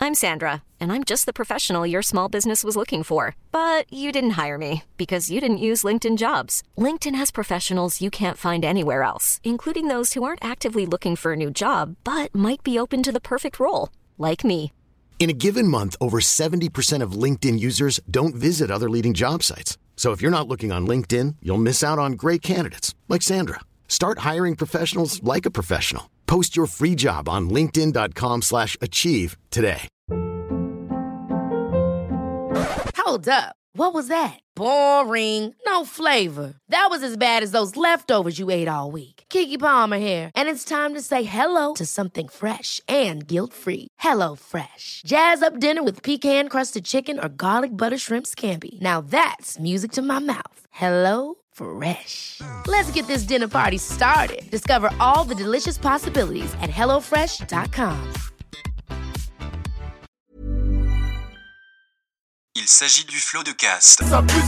I'm Sandra, and I'm just the professional your small business was looking for. But you didn't hire me because you didn't use LinkedIn Jobs. LinkedIn has professionals you can't find anywhere else, including those who aren't actively looking for a new job, but might be open to the perfect role, like me. In a given month, over 70% of LinkedIn users don't visit other leading job sites. So if you're not looking on LinkedIn, you'll miss out on great candidates like Sandra. Start hiring professionals like a professional. Post your free job on linkedin.com/achieve today. Hold up. What was that? Boring. No flavor. That was as bad as those leftovers you ate all week. Keke Palmer here, and it's time to say hello to something fresh and guilt-free. Hello Fresh. Jazz up dinner with pecan-crusted chicken or garlic butter shrimp scampi. Now that's music to my mouth. Hello Fresh. Let's get this dinner party started. Discover all the delicious possibilities at hellofresh.com. Il s'agit du flot de cast.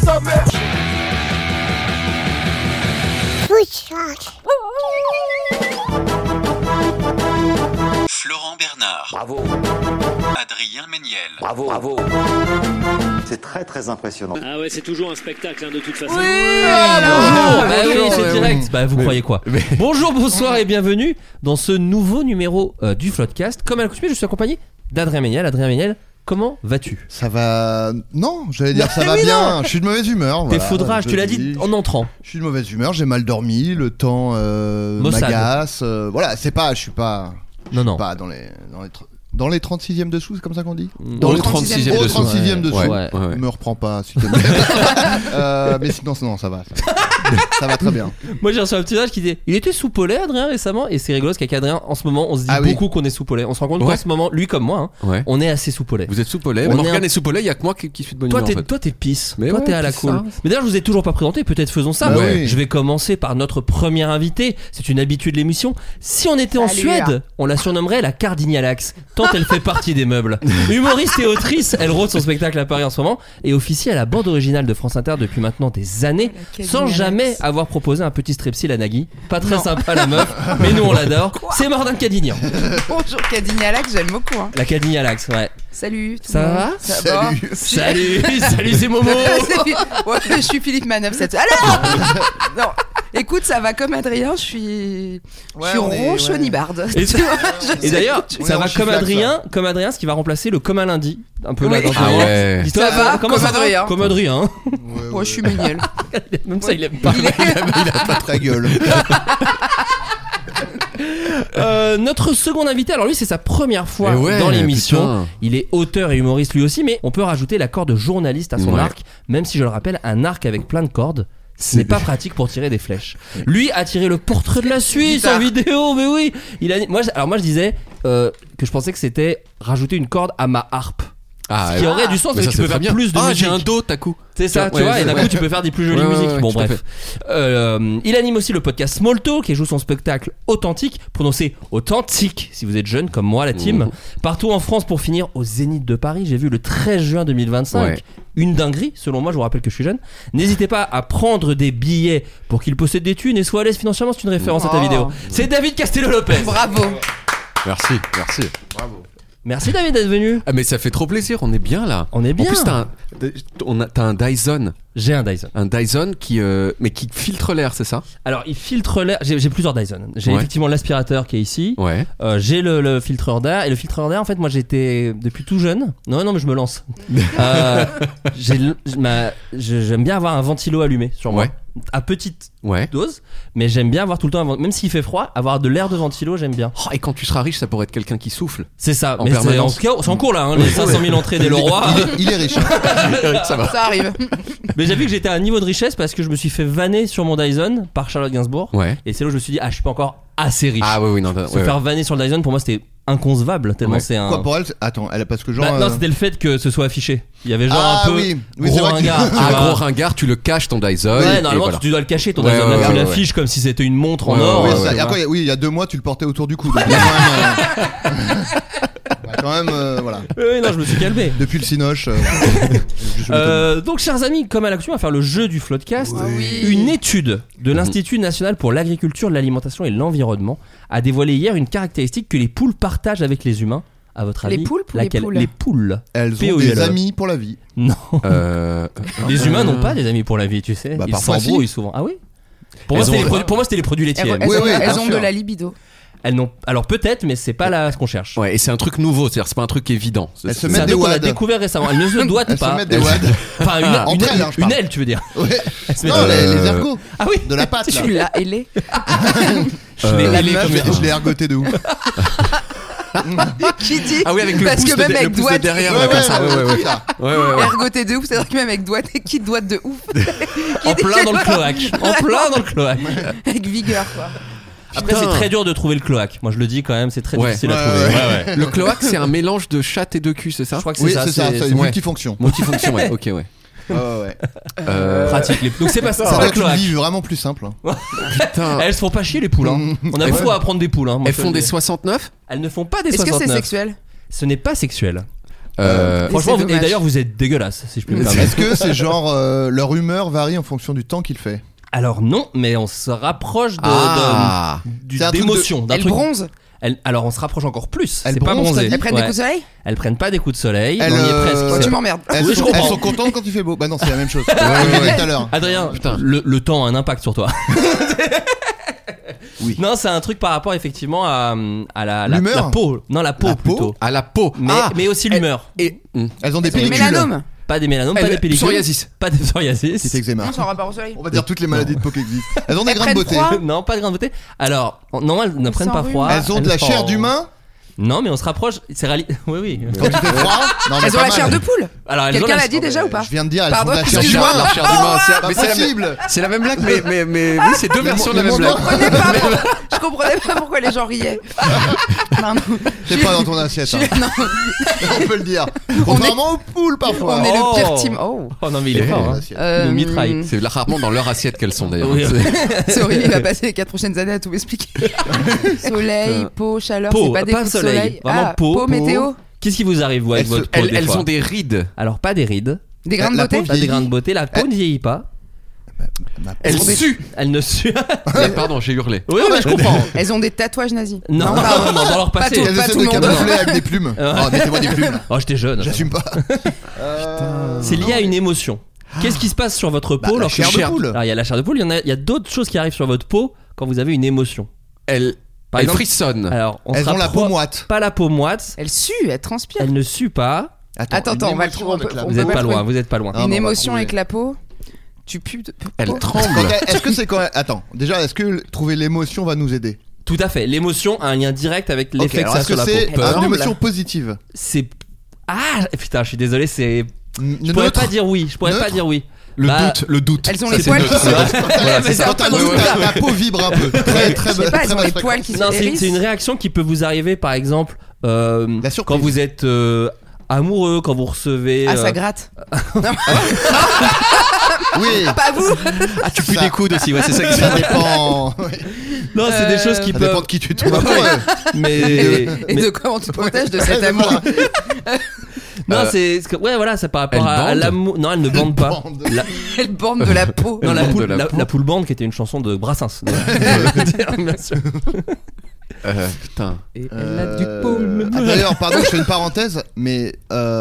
Florent Bernard. Bravo. Adrien Méniel. Bravo, bravo. C'est très très impressionnant. Ah ouais, c'est toujours un spectacle de toute façon. Oui, c'est direct. Bah vous croyez quoi? Bonjour, bonsoir et bienvenue dans ce nouveau numéro du Floodcast. Comme à l'accoutumée, je suis accompagné d'Adrien Méniel. Adrien Méniel, comment vas-tu? Ça va... Non, j'allais dire ça va bien. Non. Je suis de mauvaise humeur. T'es foudrage, tu l'as dit en entrant. Je suis de mauvaise humeur, j'ai mal dormi, le temps m'agace. Voilà, c'est pas... Je suis pas... Non. Pas dans les 36e dessous, c'est comme ça qu'on dit? Dans les 36e dessous. 36e dessous. Ouais. Me reprends pas, s'il te plaît. Mais sinon, non, ça va. Ça va très bien. Moi, j'ai reçu un petit message qui disait il était sous Paulet, Adrien, récemment. Et c'est rigolo parce qu'avec Adrien, en ce moment, on se dit beaucoup qu'on est sous Paulet. On se rend compte qu'en ce moment, lui comme moi, on est assez sous Paulet. Vous êtes sous Paulet. Morgane est sous Paulet, il y a que moi qui suis de bonne humeur. Toi, t'es pisse. Toi, t'es à la cool. Mais d'ailleurs, je vous ai toujours pas présenté. Peut-être faisons ça. Je vais commencer par notre première invitée. C'est une habituée de l'émission. Si on était en Suède, on la surnommerait la Cardinalax, tant elle fait partie des meubles. Humoriste et autrice, elle rôde son spectacle à Paris en ce moment et officie à la bande originale de France Inter depuis maintenant des années, sans jamais avoir proposé un petit strepsil à Nagui. Pas très sympa la meuf, mais nous on l'adore. C'est Mordane Cadignan. Bonjour Cadignalax, j'aime beaucoup. La Cadignalax, ouais. Salut. Ça va? Salut, c'est Momo. Je suis Philippe Manœuvre cette. Alors non. Écoute, ça va comme Adrien, je suis ronchonibarde. Et d'ailleurs, ça va comme Adrien, ce qui va remplacer le comme un lundi, un peu là dans ah ouais. Ça va comme Adrien. Comme Adrien. Moi, je suis Méniel. Même ça, il aime pas. Il a pas très gueule. Notre second invité, alors lui c'est sa première fois dans l'émission. Putain. Il est auteur et humoriste lui aussi, mais on peut rajouter la corde journaliste à son arc, même si je le rappelle, un arc avec plein de cordes. Ce n'est pas pratique pour tirer des flèches. Lui a tiré le portrait de la Suisse en vidéo, mais oui. Moi je disais que je pensais que c'était rajouter une corde à ma harpe. Ce qui aurait du sens, parce que tu peux faire plus de musique. J'ai un dos, t'as coup. C'est ça, tu vois, et d'un coup tu peux faire des plus jolies musiques. Bon, bref. Il anime aussi le podcast Small Talk et joue son spectacle Authentique, prononcé authentique si vous êtes jeune comme moi, la team. Partout en France pour finir au Zénith de Paris. J'ai vu le 13 juin 2025. Une dinguerie, selon moi, je vous rappelle que je suis jeune. N'hésitez pas à prendre des billets pour qu'il possède des thunes et soit à l'aise financièrement, c'est une référence à ta vidéo. C'est David Castello-Lopez. Bravo. Merci. Bravo. Merci David d'être venu. Ah mais ça fait trop plaisir, on est bien là. On est bien. En plus t'as un Dyson. J'ai un Dyson. Un Dyson qui filtre l'air, c'est ça? Alors il filtre l'air. J'ai plusieurs Dyson. J'ai effectivement l'aspirateur qui est ici. Ouais. J'ai le filtreur d'air et le filtreur d'air. En fait, moi j'étais depuis tout jeune. Non mais je me lance. J'aime bien avoir un ventilo allumé sur moi. À petite dose, mais j'aime bien avoir tout le temps, même s'il fait froid, avoir de l'air de ventilo, j'aime bien. Et quand tu seras riche, ça pourrait être quelqu'un qui souffle. C'est ça, mais en tout cas, c'est en cours là, les 500 000 entrées des Leroy. Il est riche. Ça va. Ça arrive. Mais j'ai vu que j'étais à un niveau de richesse parce que je me suis fait vanner sur mon Dyson par Charlotte Gainsbourg. Et c'est là où je me suis dit, je suis pas encore assez riche. Se faire vanner sur le Dyson, pour moi, c'était inconcevable tellement c'est un. Quoi pour elle? Attends, parce que genre. Non, c'était le fait que ce soit affiché. Il y avait genre un peu gros ringard. Gros ringard, tu le caches ton Dyson. Ouais, normalement tu dois le cacher ton Dyson. Là, tu l'affiches comme si c'était une montre en or. Et après, il y a 2 mois, tu le portais autour du cou. Quand même, voilà. Oui, non, je me suis calmé. Depuis le Cinoche. Donc, chers amis, comme à l'action, on va faire le jeu du Floodcast. Une étude de l'Institut national pour l'agriculture, l'alimentation et l'environnement a dévoilé hier une caractéristique que les poules partagent avec les humains, À votre avis, Les poulpes ou laquelle? les poules? Les poules. Elles ont P-O-U-L-E. des amis pour la vie. Non. Euh, Les humains n'ont pas des amis pour la vie, tu sais. Bah, Ils parfois, s'embrouillent souvent. Ah oui. Pour Elles moi, c'était ont- les produits- pour moi, c'était les produits laitiers. Elles, Oui, elles bien ont sûr. de la libido. Elles n'ont. Alors peut-être, mais c'est pas là ce qu'on cherche. Ouais, et c'est un truc nouveau, c'est-à-dire c'est pas un truc évident. Elles se C'est mettent un des truc qu'on a wads. découvert récemment. Elles ne se doigtent Elles se pas. mettent des wads. Enfin, Entre une elles, hein, je parle. aile, tu veux dire. Ouais. Elles se mettent- Non, les ergots. Ah oui. De la pâte, là. Tu l'as ailé. Je l'ai La ailé meuf, comme- Je l'ai ergoté de ouf. Qui dit Ah oui, avec le Parce pouce que même de, avec le pouce de doigts derrière, Ouais, là, comme ouais, ça. ouais, Ouais, ouais, ouais. ça. Ouais, ouais, ouais. ergoté de ouf, c'est-à-dire que même avec qui doigt de ouf. En plein dans le cloaque. En plein dans le cloaque. Avec vigueur, quoi. Après, c'est Putain. très dur de trouver le cloaque. Moi, je le dis quand même, c'est très Ouais. difficile à Ouais, trouver. ouais. Le cloaque, c'est un mélange de chatte et de cul, c'est ça? Je crois que c'est Oui, ça. c'est ça, c'est ouais. multifonction. Multifonction, ouais, ok, ouais. Ouais. Pratique. Donc c'est pas ça. Ça c'est pas va le être une cloaque. vie vraiment plus simple. hein. Putain. Elles se font pas chier les poules. Hein. On a Ouais. beaucoup à apprendre des poules. Hein, moi, Elles je te font le des dis. 69? Elles ne font pas des Est-ce que 69. c'est sexuel? Ce n'est pas sexuel. Euh, Franchement, c'est et dommage. d'ailleurs, vous êtes dégueulasse, si je puis me Est-ce permettre. que c'est genre leur humeur varie en fonction du temps qu'il fait? Alors non, mais on se rapproche Ah. C'est un truc d'émotion, d'un Elle truc. bronze. Alors on se rapproche encore plus. Elles C'est pas bronzent, bronzé. t'as dit Elles prennent des coups de soleil. Elles prennent pas des coups de soleil. Elles, mais on y est presque. Ouais, Oh, C'est tu pas- m'emmerdes. Elles, Oui, je sont, comprends. elles sont contentes quand il fait beau. Bah non, c'est la même chose. Comme je disais tout à l'heure. Adrien, Putain. le temps a un impact sur toi. Oui. Non, c'est un truc par rapport effectivement à la L'humeur peau. Non, la peau La peau plutôt. À la peau. Mais aussi l'humeur. Et. Elles ont des C'est des pellicules. mélanomes. Pas des mélanomes, pas Elle- des pellicules. psoriasis. Pas de psoriasis. C'est eczéma. Non, sans rapport au soleil. On va dire toutes les maladies de peau qui existent. Elles ont des Elles grains de prennent beauté. froid. Non, pas de grain de beauté. Alors, non, elles ne prennent sans pas rhume. froid. Elles ont de la font- chair d'humain. Non, mais on se rapproche. C'est oui, oui. Quand il fait froid. Non, mais Elles ont pas la mal. chair de poule. Alors, elles ont Quelqu'un la- l'a dit déjà ou pas? Je viens de dire, elles Pardon, ont de la chair excuse-moi. d'humain. La chair d'humain, c'est Pas mais c'est la même- possible. c'est la même blague, mais oui, c'est deux versions de la mais même mon blague. Je comprenais pas pourquoi les gens riaient. Pardon. C'est pas dans ton assiette. hein. Non, On peut le dire. Contrairement aux poules parfois. on est Oh. le pire team. Oh. Oh non, mais il est fort. Hein. Euh, Le mitraille. C'est là rarement dans leur assiette qu'elles sont d'ailleurs. Oui. C'est horrible, il va passer les 4 prochaines années à tout m'expliquer. Soleil, peau, chaleur, Peau, c'est pas des pas coups de soleil, soleil. vraiment Ah, peau. météo. Qu'est-ce qui vous arrive, vous, avec Elles se- votre peau des Elles fois ont des rides. Alors, pas des rides, Des grains de La beauté. peau pas des vieillit. grains de beauté. La peau ne vieillit pas. Elles suent. Elle ne sue. Pardon, j'ai hurlé. Oui, mais je comprends. Elles ont des tatouages nazis. Non, pardon. non, dans leur Pas passé. tout. Elles Pas essaient tout de le monde. camoufler avec des plumes. Oh, mettez-moi des plumes. Oh, j'étais jeune. J'assume pas. C'est lié à une émotion. Qu'est-ce qui se passe sur votre peau la lorsque- chair de poule. Alors, il y a la chair de poule, il y a d'autres choses qui arrivent sur votre peau quand vous avez une émotion. Elles Par elles exemple, frissonnent. alors, on Elles se ont la rapproche- peau moite. Pas la peau moite. Elles suent, elles transpirent. Elle ne sue pas. Attends, une on va le émotion trouver. avec la On Vous peut êtes pas pas le loin. trouver. Vous êtes pas loin. Ah, Une bon, on va émotion trouver. avec la peau. Tu pues de Elles peau. tremblent. Est-ce que c'est quand attends, déjà est-ce que trouver l'émotion va nous aider? Tout à fait. L'émotion a un lien direct avec l'effet Ok, que alors ça a est-ce sur que la c'est peau. Peur. une émotion positive? C'est putain, je suis désolé, c'est je pourrais Neutre. pas dire oui, je pourrais Neutre. pas dire oui. Le Bah, doute. Elles ont Ça, les c'est poils neutre. qui se- Voilà, c'est ça. Quand t'as Ouais, doute, ouais. ta peau vibre un peu. Très très Je sais pas, elles très ont les basse poils qui se Non, c'est hérissent. une réaction qui peut vous arriver par exemple La surprise. quand vous êtes amoureux, quand vous recevez Ah, ça gratte. Oui. Pas vous. Ah, tu pues Ça- des coudes aussi, ouais, c'est ça que Ça dépend. Non, c'est des choses qui Ça dépend peuvent de qui tu tombes amoureux. mais Et de comment tu te protèges de cet amour. non, c'est ouais voilà, c'est par rapport Elle à bande l'amour. Non, elle ne bande pas. Bande. La- Elle bande de la peau. Non, la bande poule, de la peau. la poule bande qui était une chanson de Brassens. Je veux dire, bien sûr. Putain. Et elle a du paume. D'ailleurs, pardon, je fais une parenthèse, mais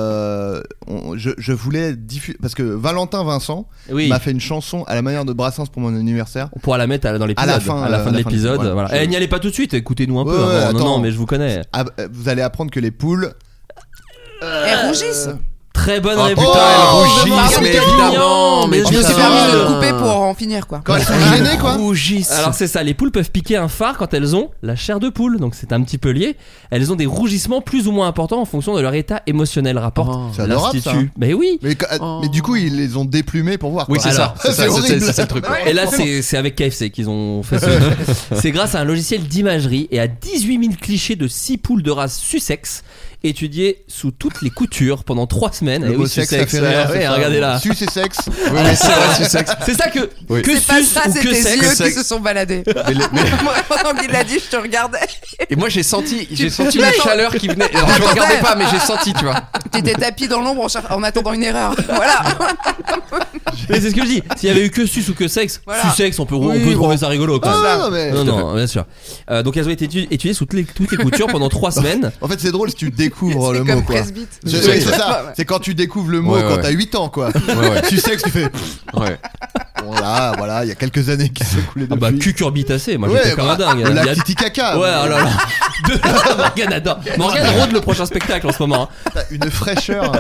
je voulais diffuser parce que Valentin Vincent Oui. m'a fait une chanson à la manière de Brassens pour mon anniversaire. On pourra la mettre dans l'épisode. À la fin, à la fin de l'épisode. voilà. Voilà. N'y allez pas tout de suite. Écoutez-nous un peu. Ouais, ouais, avant. Non, attends. non, mais je vous connais. Ah, vous allez apprendre que les poules. Elles rougissent. Très bonne Oh réponse. putain, elles Oh, rougissent, c'est mais mignon. évidemment. Mais Je me suis putain. permis de couper pour en finir quoi. Quand elles sont gênées, quoi. rougissent. Alors c'est ça, les poules peuvent piquer un phare quand elles ont la chair de poule, donc c'est un petit peu lié. Elles ont des rougissements plus ou moins importants en fonction de leur état émotionnel, rapporte Oh. C'est adorable, l'Institut. Mais oui. Mais du coup, ils les ont déplumés pour voir. Oui, quoi. c'est ça. Alors, C'est ça, horrible. c'est le truc. quoi. Et là c'est avec KFC qu'ils ont fait ce... C'est grâce à un logiciel d'imagerie et à 18 000 clichés de 6 poules de race Sussex étudiés sous toutes les coutures pendant 3 semaines. lesbienne. Le Eh mot oui, sexe, ça Sussex. fait rire. Ouais, regardez là. Sus et sexe. Oui, mais c'est vrai, Sussex. C'est ça que Oui. que C'est pas sus ça, ou c'est que tes sexe. yeux qui sexe. se sont baladés. Mais- Pendant qu'il l'a dit, je te regardais. Et moi j'ai senti la chaleur qui venait. Alors je regardais pas, mais j'ai senti, tu vois. T'étais tapis dans l'ombre en attendant une erreur. Voilà. Mais c'est ce que je dis. S'il y avait eu que sus ou que sexe, Voilà. Sussex, on peut Oui, trouver bon. ça rigolo. Quoi. Ah, non, mais... Non, bien sûr. Donc elles ont été étudiées sous toutes les coutures pendant 3 semaines. En fait, c'est drôle si tu découvres le C'est mot, comme quoi. presbyte. C'est ça. C'est quand tu découvres le mot Ouais, quand ouais. t'as 8 ans, quoi. Ouais. Sussex, tu fais. Ouais. Bon, là, voilà, il y a quelques années qui sont coulées Ah depuis. bah cucurbitacé, moi Ouais, j'étais comme un bah, dingue. Le Il y a- lac Titicaca. Ouais, oh là là. Morgane adore. Morgane rôde le prochain spectacle en ce moment. Hein. T'as une fraîcheur.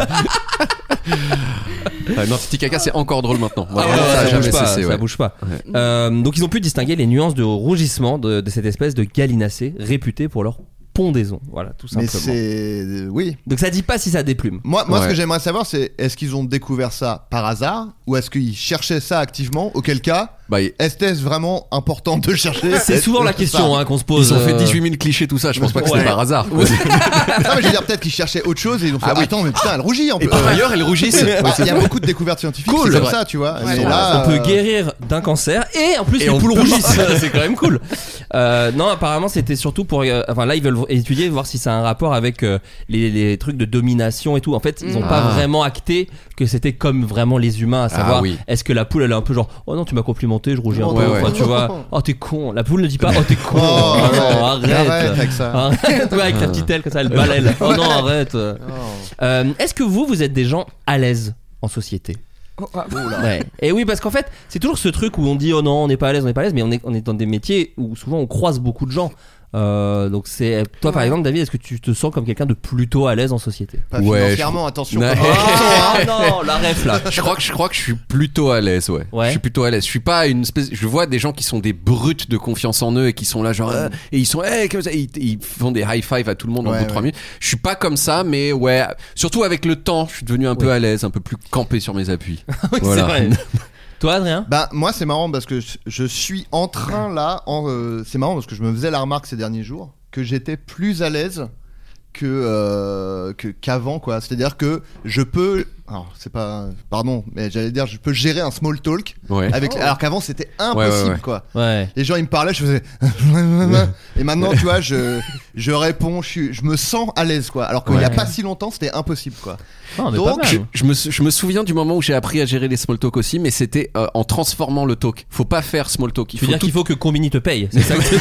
Non, Titicaca c'est encore drôle maintenant. Ah Vraiment, ouais, ça a ça jamais bouge pas, cessé, ça ouais. bouge pas. Ouais. Donc ils ont pu distinguer les nuances de rougissement de cette espèce de gallinacée réputée pour leur pondaison. Voilà, tout Mais simplement. c'est. Oui. Donc ça dit pas si ça déplume. Moi Ouais. ce que j'aimerais savoir, c'est est-ce qu'ils ont découvert ça par hasard ou est-ce qu'ils cherchaient ça activement? Auquel cas, Bah, est-ce vraiment important de chercher? C'est souvent la question hein, qu'on se pose. ils ont fait 18 000 clichés, tout ça. Je pense pas que Ouais. c'était par hasard. Non, mais je veux dire, peut-être qu'ils cherchaient autre chose et ils ont fait Ah oui. attends, mais putain, elle rougit en Et plus. par ailleurs, elles rougissent. Bah, il y a beaucoup de découvertes scientifiques, Cool. c'est comme Ouais. ça, tu vois. Ouais, Mais bon, là, on peut guérir d'un cancer et en plus Et les on poules peut- rougissent. C'est quand même cool. Non, apparemment c'était surtout pour. Enfin là ils veulent étudier voir si ça a un rapport avec les trucs de domination et tout. En fait ils ont pas vraiment acté que c'était comme vraiment les humains, à savoir oui. est-ce que la poule elle est un peu genre oh non tu m'as complimenté je rougis un Ouais, peu. ouais. Enfin, tu vois oh t'es con. La poule ne dit pas oh t'es con. Oh, Ah non, arrête avec ça. Arrête ouais, avec la petite aile comme ça elle balaye. Oh non arrête. Est-ce que vous êtes des gens à l'aise en société? Ouais. Et oui, parce qu'en fait, c'est toujours ce truc où on dit oh non, on n'est pas à l'aise, mais on est dans des métiers où souvent on croise beaucoup de gens. Donc c'est toi par exemple, David, est-ce que tu te sens comme quelqu'un de plutôt à l'aise en société? Pas Ouais, financièrement, attention. Ouais. Ah non, la ref là. Je crois que je suis plutôt à l'aise, ouais. Ouais. Je suis plutôt à l'aise. Je suis pas une espèce. Je vois des gens qui sont des brutes de confiance en eux et qui sont là genre et ils sont comme ça, ils font des high five à tout le monde en bout de 3 minutes. Je suis pas comme ça, mais ouais. Surtout avec le temps, je suis devenu un peu à l'aise, un peu plus campé sur mes appuis. Oui, Voilà. c'est vrai. Toi, Adrien? Bah moi c'est marrant parce que je suis en train là, c'est marrant parce que je me faisais la remarque ces derniers jours que j'étais plus à l'aise qu'avant quoi. C'est-à-dire que je peux, alors c'est pas, pardon, mais j'allais dire je peux gérer un small talk Ouais. avec, alors qu'avant c'était impossible ouais. quoi. Ouais. Les gens ils me parlaient, je faisais et maintenant tu vois je réponds, je me sens à l'aise quoi. Alors qu'il y a Ouais. pas si longtemps c'était impossible quoi. Oh, mais Donc, pas mal. Je me souviens du moment où j'ai appris à gérer les small talk aussi, mais c'était en transformant le talk. Faut pas faire small talk. Tu veux dire qu'il faut que Combini te paye? C'est ça que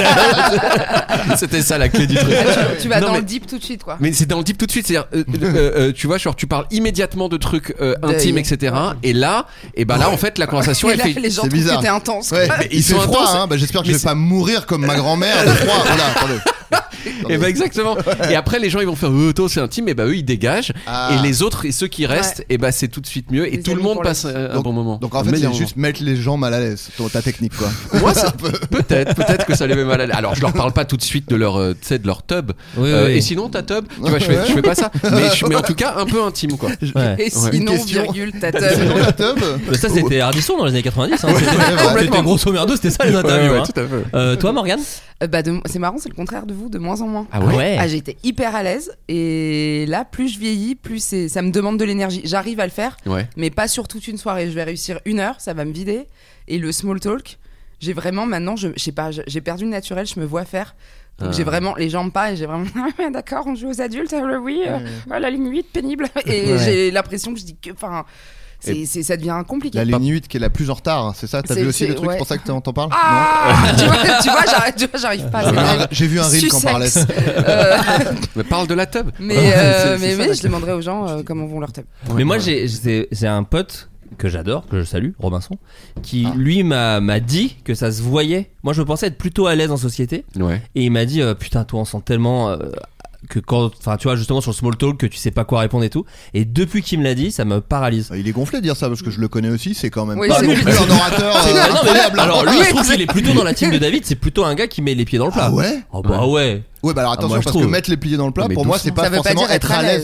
C'était ça la clé du truc. Tu vas Non, dans mais- le deep tout de suite, quoi. Mais c'est dans le deep tout de suite, c'est-à-dire, tu vois, genre tu parles immédiatement de trucs intimes, etc. Et là, en fait, la conversation, Et elle là, fait. les gens C'est trouvent bizarre. que t'es intense. Ouais, quoi. il fait sont froid intenses. hein. Bah, j'espère que je Mais vais pas mourir comme ma grand-mère de froid. Voilà, attendez. Et bah exactement. Et après les gens ils vont faire toi c'est intime, et bah eux ils dégagent. Ah. Et les autres et ceux qui restent, et bah c'est tout de suite mieux. Et Les tout le amis monde pour passe la un bon moment. Donc en fait Un c'est meilleur juste mettre les gens mal à l'aise, ta technique quoi. Moi, peut-être que ça les met mal à l'aise. Alors, je leur parle pas tout de suite de leur, tu sais, de leur tub. Oui, oui. Et sinon, ta tub, tu vois, je fais pas ça. Mais en tout cas, un peu intime, quoi. Ouais. Et sinon, question. virgule, ta Sinon, teub. la tub. Mais ça c'était Ardisson dans les années 90 hein. Ouais, C'était grosso merdo, c'était ça les interviews hein. tout à fait. Toi Morgane? C'est marrant, c'est le contraire de vous, de moins en moins. Ah ouais? Ah, j'étais hyper à l'aise et là, plus je vieillis, plus ça me demande de l'énergie. J'arrive à le faire, Ouais. mais pas sur toute une soirée. Je vais réussir 1 heure, ça va me vider. Et le small talk, j'ai vraiment maintenant, je sais pas, j'ai perdu le naturel, je me vois faire. Donc j'ai vraiment, les gens me parlent et j'ai vraiment, ah, d'accord, on joue aux adultes, oui, à la ligne 8, pénible. Et j'ai l'impression que je dis que, enfin, ça devient compliqué. La ligne 8 qui est la plus en retard, hein, c'est ça? T'as vu aussi le truc, ouais. c'est pour ça que t'en parles? Ah, tu vois, j'arrive pas. c'est vrai. J'ai vu un reel qui en parlait. Sussex. Mais parle de la tub. Mais je demanderais aux gens comment vont leur tub. Mais moi j'ai un pote que j'adore, que je salue, Robinson, qui lui m'a dit que ça se voyait. Moi je pensais être plutôt à l'aise en société, Ouais. et il m'a dit putain toi on sent tellement que quand, enfin tu vois justement sur le small talk que tu sais pas quoi répondre et tout. Et depuis qu'il me l'a dit, ça me paralyse. Il est gonflé de dire ça parce que je le connais aussi, c'est quand même Oui, pas c'est non vrai. plus un orateur Ah non, mais incroyable. alors lui je trouve qu'il est plutôt dans la team de David, c'est plutôt un gars qui met les pieds dans le plat. Ah ouais? Oh bah ouais. Ouais, bah alors attention moi, je parce trouve. que mettre les pieds dans le plat, Mais pour moi, doucement. c'est pas Ça veut pas forcément dire être à l'aise.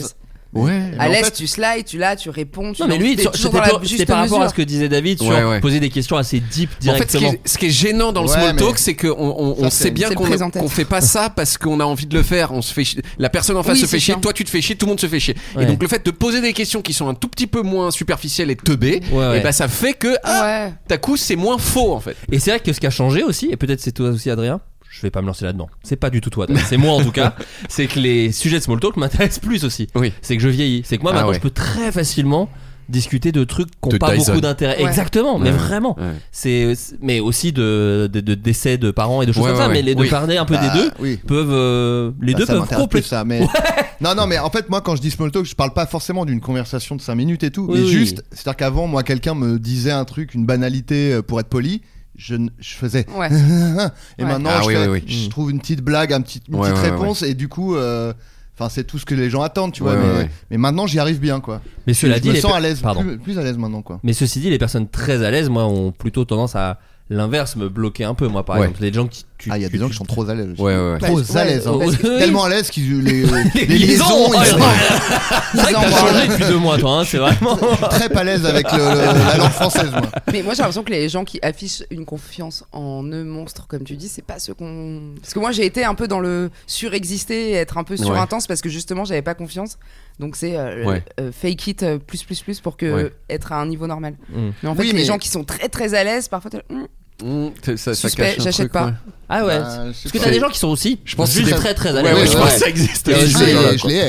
Ouais. À l'aise, tu slides, tu réponds. Non, mais lui, c'était par rapport à ce que disait David sur poser des questions assez deep directement. En fait, ce qui est gênant dans le small talk, c'est qu'on sait bien qu'on fait pas ça parce qu'on a envie de le faire. On se fait la personne en face se fait chier, toi tu te fais chier, tout le monde se fait chier. Et donc le fait de poser des questions qui sont un tout petit peu moins superficielles et teubées, et bah ça fait que d'un coup c'est moins faux en fait. Et c'est vrai que ce qui a changé aussi, et peut-être c'est toi aussi Adrien, je vais pas me lancer là-dedans. C'est pas du tout toi, c'est moi en tout cas. C'est que les sujets de small talk m'intéressent plus aussi. Oui. C'est que je vieillis. C'est que moi maintenant je peux très facilement discuter de trucs qui n'ont pas Dyson. beaucoup d'intérêt. Exactement, mais vraiment. Mais aussi de décès de parents et de choses comme ça. Mais de parler un peu des deux peuvent les deux peuvent complètement ça. Mais non, mais en fait moi quand je dis small talk, je parle pas forcément d'une conversation de 5 minutes et tout, mais juste, c'est-à-dire qu'avant moi quelqu'un me disait un truc, une banalité pour être poli. Je faisais et maintenant je trouve une petite blague, une petite réponse et du coup c'est tout ce que les gens attendent, tu vois. Mais maintenant j'y arrive bien, quoi. Mais cela dit, je me sens à l'aise, plus à l'aise maintenant, quoi. Mais ceci dit, les personnes très à l'aise, moi, ont plutôt tendance à l'inverse, me bloquer un peu, moi, par exemple. Les gens qui il y a des gens qui sont trop à l'aise. Trop à l'aise. Tellement à l'aise qu'ils les liaisons. C'est vrai que t'as changé depuis 2 mois, toi. C'est vraiment très pas à l'aise avec la langue française, moi. Mais moi, j'ai l'impression que les gens qui affichent une confiance en eux monstres, comme tu dis, c'est pas ce qu'on. Parce que moi, j'ai été un peu dans le surexister et être un peu surintense parce que justement, j'avais pas confiance. Donc c'est fake it plus pour que être à un niveau normal. Mais en fait, les gens qui sont très très à l'aise, parfois ça suspect, j'achète pas. Ah ouais. Parce que t'as des gens qui sont aussi, je pense, juste très très à l'aise. Je pense que ça existe. Je l'ai.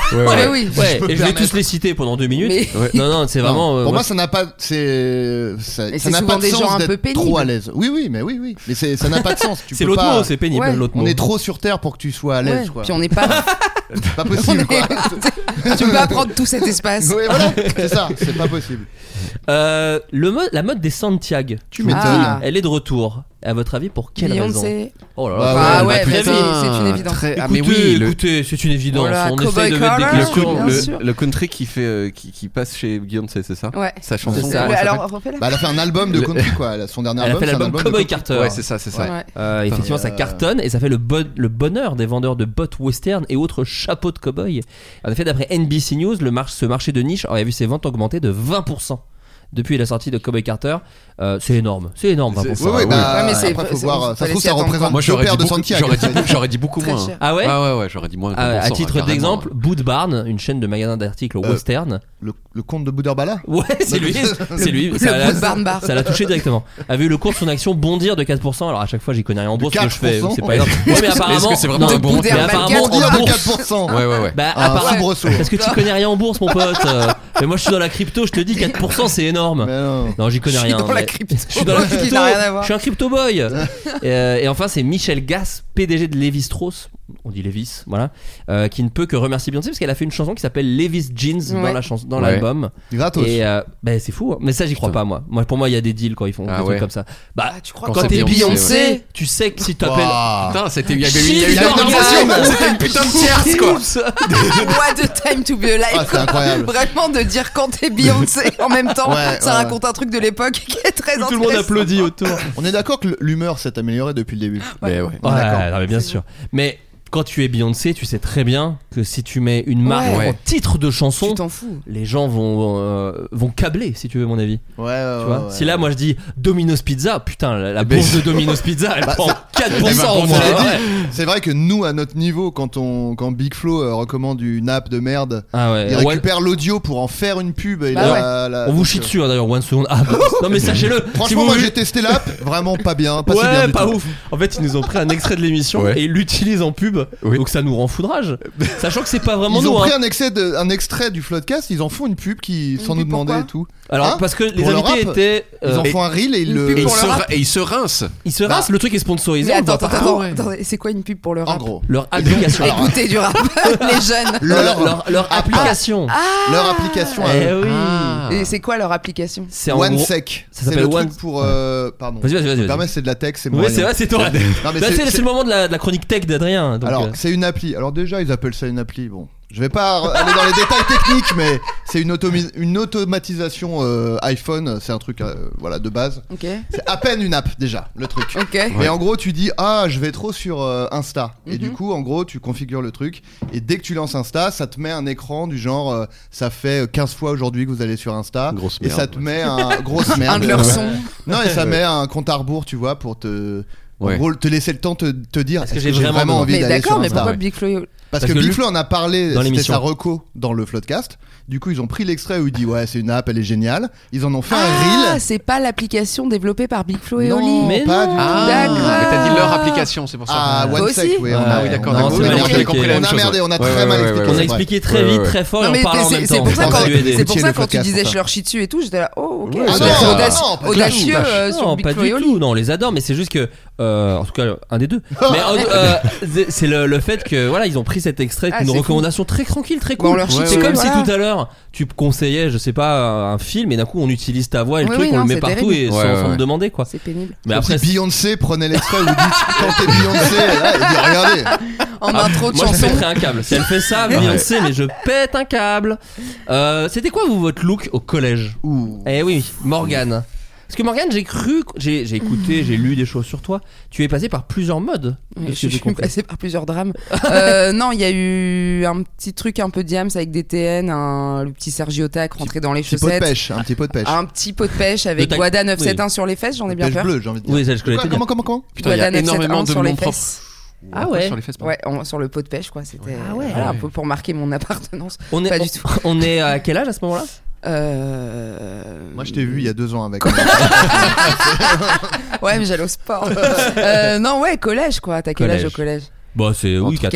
Et je vais tous les citer pendant 2 minutes. Non, c'est vraiment. Pour moi, ça n'a pas. Ça n'a pas de sens d'être trop à l'aise. Oui, mais ça n'a pas de sens. C'est l'autre mot, c'est pénible. On est trop sur terre pour que tu sois à l'aise. Puis on n'est pas. C'est pas possible. Tu peux pas prendre tout cet espace. Oui, voilà, c'est ça. C'est pas possible. La mode des Santiago. Tu m'étonnes. Elle est de retour. À votre avis, pour quelle raison? Oh là là, c'est une évidence. Écoutez, c'est une évidence. On essaie de mettre des questions. Le country qui passe chez Beyoncé, c'est ça? Ouais. Sa chanson. Alors, elle a fait un album de country, quoi. Son dernier album. Elle a fait l'album Cowboy Carter. Ouais, c'est ça. Effectivement, ça cartonne et ça fait le bonheur des vendeurs de bottes western et autres chapeaux de cowboy. En effet, d'après NBC News, ce marché de niche aurait vu ses ventes augmenter de 20% depuis la sortie de Cowboy Carter. C'est énorme. 20%. Mais c'est après faut voir. Ça se trouve ça représente. Moi j'aurais dit beaucoup moins. Ah ouais? Ouais, j'aurais dit moins. À titre d'exemple, Boot Barn, une chaîne de magasins d'articles western. Le comte de Boudherbala. Ouais, c'est lui. Ça l'a touché directement. A vu le cours de son action bondir de 4%. Alors à chaque fois j'y connais rien en bourse, que je fais. C'est pas énorme. Ouais, mais apparemment. Est-ce que c'est vraiment bon? Mais apparemment bondir de 4%. Ouais. Bah apparemment. Parce que tu connais rien en bourse, mon pote. Mais moi je suis dans la crypto, je te dis 4% c'est énorme. Non, j'y connais rien. Je suis dans la crypto. Je suis dans la crypto. Je suis un crypto boy. Et enfin, c'est Michel Gass, PDG de Levi Strauss. On dit Levis, voilà, qui ne peut que remercier Beyoncé parce qu'elle a fait une chanson qui s'appelle Levi's Jeans dans l'album. Gratos. Et c'est fou, hein. Mais ça j'y crois pas moi. Pour moi il y a des deals quand ils font des trucs comme ça. Tu crois quand t'es Beyoncé, tu sais que si tu t'appelles. Putain, il y a eu une organisation. C'était une putain de tierce quoi. What a time to be alive. C'est incroyable. Vraiment de dire quand t'es Beyoncé en même temps, ça raconte un truc de l'époque qui est très intéressant. Tout le monde applaudit autour. On est d'accord que l'humeur s'est améliorée depuis le début. Mais bien sûr. Mais quand tu es Beyoncé, tu sais très bien que si tu mets une marque en titre de chanson, tu t'en fous. Les gens vont câbler, si tu veux mon avis. Tu vois. Si là moi je dis Domino's Pizza, putain la bourse de Domino's Pizza elle prend 4% au moins. C'est vrai que nous à notre niveau, quand Big Flo recommande une app de merde, il récupère l'audio pour en faire une pub. Et on vous chie dessus d'ailleurs, One Second. Non mais sachez-le. Franchement, moi j'ai testé l'app, vraiment pas bien, pas si bien du pas tout. ouf. En fait ils nous ont pris un extrait de l'émission et ils l'utilisent en pub. Donc ça nous rend foudrage. Sachant que c'est pas vraiment nous. Ils ont pris un extrait du Floodcast, ils en font une pub sans nous demander et tout. Alors parce que les invités étaient. Ils en font un reel et ils se rincent. Le truc est sponsorisé. Attends, c'est quoi une pub pour le rap? En gros, leur application. Écoutez du rap, les jeunes. Leur application. Leur application. Et c'est quoi leur application? C'est OneSec. Ça s'appelle One pour. Pardon. Vas-y. Permet, c'est de la tech, c'est moi. Oui, c'est vrai, c'est toi. C'est le moment de la chronique tech d'Adrien. Alors c'est une appli. Alors déjà ils appellent ça une appli. Bon. Je vais pas aller dans les détails techniques, mais c'est une automatisation iPhone. C'est un truc voilà, de base. Okay. C'est à peine une app déjà, le truc. Okay. Mais en gros, tu dis je vais trop sur Insta. Et du coup, en gros, tu configures le truc. Et dès que tu lances Insta, ça te met un écran du genre ça fait 15 fois aujourd'hui que vous allez sur Insta. Grosse et merde, ça te met un grosse merde. Un de leurs sons. Non, et ça met un compte à rebours, tu vois, pour te. En gros, te laisser le temps de te dire est-ce que j'ai vraiment envie d'aller sur Insta. Mais pourquoi Big Flo Parce que Big Flo en a parlé, dans c'était sa reco dans le Floodcast. Du coup, ils ont pris l'extrait où il dit ouais, c'est une app, elle est géniale. Ils en ont fait un reel. Ah, c'est pas l'application développée par Big Flo et Oli. Non, mais pas du tout. D'accord. Mais t'as dit leur application, c'est pour ça. Ah, OneSec, oui. Oui, d'accord. Non, c'est mal expliqué. On a merdé, on a très mal expliqué. On a expliqué très vite, très fort, et on parle en même temps. C'est pour ça quand tu disais je leur chie dessus et tout, j'étais là, oh ok. Audacieux sur Big Flo et Oli. Non, on les adore, mais c'est juste que, en tout cas, un des deux. Mais c'est le fait que voilà, ils ont pris cet extrait avec une recommandation très tranquille, très cool. C'est comme si tout à l'heure tu conseillais, je sais pas, un film et d'un coup on utilise ta voix et le truc, on le met partout et sans me demander quoi. C'est pénible. Mais après, Beyoncé prenait l'extrait où vous dites quand t'es Beyoncé, là, il dit regardez. En intro de moi chanson. je pèterais un câble. Si elle fait ça, Beyoncé, mais je pète un câble. C'était quoi votre look au collège? Eh oui, Morgane. Parce que Morgane, j'ai écouté, j'ai lu des choses sur toi. Tu es passé par plusieurs modes. Je suis passé par plusieurs drames. Non, il y a eu un petit truc un peu diams avec des TN, le petit Sergio Tac rentré dans les chaussettes. Un petit pot de pêche. Un petit pot de pêche avec Guada 971 sur les fesses, j'en ai bien peur. Bleu, j'ai envie de dire. Oui, c'est ce que j'allais te dire. Comment Putain, il y a énormément de sur les noms propres. fesses. Ah ouais. Sur les fesses, sur le pot de pêche quoi, c'était voilà, un peu pour marquer mon appartenance. Pas du tout. On est à quel âge à ce moment-là? Moi je t'ai vu il y a 2 ans avec. Ouais, mais j'allais au sport. Non, ouais, collège quoi. T'as quel âge au collège? Bah c'est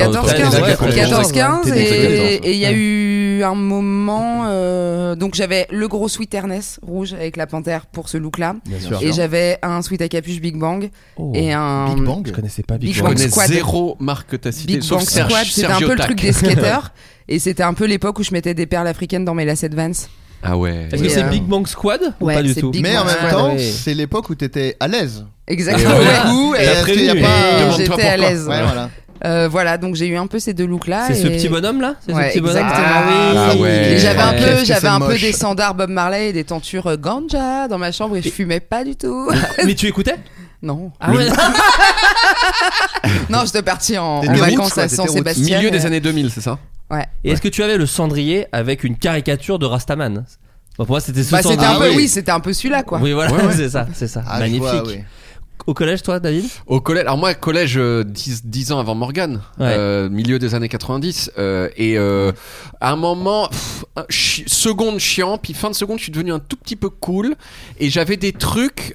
14-15 et il y a eu un moment donc j'avais le gros sweat Ernest rouge avec la panthère pour ce look là et j'avais un sweat à capuche Big Bang et un Big Bang. Je connaissais pas Big Bang. Je connais Squad. zéro marque que t'as cité Big sauf Bang Squad, c'était un peu le truc des skateurs et c'était un peu l'époque où je mettais des perles africaines dans mes lacets de Vans. Ah ouais. Est-ce que c'est Big Bang Squad ou pas du tout? Mais en même temps, c'est l'époque où t'étais à l'aise. Exactement. J'étais à l'aise. Ouais, voilà. Voilà, donc j'ai eu un peu ces deux looks là. C'est ce petit bonhomme là? C'est ce petit bonhomme. Exactement. Et j'avais un peu moche. des standards Bob Marley et des tentures ganja dans ma chambre et je fumais pas du tout. Mais tu écoutais? Non. Ah ouais. Non, j'étais parti en vacances à Saint-Sébastien. Milieu des années 2000, c'est ça? Ouais. Et est-ce que tu avais le cendrier avec une caricature de Rastaman? Pour moi, c'était ce cendrier. C'était un peu celui-là, quoi. Oui, voilà, c'est ça. Magnifique. Ouais. Au collège, toi, David? Au collège, alors moi, collège 10 ans avant Morgane, milieu des années 90, et à un moment, seconde chiant, puis fin de seconde, je suis devenu un tout petit peu cool, et j'avais des trucs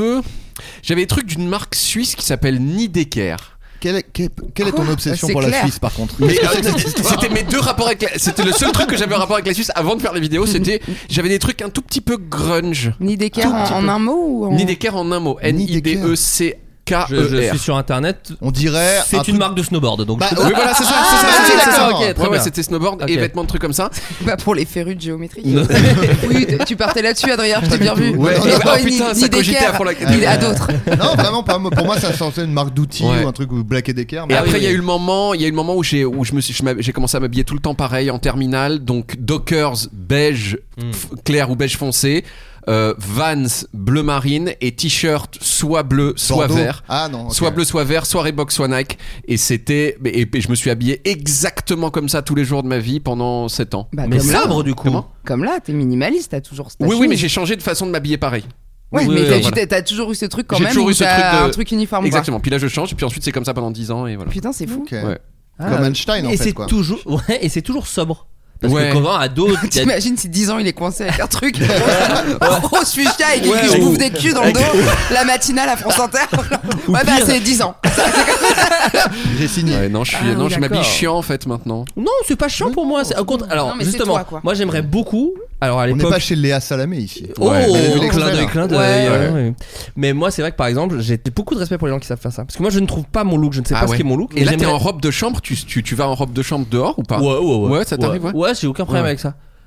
d'une marque suisse qui s'appelle Nidecker. Quelle est ton obsession pour la Suisse par contre? C'était mes deux rapports avec c'était le seul truc que j'avais un rapport avec la Suisse avant de faire les vidéos, j'avais des trucs un tout petit peu grunge. Nidecker en un mot ou Nidecker en un mot. N-I-D-E-C Je suis sur internet. On dirait. C'est une marque de snowboard. Donc oui, voilà, c'est ça. D'accord, ok, très bien. C'était snowboard et vêtements de trucs comme ça. Bah, pour les férus de géométrie. Oui, tu partais là-dessus, Adrien, je t'ai bien vu. Ouais, putain, ça cogitait à fond la il a d'autres. Non, vraiment pas. Pour moi, ça sentait une marque d'outils ou un truc Black & Decker. Et après, il y a eu le moment où j'ai commencé à m'habiller tout le temps pareil en terminale. Donc, Dockers beige clair ou beige foncé. Vans bleu marine et t-shirt soit bleu soit vert, soit bleu soit vert, soit Reebok soit Nike, et je me suis habillé exactement comme ça tous les jours de ma vie pendant 7 ans. Bah, mais sobre du coup. Comme là, t'es minimaliste, t'as toujours oui, mais j'ai changé de façon de m'habiller pareil. Ouais, mais t'as toujours eu ce truc quand même. J'ai toujours eu ce truc un truc uniforme. Exactement. Puis là je change, et puis ensuite c'est comme ça pendant 10 ans et voilà. Putain, c'est fou. Comme Einstein en fait quoi. Et c'est toujours sobre. Parce que comment à d'autres. T'imagines si 10 ans il est coincé avec un truc grosse fuchsia et qu'il se bouffe des culs dans le dos la matinale à France Inter. Ouais, bah c'est 10 ans. J'ai signé. Non, je m'habille chiant en fait maintenant. Non, c'est pas chiant pour moi. Alors justement, moi j'aimerais beaucoup. Alors à l'époque. On n'est pas chez Léa Salamé ici. Clin d'œil. Mais moi c'est vrai que par exemple j'ai beaucoup de respect pour les gens qui savent faire ça. Parce que moi je ne trouve pas mon look, je ne sais pas ce qu'est mon look. Et là t'es en robe de chambre, tu vas en robe de chambre dehors ou pas? Ouais, ça t'arrive? Ouais, j'ai aucun problème avec ça.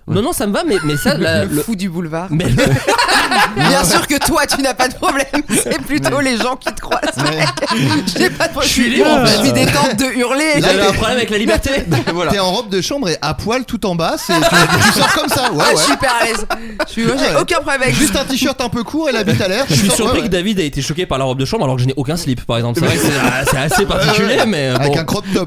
Non, ça me va, mais ça. Le fou du boulevard. Mais Bien sûr que toi, tu n'as pas de problème. C'est plutôt les gens qui te croisent, mec. J'ai pas de problème. Je suis libre. Je suis détente de hurler. Vous avez un problème avec la liberté. Voilà. T'es en robe de chambre et à poil tout en bas, tu sors comme ça. Ouais, Je suis super à l'aise. J'ai aucun problème avec Juste un t-shirt un peu court et la bite à l'air. Je suis surpris que David ait été choqué par la robe de chambre alors que je n'ai aucun slip, par exemple. C'est vrai que c'est assez particulier, mais avec bon. un crop top.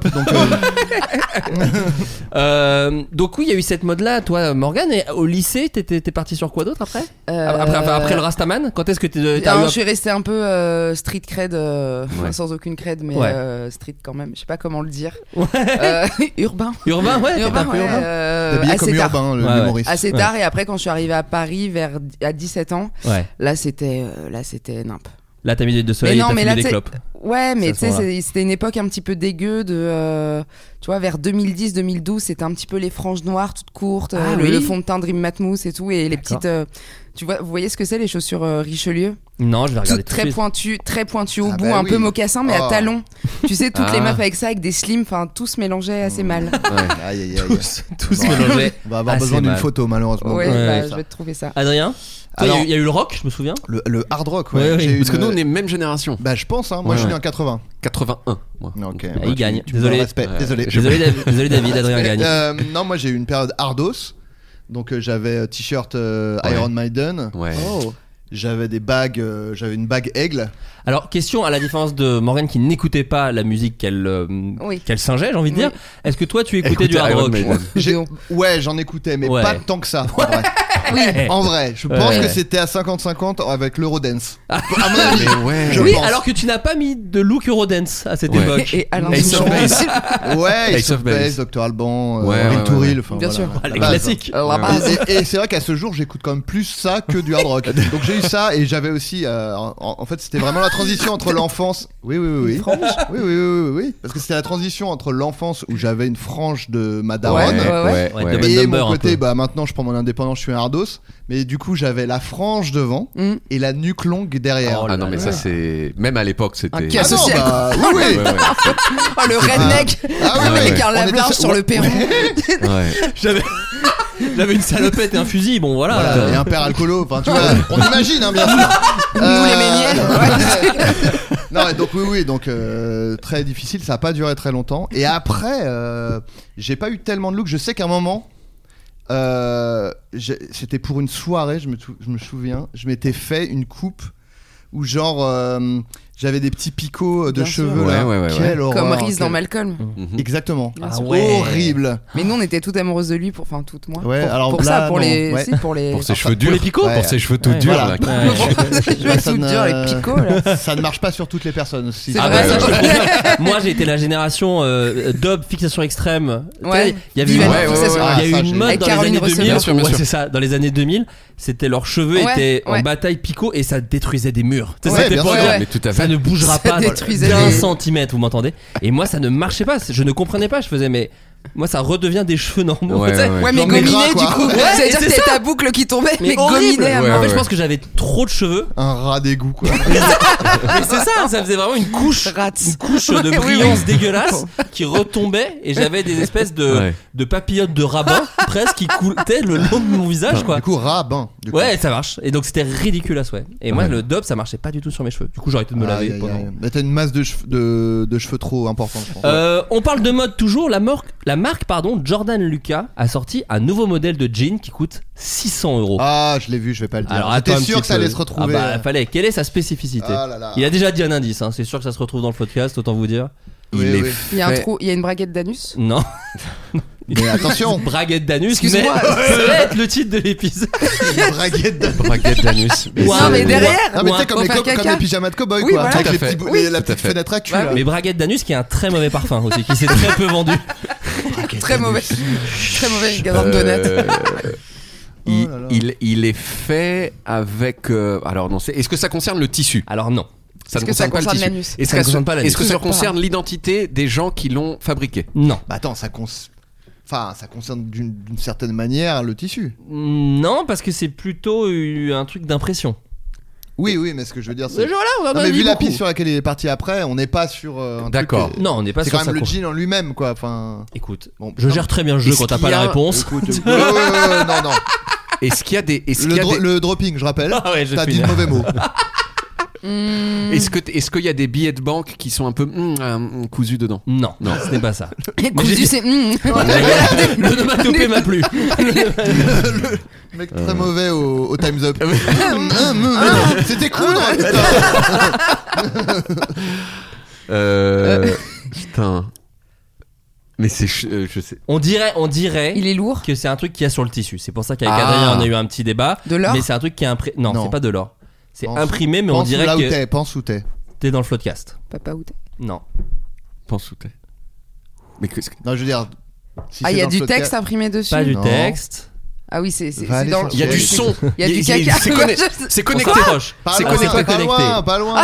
Donc oui, il y a eu cette mode-là, toi, Morgane. Et au lycée, t'es parti sur quoi d'autre après après le Rastaman. Quand est-ce que je suis resté un peu street cred, sans aucune cred, mais street quand même. Je sais pas comment le dire. Urbain. Urbain, ouais. Urbain. Habillé comme Urbain, l'humoriste. Assez tard, et après quand je suis arrivé à Paris à 17 ans, là c'était nimp. Là t'as mis des deux soleils et t'as fumé des clopes. Ouais, mais tu sais, c'était une époque un petit peu dégueu de. Tu vois, vers 2010-2012, c'était un petit peu les franges noires toutes courtes, le fond de teint Dream Matmouth et tout, et les petites. Tu vois, vous voyez ce que c'est, les chaussures Richelieu? Non, je vais regarder. Très pointu au bout, un peu mocassin, mais à talons. Tu sais, toutes les meufs avec ça, avec des slims, enfin, tout se mélangeait assez mal. Aïe. Tous mélangés. On va avoir besoin d'une photo, malheureusement. Ouais, je vais te trouver ça. Adrien? Il y a eu le rock, je me souviens. Le hard rock, Parce que nous, on est même génération. Bah, je pense, hein. Moi, je suis né en 80. 81, moi. Ok. Il gagne. Désolé. Désolé, David, Adrien gagne. Non, moi, j'ai eu une période hardos. Donc, j'avais t-shirt Iron Maiden. Ouais. J'avais des bagues, j'avais une bague aigle. Alors, question à la différence de Morgane qui n'écoutait pas la musique qu'elle singeait, j'ai envie de dire. Est-ce que toi tu écoutais du hard rock? Ouais, j'en écoutais, mais pas tant que ça. En vrai, je pense que c'était à 50-50 avec l'Eurodance. Alors que tu n'as pas mis de look Eurodance à cette époque. Et Alain Ace of Base. Ouais, Ace of Base, Dr Alban, Will Touril, bien sûr. Les classiques. Et c'est vrai qu'à ce jour, j'écoute quand même plus ça que du hard rock. Donc j'ai eu ça et j'avais aussi. En fait, c'était vraiment la transition entre l'enfance. Oui. Oui. Parce que c'était la transition entre l'enfance où j'avais une frange de ma daronne et mon côté, maintenant je prends mon indépendance, je suis un hardos. Mais du coup, j'avais la frange devant et la nuque longue derrière. Ah non, mais ça c'est. Même à l'époque, c'était. Qui associé. Oui. Le redneck avec un lave-linge sur le perron. J'avais une salopette et un fusil, bon voilà. Et un père alcoolo, enfin tu vois, on imagine hein, bien sûr. Nous les Méniels. Non, donc donc très difficile, ça a pas duré très longtemps. Et après, j'ai pas eu tellement de look. Je sais qu'à un moment, c'était pour une soirée, je me souviens, je m'étais fait une coupe où genre j'avais des petits picots de cheveux là. Quelle horreur. Comme Reese dans Malcolm. Exactement. Horrible. Mais nous on était toutes amoureuses de lui toutes moi. Pour ses cheveux durs. Pour les picots, pour ses cheveux tout durs. Voilà. Tout dur, les picots là. Ça ne marche pas sur toutes les personnes aussi. C'est vrai. Moi j'ai été la génération dub fixation extrême. Ouais. Il y avait une mode dans les années 2000. Bien sûr. C'est ça, dans les années 2000, c'était leurs cheveux étaient en bataille picot et ça détruisait des murs. C'était pas mais tout à fait. ça ne bougera pas d'un centimètre, vous m'entendez? Et moi ça ne marchait pas, je ne comprenais pas, je faisais mais moi ça redevient des cheveux normaux. Ouais, mais gominé du coup. C'est-à-dire que c'était ta boucle qui tombait, mais gominé. En fait je pense que j'avais trop de cheveux. Un rat d'égout quoi. Mais c'est ça faisait vraiment une couche de brillance dégueulasse qui retombait et j'avais des espèces de papillotes de rabbin presque qui coulaient le long de mon visage quoi. Du coup rabbin. Ouais, ça marche. Et donc c'était ridicule et moi le dub ça marchait pas du tout sur mes cheveux. Du coup j'ai arrêté de me laver pendant. Mais t'as une masse de cheveux trop importante je pense. On parle de mode toujours, la marque Jordan Lucas a sorti un nouveau modèle de jean qui coûte 600 €. Ah, je l'ai vu, je vais pas le dire. Alors, j'étais sûr que ça allait se retrouver. Ah bah, fallait. Quelle est sa spécificité? Il a déjà dit un indice, hein. C'est sûr que ça se retrouve dans le podcast, autant vous dire. Il y a un trou, il y a une braguette d'anus? Non. Mais attention, braguette d'anus, mais peut-être le titre de l'épisode. braguette d'anus. Non, mais derrière. Non, mais tu sais, comme les pyjamas de cowboy, quoi. Voilà. Avec la petite fenêtre à cul. Mais braguette d'anus qui est un très mauvais parfum aussi, qui s'est très peu vendu. Très mauvais gazon de donut. Il est fait avec. Alors non, est-ce que ça concerne le tissu? Alors non. Ça ne concerne pas le tissu. Est-ce que ça concerne l'identité des gens qui l'ont fabriqué? Non. Bah attends, ça concerne d'une certaine manière le tissu. Non, parce que c'est plutôt un truc d'impression. Oui, mais ce que je veux dire, c'est. Voilà, mais vu la piste sur laquelle il est parti après, on n'est pas sur. D'accord. Non, on n'est pas sur. sur C'est quand même le jean en lui-même, quoi. Enfin. Écoute, je gère très bien le jeu quand t'as pas la réponse. Écoute, non. Est-ce qu'il y a des. Le dropping, je rappelle. Ah ouais, t'as dit le mauvais mot. Est-ce qu'il y a des billets de banque qui sont un peu cousus dedans? Non, ce n'est pas ça. Cousu, c'est. Le onomatopée m'a plu. Le mec très mauvais au Time's Up. C'était coudre. Putain. Mais c'est je sais. On dirait. Il est lourd. Que c'est un truc qu'il y a sur le tissu. C'est pour ça qu'avec Adrien on a eu un petit débat. De l'or. Mais c'est un truc qui est imprimé. Non, c'est pas de l'or. C'est imprimé, mais on dirait là que. Pense où t'es. T'es dans le Floodcast. Papa où t'es. Non. Pense où t'es. Mais non, je veux dire. Si il y a du texte imprimé dessus. Pas du texte. Ah oui, c'est dans. Il y a du son. Il y a du caca. C'est connecté. C'est connecté. Pas loin.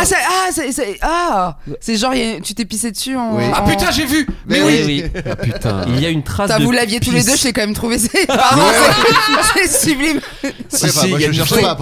C'est genre tu t'es pissé dessus en. Ah putain, j'ai vu. Mais oui. Ah putain. Il y a une trace. Vous l'aviez tous les deux, je l'ai quand même trouvé. Pardon, c'est sublime. Si, il y a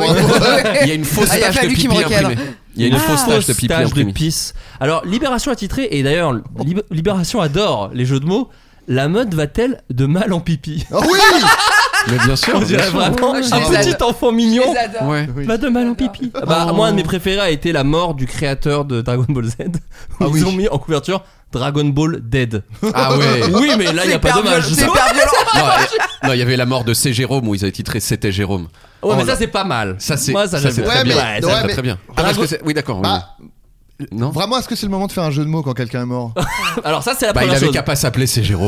une fausse tache de pipi imprimée. Il y a une fausse tache de pipi imprimée. Alors, Libération a titré, et d'ailleurs, Libération adore les jeux de mots. La mode va-t-elle de mal en pipi? Oh oui. Mais bien sûr, on dirait vraiment un petit enfant mignon va de mal en pipi. Moi, un de mes préférés a été la mort du créateur de Dragon Ball Z. Ils ont mis en couverture Dragon Ball Dead. Ah ouais. Oui, mais là il y a pas d'hommage. C'est hyper violent. Non, il y avait la mort de C. Jérôme où ils avaient titré C'était Jérôme. Ouais, mais ça c'est pas mal. Ça c'est. Moi ça j'aime très bien. Ouais, ça très bien. Oui, d'accord. Non. Vraiment, est-ce que c'est le moment de faire un jeu de mots quand quelqu'un est mort? Alors ça c'est la première chose. Il avait qu'à pas s'appeler C'est Jérôme.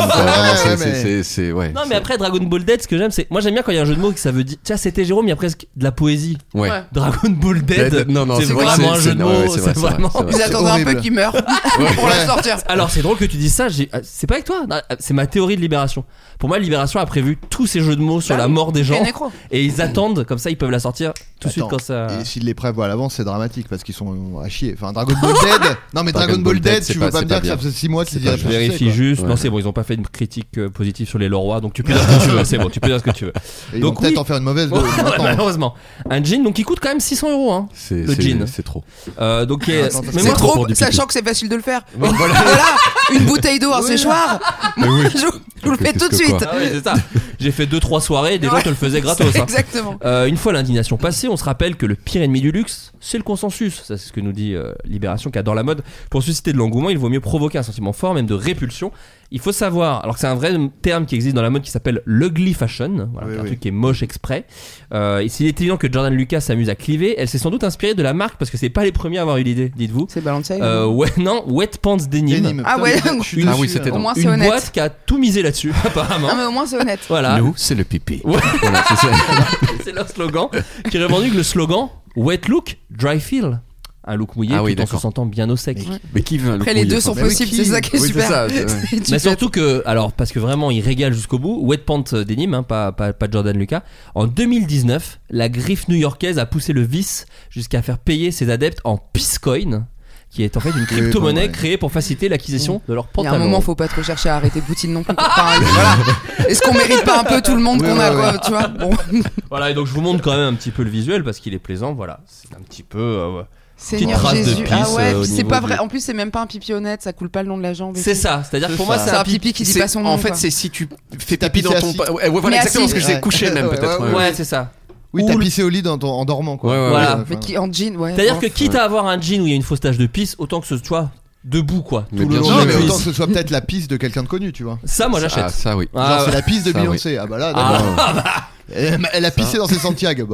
Ouais. Non mais après Dragon Ball Dead, ce que j'aime c'est, moi j'aime bien quand il y a un jeu de mots que ça veut dire, tiens c'était Jérôme, il y a presque de la poésie. Ouais. Dragon Ball Dead. Non, c'est vraiment un jeu de mots. C'est vraiment. Ils attendaient un peu qu'il meure pour la sortir. Alors c'est drôle que tu dises ça. C'est pas avec toi. C'est ma théorie de Libération. Pour moi, Libération a prévu tous ces jeux de mots sur la mort des gens et ils attendent comme ça, ils peuvent la sortir tout de suite quand ça. Et s'ils les prévoient à l'avance, c'est dramatique parce qu'ils sont à chier. Enfin, Dragon Ball Dead. Non, mais Dragon Ball Dead, tu veux pas me dire que ça faisait 6 mois qu'ils y réfléchissaient. Je vérifie juste. Non, c'est bon, ils ont pas fait une critique positive sur les Leroy, donc tu peux dire ce que tu veux. C'est bon, tu peux dire ce que tu veux. Ils vont peut-être en faire une mauvaise. Malheureusement, un jean donc il coûte quand même 600 €. Hein, le jean, c'est trop. Donc mais c'est trop, sachant que c'est facile de le faire. Voilà, une bouteille d'eau, un séchoir. Je vous le fais tout de suite. C'est ça. J'ai fait 2-3 soirées et des gens te le faisaient gratos. Exactement. Une fois l'indignation passée, on se rappelle que le pire ennemi du luxe, c'est le consensus. Ça, c'est ce que nous dit Libération, qui adore la mode. Pour susciter de l'engouement, il vaut mieux provoquer un sentiment fort, même de répulsion. Il faut savoir, alors que c'est un vrai terme qui existe dans la mode qui s'appelle l'ugly fashion, voilà, un truc qui est moche exprès. Et s'il est évident que Jordan Lucas s'amuse à cliver, elle s'est sans doute inspirée de la marque parce que c'est pas les premiers à avoir eu l'idée, dites-vous. C'est Balenciaga. Wet Pants Denim. Ah ouais. Oui, c'était au moins c'est une honnête. boîte qui a tout misé là-dessus, apparemment. Ah mais au moins c'est honnête. Voilà. Nous, c'est le pipi. Ouais. Voilà, c'est leur slogan qui revendique le slogan Wet Look, Dry Feel. Un look mouillé tout en se sentant bien au sec. Mais qui veut un look Après mouillé, les deux sont possibles, c'est ça qui est super. Mais surtout que, alors parce que vraiment il régale jusqu'au bout, Wet Pants Denim, pas Jordan Lucas. En 2019, la griffe new-yorkaise a poussé le vice jusqu'à faire payer ses adeptes en Piscoin, qui est en fait une crypto-monnaie créée pour faciliter l'acquisition de leurs pantalons. Il y a un moment, faut pas trop chercher à arrêter Poutine non plus. Enfin, voilà. Est-ce qu'on mérite pas un peu tout le monde qu'on a, quoi, tu vois? Bon. Voilà, et donc je vous montre quand même un petit peu le visuel parce qu'il est plaisant. Voilà, c'est un petit peu. Seigneur Jésus. Ah ouais, puis c'est pas vrai. En plus, c'est même pas un pipi honnête, ça coule pas le long de la jambe. C'est ça, c'est-à-dire que pour moi, c'est un pipi qui dit pas son nom. En fait, c'est si tu fais pipi dans ton. Ouais, voilà exactement ce que je disais, couché même peut-être. Ouais, c'est ça. Oui, t'as pissé au lit en dormant, quoi. Ouais, voilà. Mais qui en jean, ouais. C'est-à-dire que quitte à avoir un jean où il y a une fausse tache de pisse, autant que ce soit début, quoi. Mais bien sûr, mais autant que ce soit peut-être la pisse de quelqu'un de connu, tu vois. Ça, moi, j'achète. Ah, ça, oui. Genre, c'est la pisse de Beyoncé. Ah bah là, d'accord. Elle a pissé dans ses Santiago.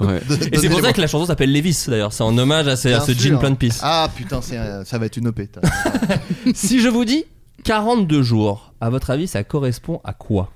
Et c'est pour ça que la chanson s'appelle Levis d'ailleurs. C'est en hommage à ce jean plein de pisse. Ah putain, ça va être une OP. Si je vous dis 42 jours, à votre avis, ça correspond à quoi?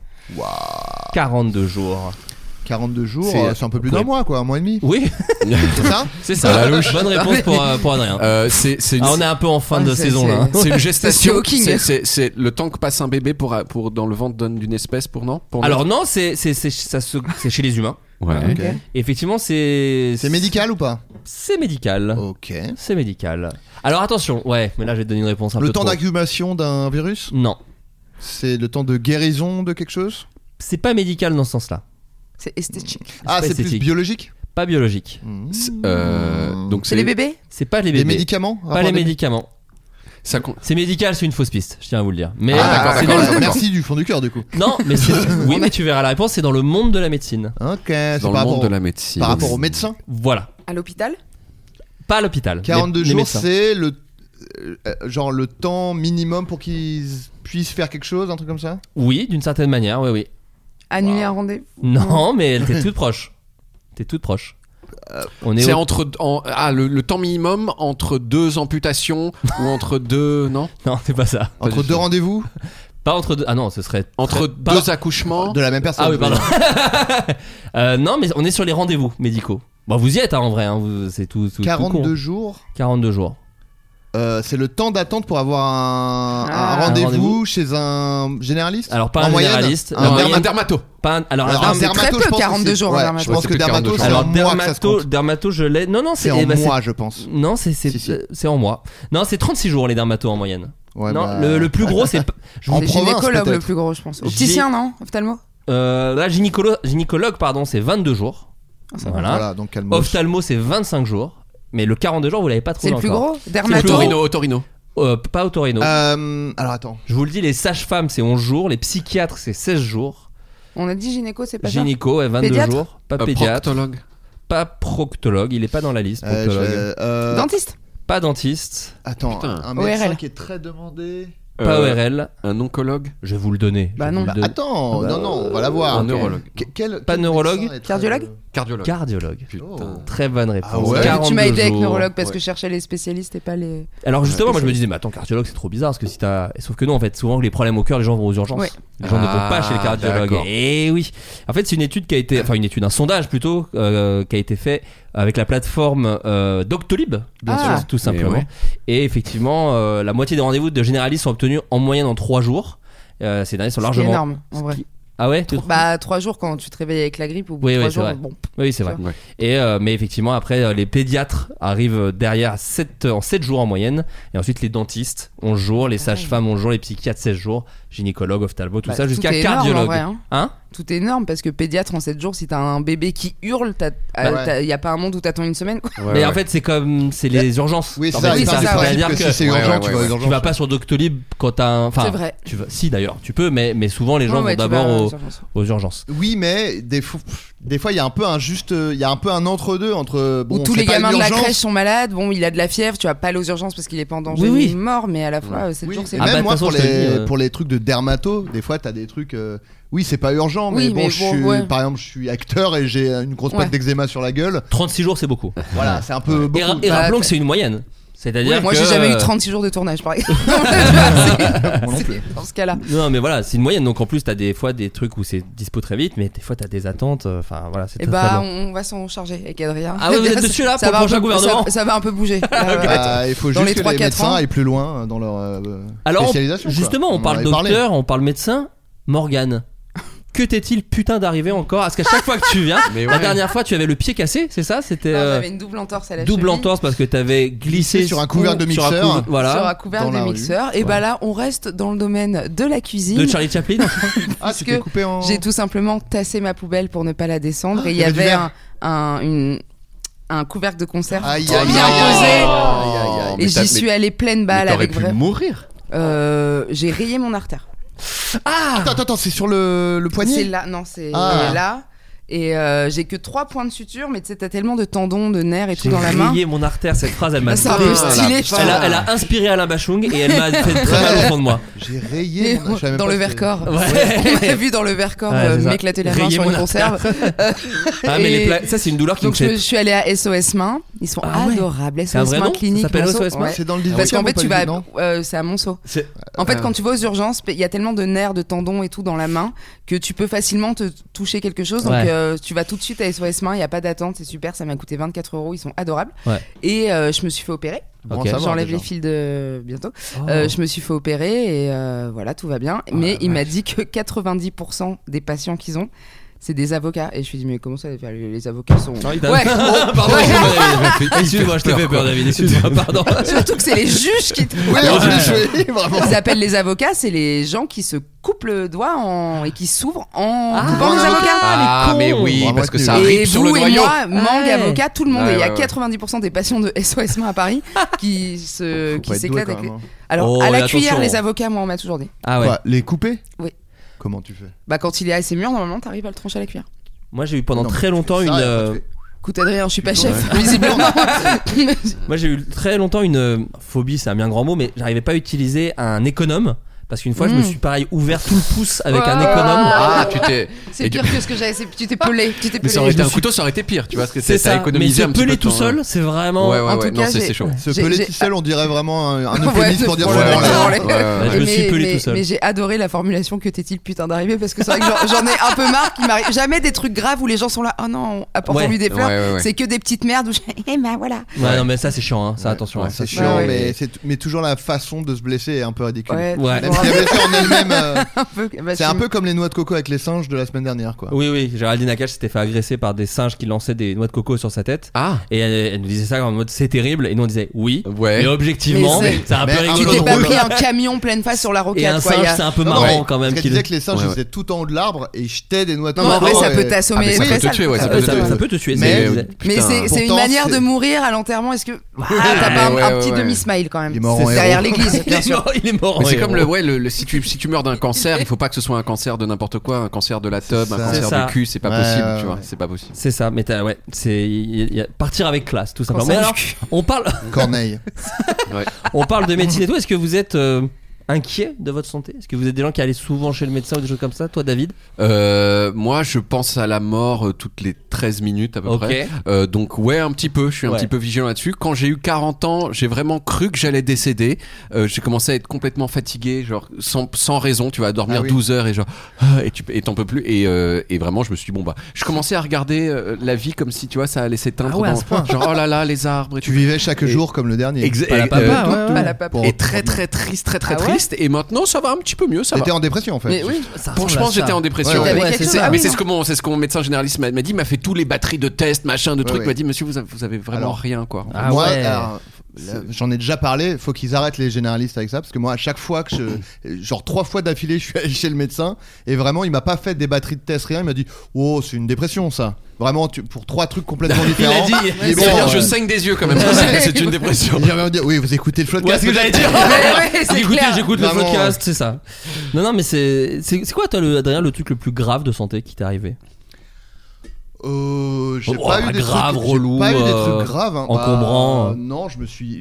42 jours. 42 jours, c'est un peu plus d'un mois, quoi, un mois et demi. Oui, c'est ça. C'est ça. Bonne réponse pour Adrien. On est un peu en fin de saison là. C'est une gestation. C'est le temps que passe un bébé pour dans le ventre d'une espèce Alors non, c'est chez les humains. Ouais. Okay. Effectivement, c'est médical ou pas? C'est médical. Ok. C'est médical. Alors attention, mais là je vais te donner une réponse un peu. Le temps d'incubation d'un virus? Non. C'est le temps de guérison de quelque chose? C'est pas médical dans ce sens-là. C'est esthétique. Ah, c'est plus biologique? Pas biologique. Donc c'est les bébés. C'est pas les bébés. Les médicaments. Pas les médicaments. C'est médical, c'est une fausse piste, je tiens à vous le dire. Mais d'accord. Merci du fond du cœur du coup. Non, mais oui, mais tu verras la réponse, c'est dans le monde de la médecine. Ok, c'est dans le monde de la médecine. Par rapport aux médecins. Voilà. À l'hôpital. Pas à l'hôpital. 42 jours, c'est le genre le temps minimum pour qu'ils puissent faire quelque chose, un truc comme ça. Oui, d'une certaine manière, oui. Annuler un rendez-vous. Non, mais t'es toute proche. C'est le temps minimum entre 2 amputations ou entre 2 non c'est pas ça. Entre 2 rendez-vous. Pas entre 2. Ah non, ce serait entre 2 accouchements de la même personne. Ah oui, pardon. Non, mais on est sur les rendez-vous médicaux. Bon, vous y êtes en vrai. C'est tout. 42 jours. 42 jours. C'est le temps d'attente pour avoir un rendez-vous chez un généraliste. Alors pas un généraliste, un dermato. Alors un dermato, je pense 42 jours. Je pense que dermato, c'est alors en mois que ça se compte. Dermato, je l'ai. Non, c'est en mois, je pense. Non, c'est en mois. Non, c'est 36 jours les dermatos en moyenne. Ouais, non, le plus gros c'est en province, gynécologue le plus gros, je pense. Opticien, non, ophtalmo. Là, gynécologue, pardon, c'est 22 jours. Voilà, donc calmos. Ophtalmo, c'est 25 jours. Mais le 42 jours, vous l'avez pas trouvé encore. C'est le plus gros. Dermato. Otorino. Pas Otorino. Alors attends. Je vous le dis, les sages-femmes, c'est 11 jours. Les psychiatres, c'est 16 jours. On a dit gynéco, c'est pas ça. Gynéco, 22 pédiatre jours. Pas pédiatre. Proctologue. Pas proctologue. Il est pas dans la liste. Dentiste. Pas dentiste. Attends, un médecin qui est très demandé. Pas ORL. Un oncologue. Je vais vous le donner. Bah non. Attends, non, on va l'avoir. Un neurologue. Pas neurologue. Cardiologue. Cardiologue. Putain. Très bonne réponse. Ah ouais. Tu m'as aidé avec neurologue parce que je cherchais les spécialistes et pas les. Alors justement, moi je me disais, mais attends, cardiologue c'est trop bizarre parce que si t'as. Sauf que non, en fait, souvent les problèmes au cœur, les gens vont aux urgences. Ouais. Les gens ne vont pas chez les cardiologues. D'accord. Et oui. En fait, c'est une étude qui a été, un sondage plutôt, qui a été fait avec la plateforme Doctolib, bien sûr, tout simplement. Et effectivement, la moitié des rendez-vous de généralistes sont obtenus en moyenne en 3 jours. Ces derniers sont largement. C'est énorme, en vrai. Ah ouais. 3 jours quand tu te réveilles avec la grippe ou 3 jours. Vrai. Bon. Oui, c'est vrai. Ouais. Et mais effectivement, après, les pédiatres arrivent derrière en 7 jours en moyenne. Et ensuite, les dentistes 11 jours, les sages-femmes 11 jours, les psychiatres 16 jours, gynécologue, ophtalmo, tout ça, jusqu'à cardiologue. Vrai, hein. Tout est énorme parce que pédiatre en 7 jours, si t'as un bébé qui hurle, y a pas un monde où t'attends une semaine. Mais en fait, c'est les urgences. Oui, c'est ça. C'est-à-dire que si c'est urgent, tu vas aux urgences. Tu vas pas sur Doctolib quand t'as c'est vrai. Si d'ailleurs, tu peux, mais souvent les gens vont d'abord aux urgences. Oui, mais des fois, il y a un peu un entre-deux entre. Où tous les gamins de la crèche sont malades. Bon, il a de la fièvre, tu vas pas aller aux urgences parce qu'il est pas en danger, il est mort, mais à la fois, 7 jours, c'est. Même moi, pour les trucs de dermato, des fois, t'as des trucs. Oui, c'est pas urgent, mais par exemple, je suis acteur et j'ai une grosse plaque d'eczéma sur la gueule. 36 jours, c'est beaucoup. Voilà, c'est un peu beaucoup. Et rappelons que c'est une moyenne. C'est-à-dire moi, j'ai jamais eu 36 jours de tournage, par exemple. Dans ce cas-là. Non, mais voilà, c'est une moyenne. Donc en plus, t'as des fois des trucs où c'est dispo très vite, mais des fois t'as des attentes. Enfin voilà, c'est très long. On va s'en charger avec Adrien. Ah ouais, vous êtes dessus là pour le prochain gouvernement. Ça va un peu bouger. Il faut juste que les médecins aillent plus loin dans leur spécialisation. Alors justement, on parle docteur, on parle médecin. Morgane. Que t'est-il putain d'arriver encore? Parce qu'à chaque fois que tu viens, la dernière fois tu avais le pied cassé, c'est ça? C'était j'avais une double entorse à la cheville. Double entorse parce que t'avais glissé sur un couvert de mixeur. Sur un couvert de mixeur. Et bah là, on reste dans le domaine de la cuisine. De Charlie Chaplin. Parce que j'ai tout simplement tassé ma poubelle pour ne pas la descendre. Et il y avait un couvercle de conserve bien posé. Et j'y suis allée pleine balle avec vrai. T'aurais pu mourir. J'ai rayé mon artère. Attends, c'est sur le poignet. C'est là, non, c'est là. Et j'ai que 3 points de suture, mais tu sais, t'as tellement de tendons, de nerfs et tout dans la main. J'ai rayé mon artère, cette phrase, elle m'a stylé. Elle a inspiré Alain Bachung et elle m'a fait très mal au fond de moi. J'ai rayé dans le Vercors. On m'a vu dans le Vercors m'éclater la main sur une conserve. Ça, c'est une douleur qui me fait. Donc je suis allée à SOS Main. Ils sont adorables. SOS Main clinique. Ça s'appelle SOS Main. C'est dans le 18e. Parce qu'en fait, tu vas. C'est à Monceau. En fait, quand tu vas aux urgences, il y a tellement de nerfs, de tendons et tout dans la main que tu peux facilement te toucher quelque chose. Donc tu vas tout de suite à SOS Main, il n'y a pas d'attente, c'est super, ça m'a coûté 24 €, ils sont adorables. Et je me suis fait opérer. J'enlève les fils de bientôt. Je me suis fait opérer et voilà, tout va bien. Mais il m'a dit que 90% des patients qu'ils ont, c'est des avocats. Et je lui dis, mais comment ça, les avocats sont. Ouais. Pardon, excuse-moi, je t'ai fait peur, David. Excuse-moi, pardon. Surtout que c'est les juges qui. Ils appellent les avocats, c'est les gens qui se coupent le doigt et qui s'ouvrent en coupant les avocats. Ah, mais oui, parce que ça arrive sur le noyau. Et moi, mangue avocat, tout le monde. Et il y a 90% des patients de SOS Main à Paris qui s'éclatent avec les. Alors, à la cuillère, les avocats, moi, on m'a toujours dit. Ah ouais. Les couper ? Oui. Comment tu fais ? Bah, quand il est assez mûr, normalement, t'arrives à le trancher à la cuillère. Moi, j'ai eu pendant très longtemps Écoute, Adrien, je suis pas chef, visiblement. Moi, j'ai eu très longtemps une phobie, c'est un bien grand mot, mais j'arrivais pas à utiliser un économe. Parce qu'une fois, je me suis pareil ouvert tout le pouce avec un économe. Ah, tu t'es. C'est pire que ce que j'avais. Tu t'es pelé. Mais ça aurait été un couteau, ça aurait été pire. Tu vois, parce que c'est ça. Mais se peler tout seul, c'est vraiment. Ouais. En tout cas, c'est chaud. Se peler tout seul, on dirait vraiment un euphémisme pour dire je me suis pelé tout seul. Mais j'ai adoré la formulation que t'es-il putain d'arrivé parce que c'est vrai que j'en ai un peu marre qu'il m'arrive jamais des trucs graves où les gens sont là. Oh non, apportons-lui des fleurs. C'est que des petites merdes où ben voilà. Ouais, non, mais ça c'est chiant. Ça, attention. C'est chiant, mais toujours la façon de se blesser est un peu ridicule. Ouais. Même si la blessure en elle-même. C'est un peu comme les noix de coco avec les singes de la semaine dernière, quoi. Oui, Géraldine Nakache s'était fait agresser par des singes qui lançaient des noix de coco sur sa tête. Ah. Et elle nous disait ça en mode c'est terrible, et nous on disait oui. Ouais. Mais objectivement, c'est un peu rigolo. Tu t'es pas pris un camion pleine face sur la rocade. Et un singe, c'est un peu marrant quand même. Parce qu'elle disait que les singes étaient tout en haut de l'arbre et ils jetaient des noix de coco. Non, mais ça peut t'assommer. Ça peut te tuer, ça peut te tuer. Mais c'est une manière de mourir à l'enterrement. Est-ce que t'as pas un petit demi-smile quand même derrière l'église, bien sûr. Il est mort. Mais c'est comme si tu meurs d'un cancer, il faut pas que ce soit un cancer de n'importe quoi, un cancer de la teub, un cancer du cul, c'est pas possible, tu vois, c'est pas possible. C'est ça, mais partir avec classe, tout simplement. Mais alors, on parle Corneille. On parle de médecine et tout. Est-ce que vous êtes inquiet de votre santé ? Est-ce que vous êtes des gens qui allaient souvent chez le médecin ou des choses comme ça ? Toi, David ? Moi, je pense à la mort toutes les 13 minutes à peu près. Donc ouais, un petit peu. Je suis un petit peu vigilant là-dessus. Quand j'ai eu 40 ans, j'ai vraiment cru que j'allais décéder. J'ai commencé à être complètement fatigué, genre sans raison. Tu vas dormir 12 heures et genre et t'en peux plus. Et vraiment, je me suis dit, bon bah, je commençais à regarder la vie comme si tu vois ça allait s'éteindre. Genre oh là là, les arbres. Et tu vivais chaque jour comme le dernier. Exactement. Et très très triste, très très triste. Et maintenant, ça va un petit peu mieux. Ça va. T'étais en dépression en fait. Mais oui. Je pense que j'étais en dépression. C'est ça. Mais c'est ce que mon médecin généraliste m'a dit. Il m'a fait tous les batteries de tests, machin, de trucs. Il m'a dit, monsieur, vous avez vraiment rien, quoi. Moi, j'en ai déjà parlé. Faut qu'ils arrêtent les généralistes avec ça, parce que moi, à chaque fois que genre 3 fois d'affilée, je suis allé chez le médecin et vraiment, il m'a pas fait des batteries de tests, rien. Il m'a dit, oh, c'est une dépression, ça. Vraiment, pour 3 trucs complètement différents. Il a dit, je saigne des yeux quand même. C'est une dépression. Il va me dire, oui, vous écoutez le Floodcast. C'est ce que j'allais dire. J'écoute le Floodcast, c'est ça. Non, mais c'est quoi, toi, Adrien, le truc le plus grave de santé qui t'est arrivé ? J'ai pas eu des grave, trucs, relou, j'ai pas eu des trucs graves, encombrants. Non, je me suis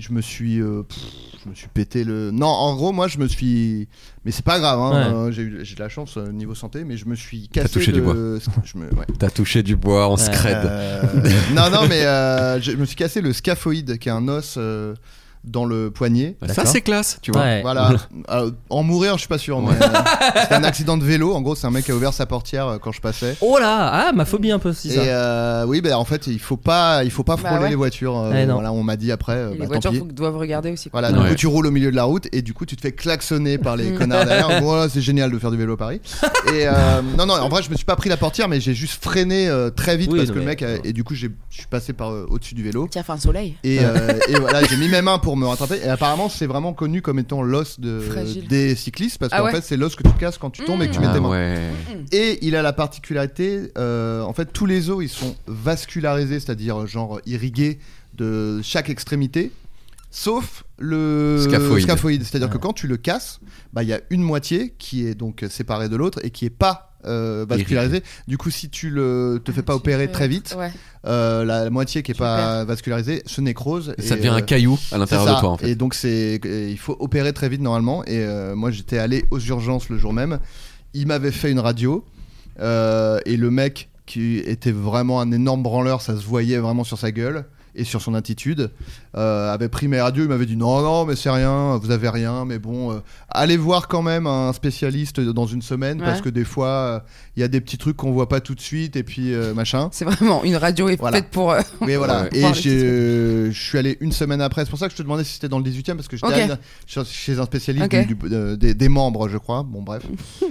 pété le. Non, en gros, moi, je me suis. Mais c'est pas grave, hein. J'ai de la chance niveau santé, mais je me suis cassé. T'as touché du bois. T'as touché du bois en scred. Non, mais je me suis cassé le scaphoïde, qui est un os. Dans le poignet. Ça c'est classe, tu vois. Voilà. En mourir, je suis pas sûr. Mais, c'était un accident de vélo. En gros, c'est un mec qui a ouvert sa portière quand je passais. Oh là, ma phobie un peu aussi. Et oui, en fait, il faut pas frôler les voitures. Voilà, on m'a dit après. Les voitures doivent regarder aussi. Voilà, du coup, tu roules au milieu de la route et du coup, tu te fais klaxonner par les connards derrière. Voilà, c'est génial de faire du vélo à Paris. Et non, en vrai, je me suis pas pris la portière, mais j'ai juste freiné très vite parce que le mec et du coup, je suis passé par au-dessus du vélo. Tiens, fin soleil. Et voilà, j'ai mis mes mains pour me rattraper. Et apparemment, c'est vraiment connu comme étant l'os des cyclistes parce qu'en fait, c'est l'os que tu casses quand tu tombes et que tu mets tes mains. Et il a la particularité, en fait, tous les os ils sont vascularisés, c'est-à-dire genre irrigués de chaque extrémité. Sauf le scaphoïde. C'est-à-dire que quand tu le casses, il y a une moitié qui est donc séparée de l'autre et qui est pas vascularisée. Du coup, si tu te fais pas opérer très vite, la moitié qui est pas vascularisée se nécrose. Et ça devient un caillou à l'intérieur de toi en fait. Et donc il faut opérer très vite normalement. Et moi j'étais allé aux urgences le jour même. Il m'avait fait une radio et le mec qui était vraiment un énorme branleur, ça se voyait vraiment sur sa gueule. et sur son attitude, avait pris mes radios. Il m'avait dit non mais c'est rien, vous avez rien, mais bon, allez voir quand même un spécialiste dans une semaine parce que des fois il y a des petits trucs qu'on voit pas tout de suite et puis machin. C'est vraiment une radio est faite pour. Oui voilà. Et je suis allé une semaine après. C'est pour ça que je te demandais si c'était dans le 18e parce que j'étais allé chez un spécialiste des membres, je crois. Bon bref,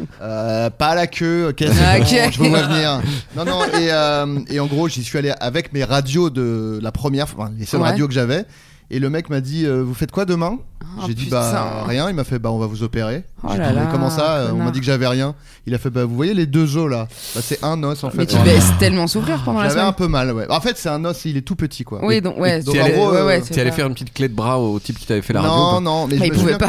pas à la queue. Ok, je vous vois venir. Non et en gros j'y suis allé avec mes radios de la première, les seules radios que j'avais. Et le mec m'a dit vous faites quoi demain? J'ai dit rien. Il m'a fait on va vous opérer. J'ai dit mais comment ça? On m'a dit que j'avais rien. Il a fait vous voyez les 2 os là, c'est un os en fait. Mais tu devais tellement souffrir pendant la semaine. J'avais un peu mal, ouais. En fait c'est un os, il est tout petit quoi. Oui donc ouais. Donc en gros tu allais faire une petite clé de bras au type qui t'avait fait la radio? Non mais il pouvait pas.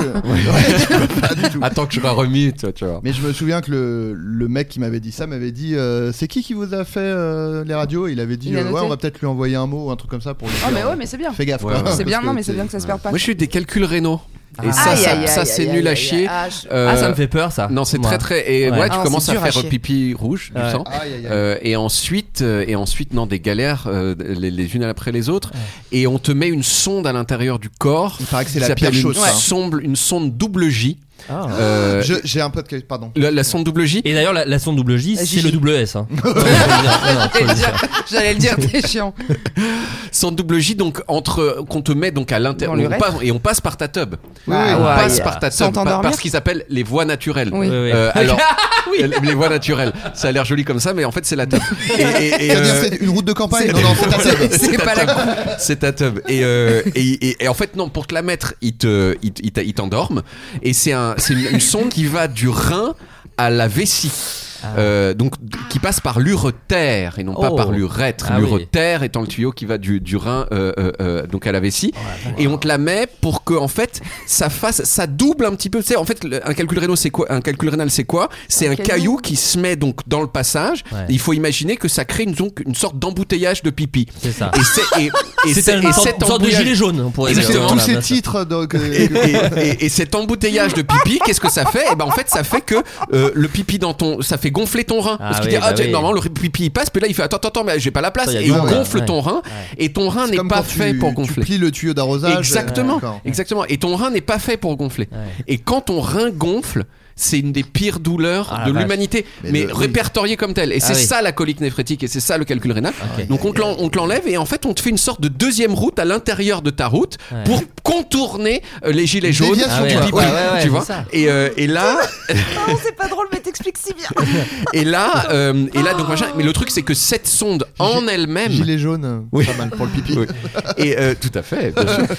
Pas du tout. Attends que je sois remis tu vois. Mais je me souviens que le mec qui m'avait dit ça m'avait dit c'est qui vous a fait les radios? Il avait dit on va peut-être lui envoyer un mot ou un truc comme ça pour lui dire. Mais ouais mais c'est bien. Fais gaffe quoi. C'est bien non mais c'est bien que ça se perde pas. Moi je suis des calculs rénaux. Et ça c'est nul à chier. Ça me fait peur ça. Non c'est très et tu commences à faire pipi rouge du sang. Et ensuite non des galères les unes après les autres. Et on te met une sonde à l'intérieur du corps. Il paraît que c'est la pire chose. Une sonde double J. J'ai un podcast, pardon. La sonde double J. Et d'ailleurs la sonde double J c'est le double S hein. J'allais le dire, t'es chiant. Sonde double J donc qu'on te met donc à l'intérieur et on passe par ta tub. On passe par ta tub parce qu'ils appellent les voies naturelles. Alors les voies naturelles, ça a l'air joli comme ça mais en fait c'est la tub. C'est une route de campagne. Non c'est ta tub. C'est pas la coupe. C'est ta tub et en fait non pour te la mettre ils t'endorment et c'est une sonde qui va du rein à la vessie. Donc qui passe par l'ureter et non pas par l'urètre. L'ureter étant le tuyau qui va du rein donc à la vessie et on te la met pour que en fait ça double un petit peu. Tu sais en fait un calcul rénal c'est quoi? Un calcul rénal c'est quoi? C'est un caillou qui se met donc dans le passage. Il faut imaginer que ça crée une sorte d'embouteillage de pipi. C'est ça. C'est une sorte de gilet jaune on pourrait dire. Tous ces titres donc et cet embouteillage de pipi qu'est-ce que ça fait? Et ben en fait ça fait que le pipi dans ça fait gonfler ton rein parce qu'il dit normalement le pipi il passe puis là il fait attends mais j'ai pas la place et il gonfle ton rein et ton rein n'est pas fait pour gonfler. Tu plies le tuyau d'arrosage. Exactement et ton rein n'est pas fait pour gonfler et quand ton rein gonfle c'est une des pires douleurs de l'humanité mais répertoriée comme telle et c'est ça la colique néphrétique et c'est ça le calcul rénal. Donc on te l'enlève et en fait on te fait une sorte de deuxième route à l'intérieur de ta route pour contourner les gilets jaunes du pipi tu vois et là non c'est pas drôle mais t'expliques si bien. et là donc machin mais le truc c'est que cette sonde en elle-même gilet jaune pas mal pour le pipi et tout à fait bien sûr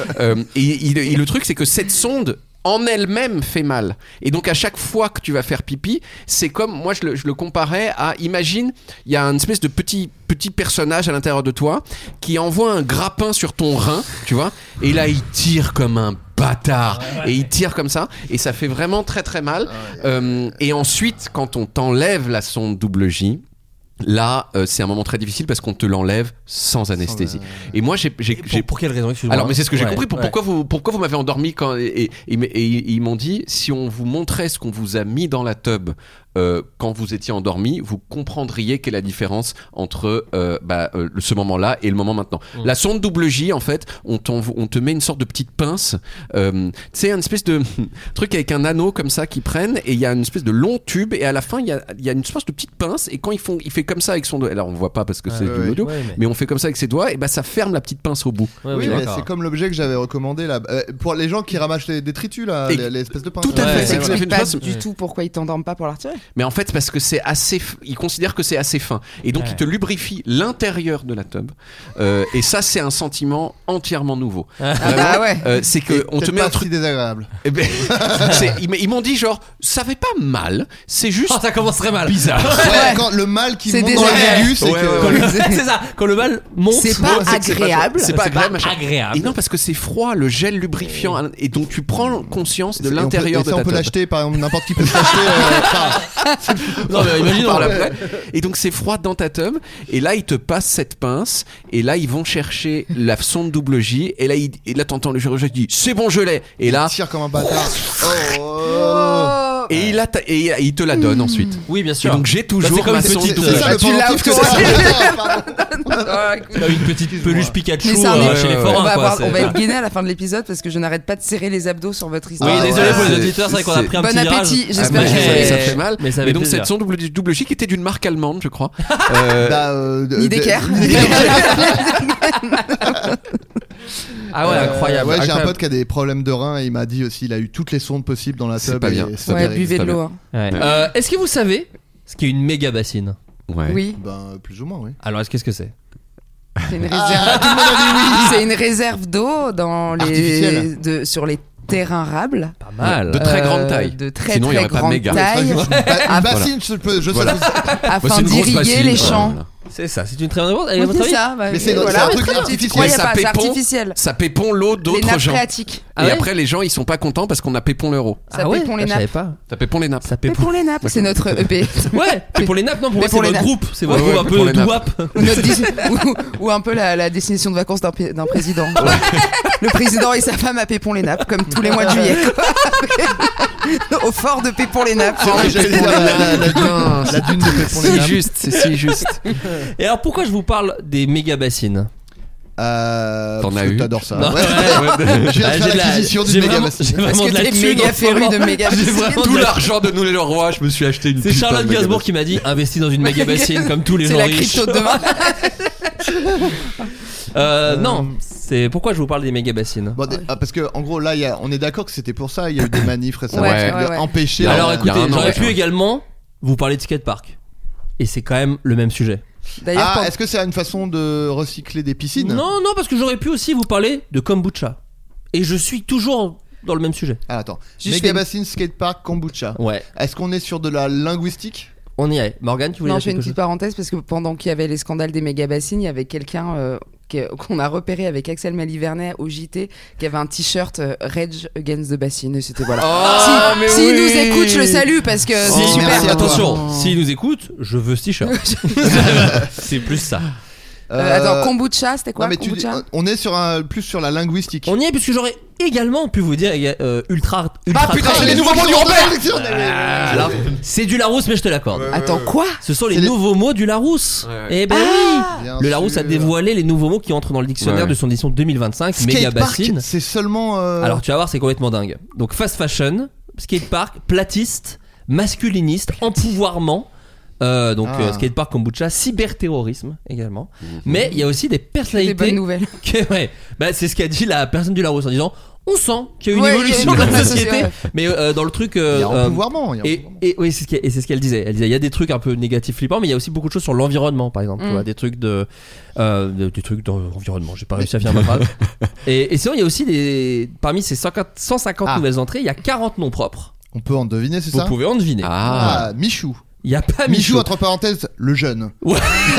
et le truc c'est que cette sonde en elle-même fait mal. Et donc à chaque fois que tu vas faire pipi, c'est comme moi je le comparais à imagine, il y a une espèce de petit personnage à l'intérieur de toi qui envoie un grappin sur ton rein, tu vois, et là il tire comme un bâtard et il tire comme ça et ça fait vraiment très très mal. Et ensuite quand on t'enlève la sonde double J, là c'est un moment très difficile parce qu'on te l'enlève sans anesthésie. Et moi j'ai pour quelle raison? Excuse-moi. Alors mais c'est ce que j'ai compris pourquoi vous m'avez endormi quand et ils m'ont dit si on vous montrait ce qu'on vous a mis dans la tub quand vous étiez endormi, vous comprendriez quelle est la différence entre ce moment-là et le moment maintenant. La sonde double J, en fait, on te met une sorte de petite pince, tu sais, une espèce de truc avec un anneau comme ça qui prennent, et il y a une espèce de long tube, et à la fin, il y a une espèce de petite pince, et quand il fait comme ça avec son doigt, alors on voit pas parce que c'est du audio, mais on fait comme ça avec ses doigts, et ça ferme la petite pince au bout. Oui, mais c'est comme l'objet que j'avais recommandé là, pour les gens qui ramassent des détritus là, les espèces de pinces. Tout à fait, c'est pas du tout pourquoi ils t'endorment pas pour la retirer. Mais en fait, parce que c'est assez, ils considèrent que c'est assez fin, et donc ils te lubrifient l'intérieur de la tub, et ça c'est un sentiment entièrement nouveau. C'est que on te met un truc désagréable. Eh ben, ils m'ont dit genre ça fait pas mal, c'est juste ça commencerait mal. Bizarre. Quand le mal qui monte dans l'aigu, c'est c'est ça. Quand le mal monte, c'est pas agréable. C'est pas agréable. Et non parce que c'est froid, le gel lubrifiant, et donc tu prends conscience de l'intérieur de ta tub. On peut l'acheter, par exemple, n'importe qui peut l'acheter. Non mais imagine après. Et donc c'est froid dans ta tub, et là ils te passent cette pince, et là ils vont chercher la sonde double J, et là t'entends le chirurgien qui dit c'est bon je l'ai, et là il tire comme un bâtard. Et il te la donne ensuite. Oui, bien sûr. Et donc j'ai toujours ma sonde double J. Tu l'as Une petite peluche Pikachu chez les forains. On va être gainé à la fin de l'épisode parce que je n'arrête pas de serrer les abdos sur votre histoire. Oui, désolé pour les auditeurs, c'est vrai qu'on a pris un petit virage. Bon appétit, j'espère que ça fait mal. Mais donc cette sonde double chic était d'une marque allemande, je crois. Nidecker. Ah ouais, incroyable. Ouais, j'ai un pote qui a des problèmes de reins et il m'a dit aussi, il a eu toutes les sondes possibles dans la tub. C'est pas bien. Ouais, buvez de l'eau. Est-ce que vous savez ce qu'est une méga bassine? Oui. Ben, plus ou moins, oui. Alors, qu'est-ce que c'est? C'est une réserve. C'est une réserve d'eau sur les terrains arables. Pas mal. De très grande taille. De très Sinon, très grande taille. Une bassine, je sais. Afin d'irriguer les champs. C'est ça, c'est une très bonne réponse. C'est ça, mais c'est un truc artificiel. C'est artificiel. Ça pépon l'eau d'autres gens. Les nappes phréatiques. Et après, les gens, ils sont pas contents parce qu'on a pépon l'euro. Ça pépon les nappes. Ça pépon les nappes. Ça pépon les nappes. C'est notre EP. Ouais, pépon les nappes, non, pour moi, c'est votre groupe. C'est votre groupe un peu doo-wop. Ou un peu la destination de vacances d'un président. Le président et sa femme à Pépon les Nappes, comme tous les mois de juillet. Au fort de Pépon les Nappes. La dune de Pépon les Nappes. C'est si juste. Et alors pourquoi je vous parle des méga bassines? T'en as eu? T'adores ça. J'ai l'acquisition d'une méga bassine. Parce que t'es méga féru de méga bassine. Tout l'argent de nous les rois, je me suis acheté une. C'est Charlotte Gainsbourg qui m'a dit investis dans une méga bassine comme tous les gens riches. C'est la crypto de demain. Non, c'est pourquoi je vous parle des méga bassines. Bon, parce que en gros là, on est d'accord que c'était pour ça. Il y a eu des manifs récemment ouais. empêcher. Alors écoutez, j'aurais pu également vous parler de skatepark. Et c'est quand même le même sujet. D'ailleurs, est-ce que c'est une façon de recycler des piscines? Non, parce que j'aurais pu aussi vous parler de kombucha. Et je suis toujours dans le même sujet. Ah, attends. Méga bassine, skatepark, kombucha. Ouais. Est-ce qu'on est sur de la linguistique? On y est. Morgane, tu voulais dire je fais une petite parenthèse parce que pendant qu'il y avait les scandales des méga bassines, il y avait quelqu'un qu'on a repéré avec Axel Malivernet au JT qui avait un t-shirt Rage Against the Bassine et c'était voilà. S'il nous écoute, je le salue parce que c'est super. Merci, attention, s'il nous écoute, je veux ce t-shirt. C'est plus ça. Attends, kombucha, c'était quoi? Non, mais kombucha on est plus sur la linguistique. On y est puisque j'aurais également pu vous dire ultra putain, c'est les nouveaux mots du Robert. Alors, c'est du Larousse, mais je te l'accorde. Attends, quoi? Ce sont les nouveaux mots du Larousse. Eh ben oui. Le Larousse a dévoilé les nouveaux mots qui entrent dans le dictionnaire de son édition 2025. Méga bassine. C'est seulement. Alors tu vas voir, c'est complètement dingue. Donc fast fashion, skatepark, platiste, masculiniste, empouvoirment. Skatepark, kombucha, cyberterrorisme également. Mais il y a aussi des personnalités. Des bonnes nouvelles. C'est ce qu'a dit la personne du Larousse en disant on sent qu'il y a une évolution de la société. Mais dans le truc. Il y a empouvoirment. Et oui, c'est ce qu'elle disait. Elle disait il y a des trucs un peu négatifs, flippants, mais il y a aussi beaucoup de choses sur l'environnement, par exemple. Tu vois, des trucs des trucs d'environnement. J'ai pas réussi à finir ma phrase. Et sinon, il y a aussi parmi ces 150 nouvelles entrées, il y a 40 noms propres. On peut en deviner, c'est ça? Vous pouvez en deviner. Michou. Il y a pas Michou entre parenthèses le jeune. Ouais.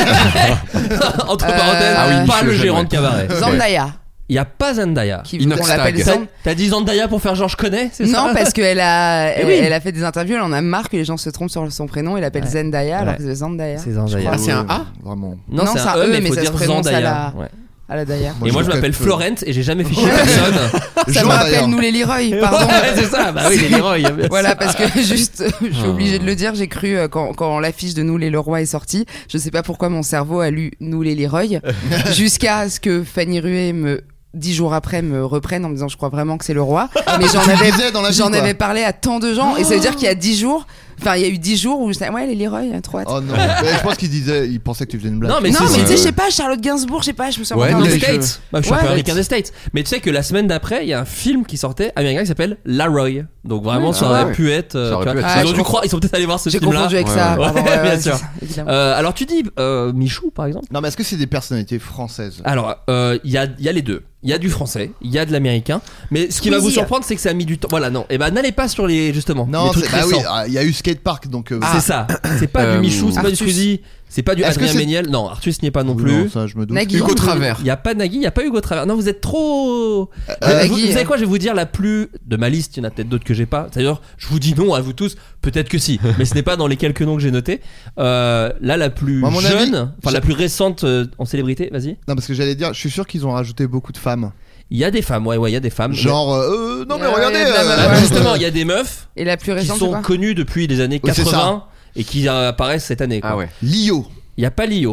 Entre parenthèses, pas le gérant de cabaret. Zendaya. Il y a pas Zendaya. On l'appelle T'as dit Zendaya pour faire genre je connais, c'est ça? Non, parce qu'elle a fait des interviews, elle en a marre que les gens se trompent sur son prénom, elle l'appelle Zendaya alors que c'est Zendaya. C'est Zendaya. C'est un A? Vraiment. Non, c'est un E, mais ça se prononce à la Daya. Et moi je m'appelle Florence et j'ai jamais fiché personne. Ça me rappelle nous les Leroy, pardon. C'est ça, bah oui, les Leroy. Voilà, parce que juste, je suis obligée de le dire, j'ai cru quand l'affiche de Nous les Leroy est sortie, je sais pas pourquoi mon cerveau a lu Nous les Leroy, jusqu'à ce que Fanny Rué 10 jours après me reprenne en me disant je crois vraiment que c'est le roi, mais j'en avais parlé à tant de gens et ça veut dire qu'il y a 10 jours, enfin il y a eu 10 jours où je disais ouais les Leroy trop hâte. Oh non, je pense qu'il pensait que tu faisais une blague. Non mais tu sais je sais pas, Charlotte Gainsbourg, je sais pas, je me suis rendu des States. Je suis un peu américain des States. Mais tu sais que la semaine d'après il y a un film qui sortait américain qui s'appelle Laroy. Donc vraiment ça aurait pu être ils sont peut-être allés voir ce film là. J'ai confondu avec ça. Bien sûr. Alors tu dis Michou par exemple. Non mais est-ce que c'est des personnalités françaises? Alors il y a les deux. Il y a du français, il y a de l'américain, mais ce qui va vous surprendre, c'est que ça a mis du temps. Voilà, non. Et n'allez pas sur les justement. Non, les trucs récents. Il y a eu Skatepark, donc. C'est ça. C'est pas du Michou, c'est pas du Squeezie, c'est pas du Adrien Méniel. Non, Artus n'y est pas non plus. Non, ça, je me doute. Nagui. Hugo Travers. Il y a pas Nagui, il y a pas Hugo Travers. Non, vous êtes trop. Vous savez quoi, je vais vous dire la plus de ma liste. Il y en a peut-être d'autres que j'ai pas. D'ailleurs, je vous dis non à vous tous. Peut-être que si, mais ce n'est pas dans les quelques noms que j'ai notés. Là, la plus jeune, enfin la plus récente en célébrité. Vas-y. Non, parce que j'allais dire, je suis sûr qu'ils ont rajouté beaucoup de femmes. Il y a des femmes, il y a des femmes. Genre, non mais regardez. Justement, il y a des meufs. Et la plus récente, qui sont connues depuis les années 80 et qui apparaissent cette année. Quoi. Ah ouais. Lio. Il y a pas Lio.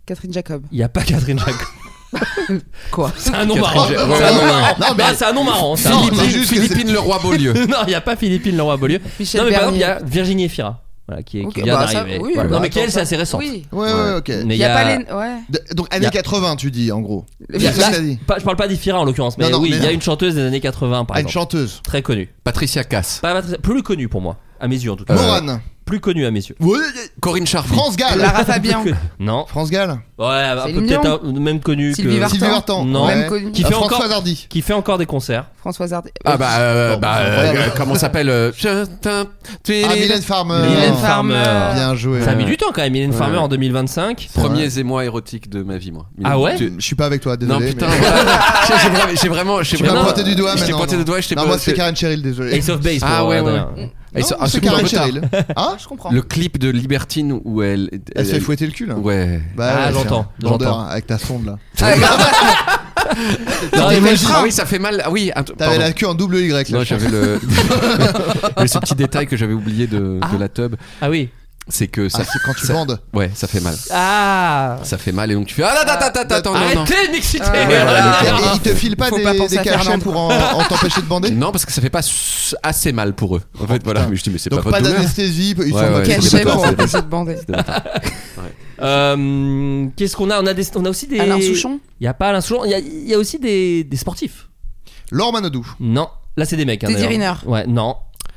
Catherine Jacob. Il y a pas Catherine Jacob. Quoi? C'est un nom marrant. C'est un nom marrant. Philippine Leroy-Beaulieu. Non, il y a pas Philippine Leroy-Beaulieu. Michel non, mais par Bernier. exemple, il y a Virginie Efira. Voilà, qui Ok, vient bah, d'arriver. ça, oui, Voilà. bah, Non, mais qui elle, attends, c'est assez récente. Oui. Ouais, ok. Mais Il y a pas les. Ouais. Donc années 80, tu dis en gros. Il y a- C'est ça que t'as dit. je parle pas d'Efira en l'occurrence, mais Non, oui, mais il y a non. une chanteuse des années 80 par Une exemple. chanteuse. Très connue. Patricia Cass. Plus connue pour moi, à mes yeux en tout cas. Morane. Plus connue à mes yeux. Ouais. Corinne Charpie. France Gall. Lara Fabian. Non. France Gall. Ouais, un peu Céline peut-être même connue Sylvie que. Vartan. Sylvie Vartan. Non. Même connue. Qui fait Françoise encore Hardy. qui fait encore des concerts. Françoise Hardy. Ah comment s'appelle Mylène Farmer. Mylène Farmer. Bien joué. Ça a mis du temps quand même, Mylène Farmer Ouais. en 2025. Premiers émois érotiques de ma vie, moi. Ah ouais Je suis pas avec toi, Non, désolé. putain, mais- voilà. j'ai vraiment. Tu m'as pointé du doigt, Je mais t'ai non, pointé non. du doigt, je t'ai Non, pas. moi c'est Karen Cheryl, désolé. Ace of Base. Ah pour ouais, Adrien. Et Non, ça- c'est un Karen peu tard. Cheryl. Hein Je comprends. Le clip de Libertine où elle. Elle se fait fouetter le cul là. Ouais. Bah, Ah, ouais, j'entends, Bandeur, j'entends. avec ta sonde là. Non, mais Ah oui, ça fait mal. Ah oui. T'avais pardon. la queue en double Y là. Non, j'avais le. Il y a ce petit détail que j'avais oublié de la tub. Ah oui. C'est que ça. Ah, c'est quand tu bandes. Ouais, ça fait mal. Ah. Ça fait mal et donc tu fais. Ah, attends, non. Arrêtez de m'exciter. Ah, Et voilà. ils te filent pas Faut pas des penser à cachets Fernande. pour en t'empêcher de bander. Non, parce que ça fait pas assez mal pour eux. En fait, voilà. Mais je dis, mais c'est pas Donc votre pas douleur. d'anesthésie, ils sont Ouais, en mode ouais, c'est Cachet d'accord, pour c'est- empêcher de bander. Qu'est-ce qu'on a on a aussi des. Alain Souchon. Il y a pas Alain Souchon. Il y a aussi des sportifs. Laure Manodou. Non. Là, c'est des mecs. Teddy d'ailleurs. Riner. Ouais, non.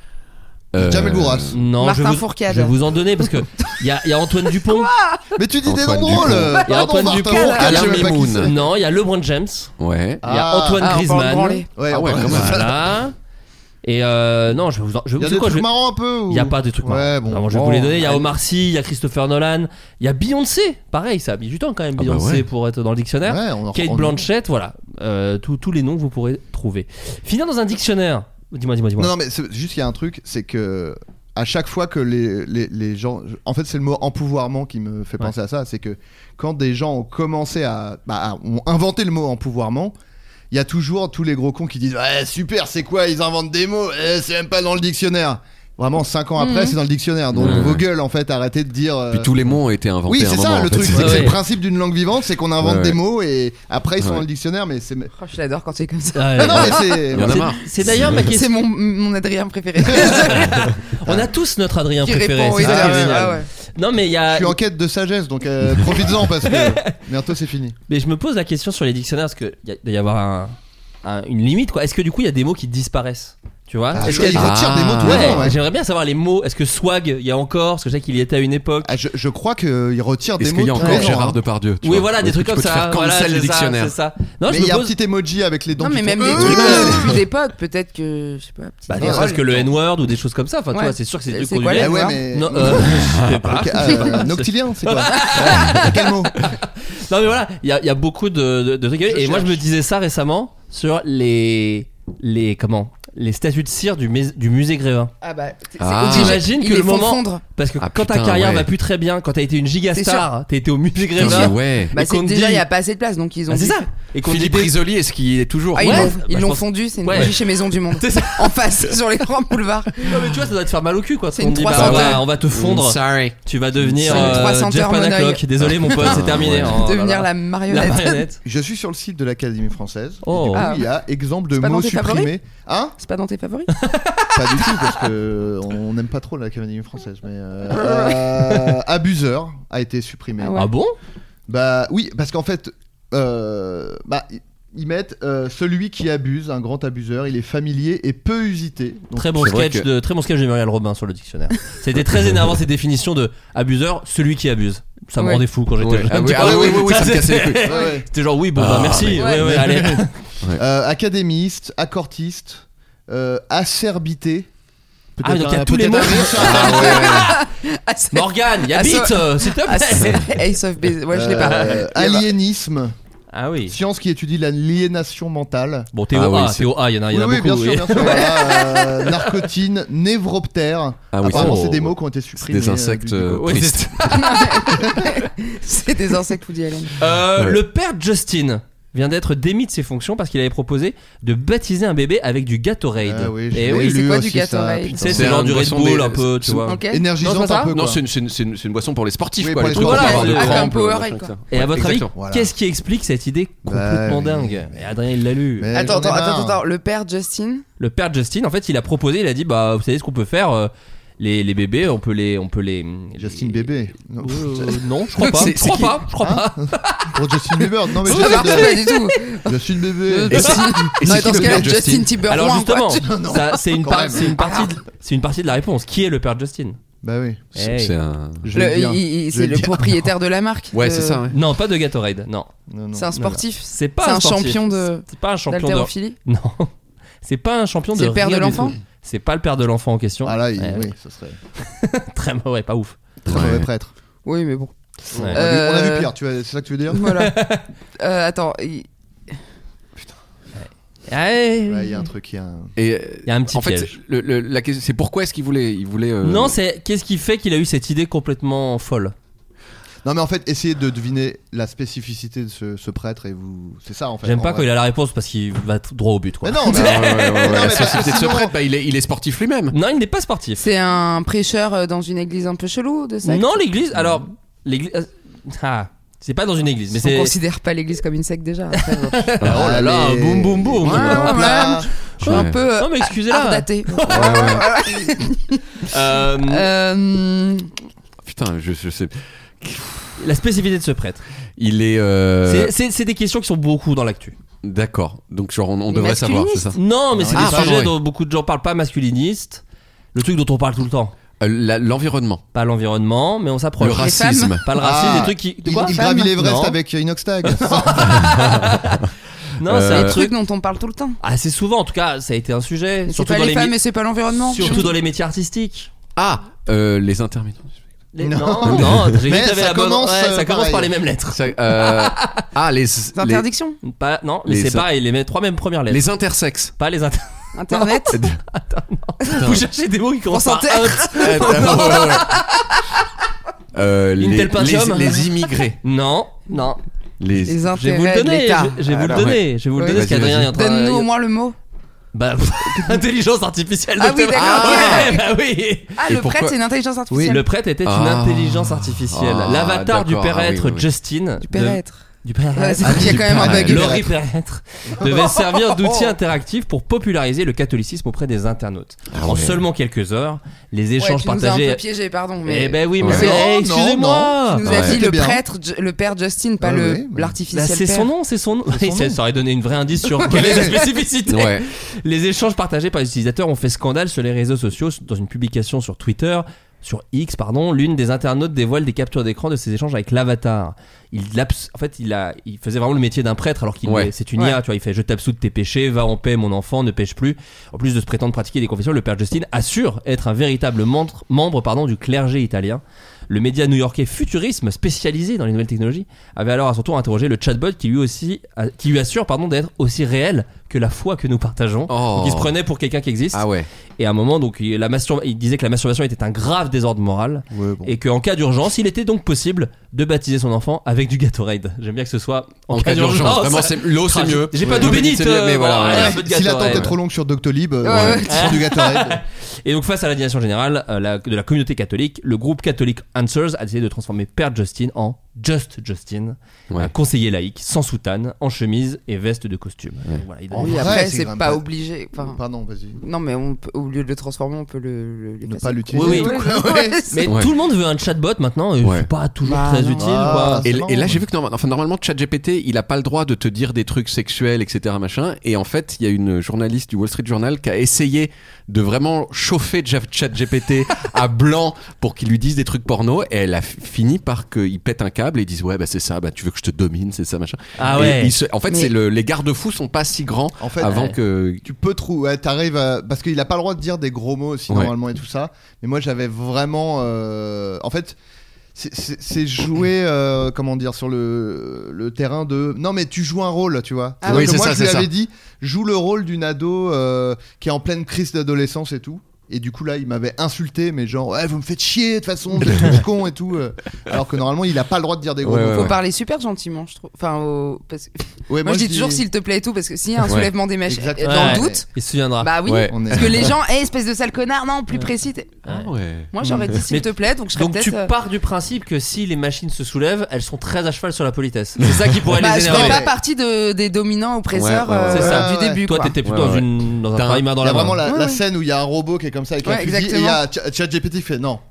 Jamel Bourras. Non, Martin Fourcade. je vais vous en donner parce que il y a Antoine Dupont. Mais tu dis des Antoine noms drôles. Dupont. Il y a Antoine Pardon, Dupont, Martin Fourcade, Alain je sais même pas qui Mimoun. c'est. Non, il y a LeBron James. Ouais. Il y a Antoine on parle de Griezmann. branler. Ouais, Ah ouais, après, quand même. Voilà. Et non, je vais vous. Il y a des trucs marrants un peu. Il y a pas des trucs marrants. Ouais, bon. Alors, je vais vous les donner. Il y a Omar Sy, il y a Christopher Nolan, il y a Beyoncé. Pareil, ça a mis du temps quand même Ah bah Beyoncé ouais. pour être dans le dictionnaire. Ouais, on en Kate reprend. Blanchett, voilà. Tous les noms que vous pourrez trouver. Finir dans un dictionnaire. Dis-moi. Non, mais c'est juste qu'il y a un truc, c'est que à chaque fois que les gens, en fait, c'est le mot empouvoirment qui me fait penser à ça, c'est que quand des gens ont commencé ont inventé le mot empouvoirment, il y a toujours tous les gros cons qui disent ouais super, c'est quoi, ils inventent des mots, c'est même pas dans le dictionnaire. Vraiment 5 ans après, c'est dans le dictionnaire. Donc vos gueules, en fait, arrêtez de dire. Puis tous les mots ont été inventés. Oui, à un c'est moment, ça en le fait. truc, C'est- c'est que Ouais. c'est le principe d'une langue vivante, c'est qu'on invente Ouais. des mots et après ils sont Ouais. dans le dictionnaire, mais c'est. Oh, je l'adore quand c'est comme ça. Ah, Non, mais c'est. Il y en a marre. C'est d'ailleurs ma C'est question. mon Adrien préféré. On a tous notre Adrien Qui préféré. répond, C'est oui, ça qui est ouais, génial. ouais. Non, mais il y Je a. suis en quête de sagesse, donc profites-en parce que bientôt c'est fini. Mais je me pose la question sur les dictionnaires parce qu'il doit y avoir une limite quoi. Est-ce que du coup il y a des mots qui disparaissent? Tu vois? Ah, Est-ce il qu'il y a- retire des mots tous les Ouais, ans. Ouais. j'aimerais bien savoir les mots. Est-ce que swag, il y a encore? Parce que je sais qu'il y était à une époque. Ah, je crois qu'il retire des Est-ce mots. qu'il y a tous encore les ans, Gérard hein. Depardieu tu Oui, vois, voilà, des où trucs tu comme peux te ça. faire Voilà, cancel c'est le dictionnaire. c'est ça. Non, Mais je il me y a un pose. petit emoji avec les dents Non, qui mais même font- des trucs plus d'époque, peut-être que. Je sais pas. petite Bah, ne parole. serait-ce que le N-word ou des choses comme ça. Enfin, tu Ouais. vois, c'est sûr que c'est des trucs C'est qu'on quoi, lui le Ah laisse. ouais, N-word mais. Non, je sais pas. Ok, noctilien, c'est quoi Quel mot Non, mais voilà, il y a beaucoup de trucs. Et moi, je me disais ça récemment sur les statues de cire du musée Grévin. Ah bah, Ah. T'imagines ils que les le font moment. fondre. Parce que Ah, quand ta putain, carrière ouais. va plus très bien, quand t'as été une gigastar, t'as été au musée Putain, Grévin. ouais. Bah, Et qu'on te déjà, il dit- n'y a pas assez de place, donc ils ont. Ah, c'est dû- ça. Et qu'on Philippe dit- Risoli, est-ce qu'il est toujours Ah, Ouais. ils Bah, l'ont je pense- fondu, c'est une Ouais. bougie chez Maison du Monde. C'est ça. En face, sur les grands boulevards. Non, mais tu vois, ça doit te faire mal au cul quoi. C'est On une te dit, 300 bah, on va te fondre. Sorry. Tu vas devenir C'est une 300 Jeff heures Panaclock. Monoeil. Désolé mon pote, c'est terminé. ouais. Oh là Devenir là. la marionnette. La marionnette. Je suis sur le site de l'Académie française. Oh. Et du coup, Ah. il y a exemple de C'est pas mots dans tes favoris supprimés. Hein C'est pas dans tes favoris? Pas du tout, parce que on n'aime pas trop l'Académie française. Mais abuseur a été supprimé. Ah ouais. Ah bon? Bah oui, parce qu'en fait, ils mettent celui qui abuse, un grand abuseur, il est familier et peu usité. Donc, Très bon c'est vrai sketch que- de Muriel Robin sur le dictionnaire. C'était très énervant ces définitions de abuseur, celui qui abuse. Ça me Ouais. rendait fou quand j'étais Ouais. jeune. Ah oui, Tu ah vois, oui, oui, oui, ça me c'est- cassait les couilles. ouais, ouais. C'était genre oui, bon bah Ah, merci. mais- Ouais, allez. Académiste, accordiste, acerbité. Ah, donc il y a tous les mots. Morgane, il y a Ah, Beat, ça- s'il te Ah, plaît. c'est Ace of Base. Ouais, je l'ai pas. Aliénisme, Ah oui. science qui étudie l'aliénation mentale. Bon, Ah TOA, oui, c'est- TOA, il y en a Oui, beaucoup. bien sûr, oui. bien sûr. Voilà, narcotine, névroptère. Ah oui, Apparemment, c'est- c'est des mots qui ont été supprimés. Des insectes du code. Ouais, tristes. C'est des insectes Woody Allen. Ouais. Le père Justin. vient d'être démis de ses fonctions parce qu'il avait proposé de baptiser un bébé avec du Gatorade. Ah oui, Et oui, c'est quoi du Gatorade? C'est genre du Red Bull un peu, tu vois. Énergisante un peu. Non, c'est une boisson pour les sportifs, quoi. Pour Les les trucs sportifs. pour avoir de Voilà, crampes, Powerade, machin, quoi. ça. Et à votre avis, Voilà. qu'est-ce qui explique cette idée complètement dingue? Et Adrien, il l'a lu. Mais Attends, j'en ai marre. attends. Le père Justin. Le père Justin, en fait, il a proposé, il a dit, bah, vous savez ce qu'on peut faire, les bébés, on peut les. Justin bébé. Non. Non, je crois pas. C'est Je crois qui pas. Je crois pas. Pour Justin Bieber. Non mais Ça marche pas du tout. Justin bébé. Et c'est- et Non, c'est dans qui ce le cas-là, père Justin Timberlake. Alors justement, Non, ça, c'est une quand même. partie de la réponse. Qui est le père Justin? Bah oui. C'est un. Je vais le dire. Je vais C'est le dire. propriétaire de la marque. Ouais, c'est ça. Ouais. Non, pas de Gatorade. Non, Non, non. C'est un sportif. c'est pas C'est un sportif. champion de C'est pas un champion de. d'haltérophilie. Non, c'est pas un champion de. C'est le père rien de du l'enfant tout. C'est pas le père de l'enfant en question. Ah là, Ouais. oui, ça serait Très mauvais, pas ouf. très mauvais prêtre. Oui, mais bon. Ouais. On a vu pire, c'est ça que tu veux dire? Voilà. Attends. Ouais. Ouais, il y a un truc, il y a un... Et Il y a un petit en fait, piège. la question, c'est pourquoi est-ce qu'il voulait, Non, c'est qu'est-ce qui fait qu'il a eu cette idée complètement folle? Non mais en fait, essayez de deviner la spécificité de ce prêtre et vous... C'est ça en fait. J'aime en pas vrai. quand il a la réponse parce qu'il va droit au but, quoi. Mais non, mais... la mais société de ce sinon- prêtre, bah, il est sportif lui-même. Non, il n'est pas sportif. C'est un prêcheur dans une église un peu chelou de secte. Non, l'église. Alors, l'église. C'est pas dans une église, mais On c'est. considère pas l'église comme une secte déjà. Après, bon. Oh là là, Allez. boum boum boum. Ouais, Hop là. Je suis un peu Non, mais excusez-la. ardaté. Putain, je sais. La spécificité de ce prêtre. Il est. C'est des questions qui sont beaucoup dans l'actu. D'accord. Donc genre on devrait savoir, c'est ça. Non, mais c'est Ah, des pardon, sujets ouais. dont beaucoup de gens parlent, pas masculiniste. Le truc dont on parle tout le temps. L'environnement. Pas l'environnement, mais on s'approche. Le racisme. femmes. Pas le racisme, Ah, des trucs qui. De quoi Il gravit l'Everest Non. avec Inoxtag. Non, c'est un Les truc. trucs dont on parle tout le temps. Assez souvent, en tout cas, ça a été un sujet. C'est Surtout pas dans les femmes, mé- mais c'est pas l'environnement. surtout dans les métiers artistiques. Ah, les intermittents. Non, Non. non, j'ai Mais vu que t'avais ça la bonne. commence, Ouais, ça commence pareil. par les mêmes lettres. C'est interdiction. Pas, non, mais Les- c'est pareil, les trois mêmes premières lettres. Les intersexes. Pas les inter. Internet. Vous cherchez des mots qui commencent par Concentré. Intel Pentium. Les immigrés. Non, non. Les Je vais vous intérêts le de donner. l'État. Je vais vous le Alors, donner. Je vais vous le Oui. donner parce Vas-y, qu'Adrien vas-y. est en train. Donne-nous au moins le mot. Bah, intelligence artificielle. Ah oui, docteur. d'accord. Ouais, bah oui. Ah, Et le pourquoi- prêtre, c'est une intelligence artificielle. Le prêtre était une Ah. intelligence artificielle. Ah, L'avatar du d'accord. père Ah oui, être oui, oui. Justin. Du père-être. Du père Ouais, c'est qu'il y a quand même un bug. Laurie Perrêtre devait servir d'outil interactif pour populariser le catholicisme auprès des internautes. En seulement quelques heures, les échanges Tu nous as un partagés. peu piégé, pardon. Mais Eh ben oui, mais Ouais. c'est- Non, hey, non, excusez-moi. tu nous Ouais. as dit C'était le bien. prêtre, le père Justin, pas Ouais, le ouais. Bah, l'artificiel c'est père. son nom, c'est son nom. C'est son nom. Ça aurait donné une vraie indice sur quelle est la spécificité. Ouais. Les échanges partagés par les utilisateurs ont fait scandale sur les réseaux sociaux. Dans une publication sur Twitter, sur X, pardon, l'une des internautes dévoile des captures d'écran de ces échanges avec l'avatar. En fait, il faisait vraiment le métier d'un prêtre alors qu'il Ouais. c'est une IA, tu vois. Il fait: je t'absous de tes péchés, va en paix, mon enfant, ne pêche plus. En plus de se prétendre pratiquer des confessions, le père Justin assure être un véritable membre du clergé italien. Le média new-yorkais Futurisme, spécialisé dans les nouvelles technologies, avait alors à son tour interrogé le chatbot qui lui assure d'être aussi réel que la foi que nous partageons. Oh. Donc il se prenait pour quelqu'un qui existe. Ah ouais. Et à un moment, donc, il disait que la masturbation était un grave désordre moral. Ouais, bon. Et qu'en cas d'urgence, il était donc possible de baptiser son enfant avec du Gatorade. J'aime bien que ce soit en cas d'urgence. Vraiment, l'eau c'est mieux. J'ai pas Ouais. d'eau L'eau bénite. c'est mieux, mais voilà. allez, Ouais. un peu de Si l'attente Gatorade. est trop longue sur Doctolib, ouais. prends du Gatorade. Et donc face à l'indignation générale de la communauté catholique, le groupe Catholic Answers a décidé de transformer Père Justin en Just Justin, Ouais. un conseiller laïque sans soutane, en chemise et veste de costume. Donc voilà, il En Oui, vrai, après, c'est c'est quand même pas pas- obligé. Enfin, Pardon, vas-y. non, mais au lieu de le transformer, on peut le Ne passer. pas l'utiliser. Oui, oui. Ouais, Mais Ouais. tout le monde veut un chatbot maintenant, et Ouais. c'est pas toujours Bah, très non. utile. Ah, quoi. c'est Et marrant. là j'ai vu que normalement ChatGPT il a pas le droit de te dire des trucs sexuels etc machin, et en fait il y a une journaliste du Wall Street Journal qui a essayé de vraiment chauffer ChatGPT à blanc pour qu'il lui dise des trucs porno, et elle a fini par qu'il pète un câble et ils disent ouais bah c'est ça, bah tu veux que je te domine, c'est ça machin. Ah Et ouais. en fait Mais- c'est les garde-fous sont pas si grands En fait, avant ouais. que tu peux trouver, ouais, t'arrives à... parce qu'il a pas le droit de dire des gros mots aussi Ouais. normalement et tout ça. Mais moi j'avais vraiment, en fait, c'est jouer, comment dire, sur le terrain de. Non mais tu joues un rôle, tu vois. Ah oui, Que c'est moi ça, je lui c'est avais ça. dit, joue le rôle d'une ado qui est en pleine crise d'adolescence et tout. et du coup là il m'avait insulté, mais genre ouais vous me faites chier de toute façon, vous êtes tous cons et tout, alors que normalement il a pas le droit de dire des gros mots. Faut parler super gentiment, je trouve. Enfin, parce que moi je dis toujours s'il te plaît et tout, parce que s'il y a un soulèvement des mèches, dans le doute, il se souviendra. Bah oui, parce que les gens, espèce de sale connard, non, plus précis. Moi j'aurais dit s'il te plaît, donc je serais peut-être. Donc tu pars du principe que si les machines se soulèvent, elles sont très à cheval sur la politesse. C'est ça qui pourrait les énerver. Je fais pas partie des dominants oppresseurs du début. Toi t'étais plutôt dans un travail main dans la main. Il y a vraiment la scène où il y a un robot qui est comme ça avec un fusil, et il y a ChatGPT qui fait non.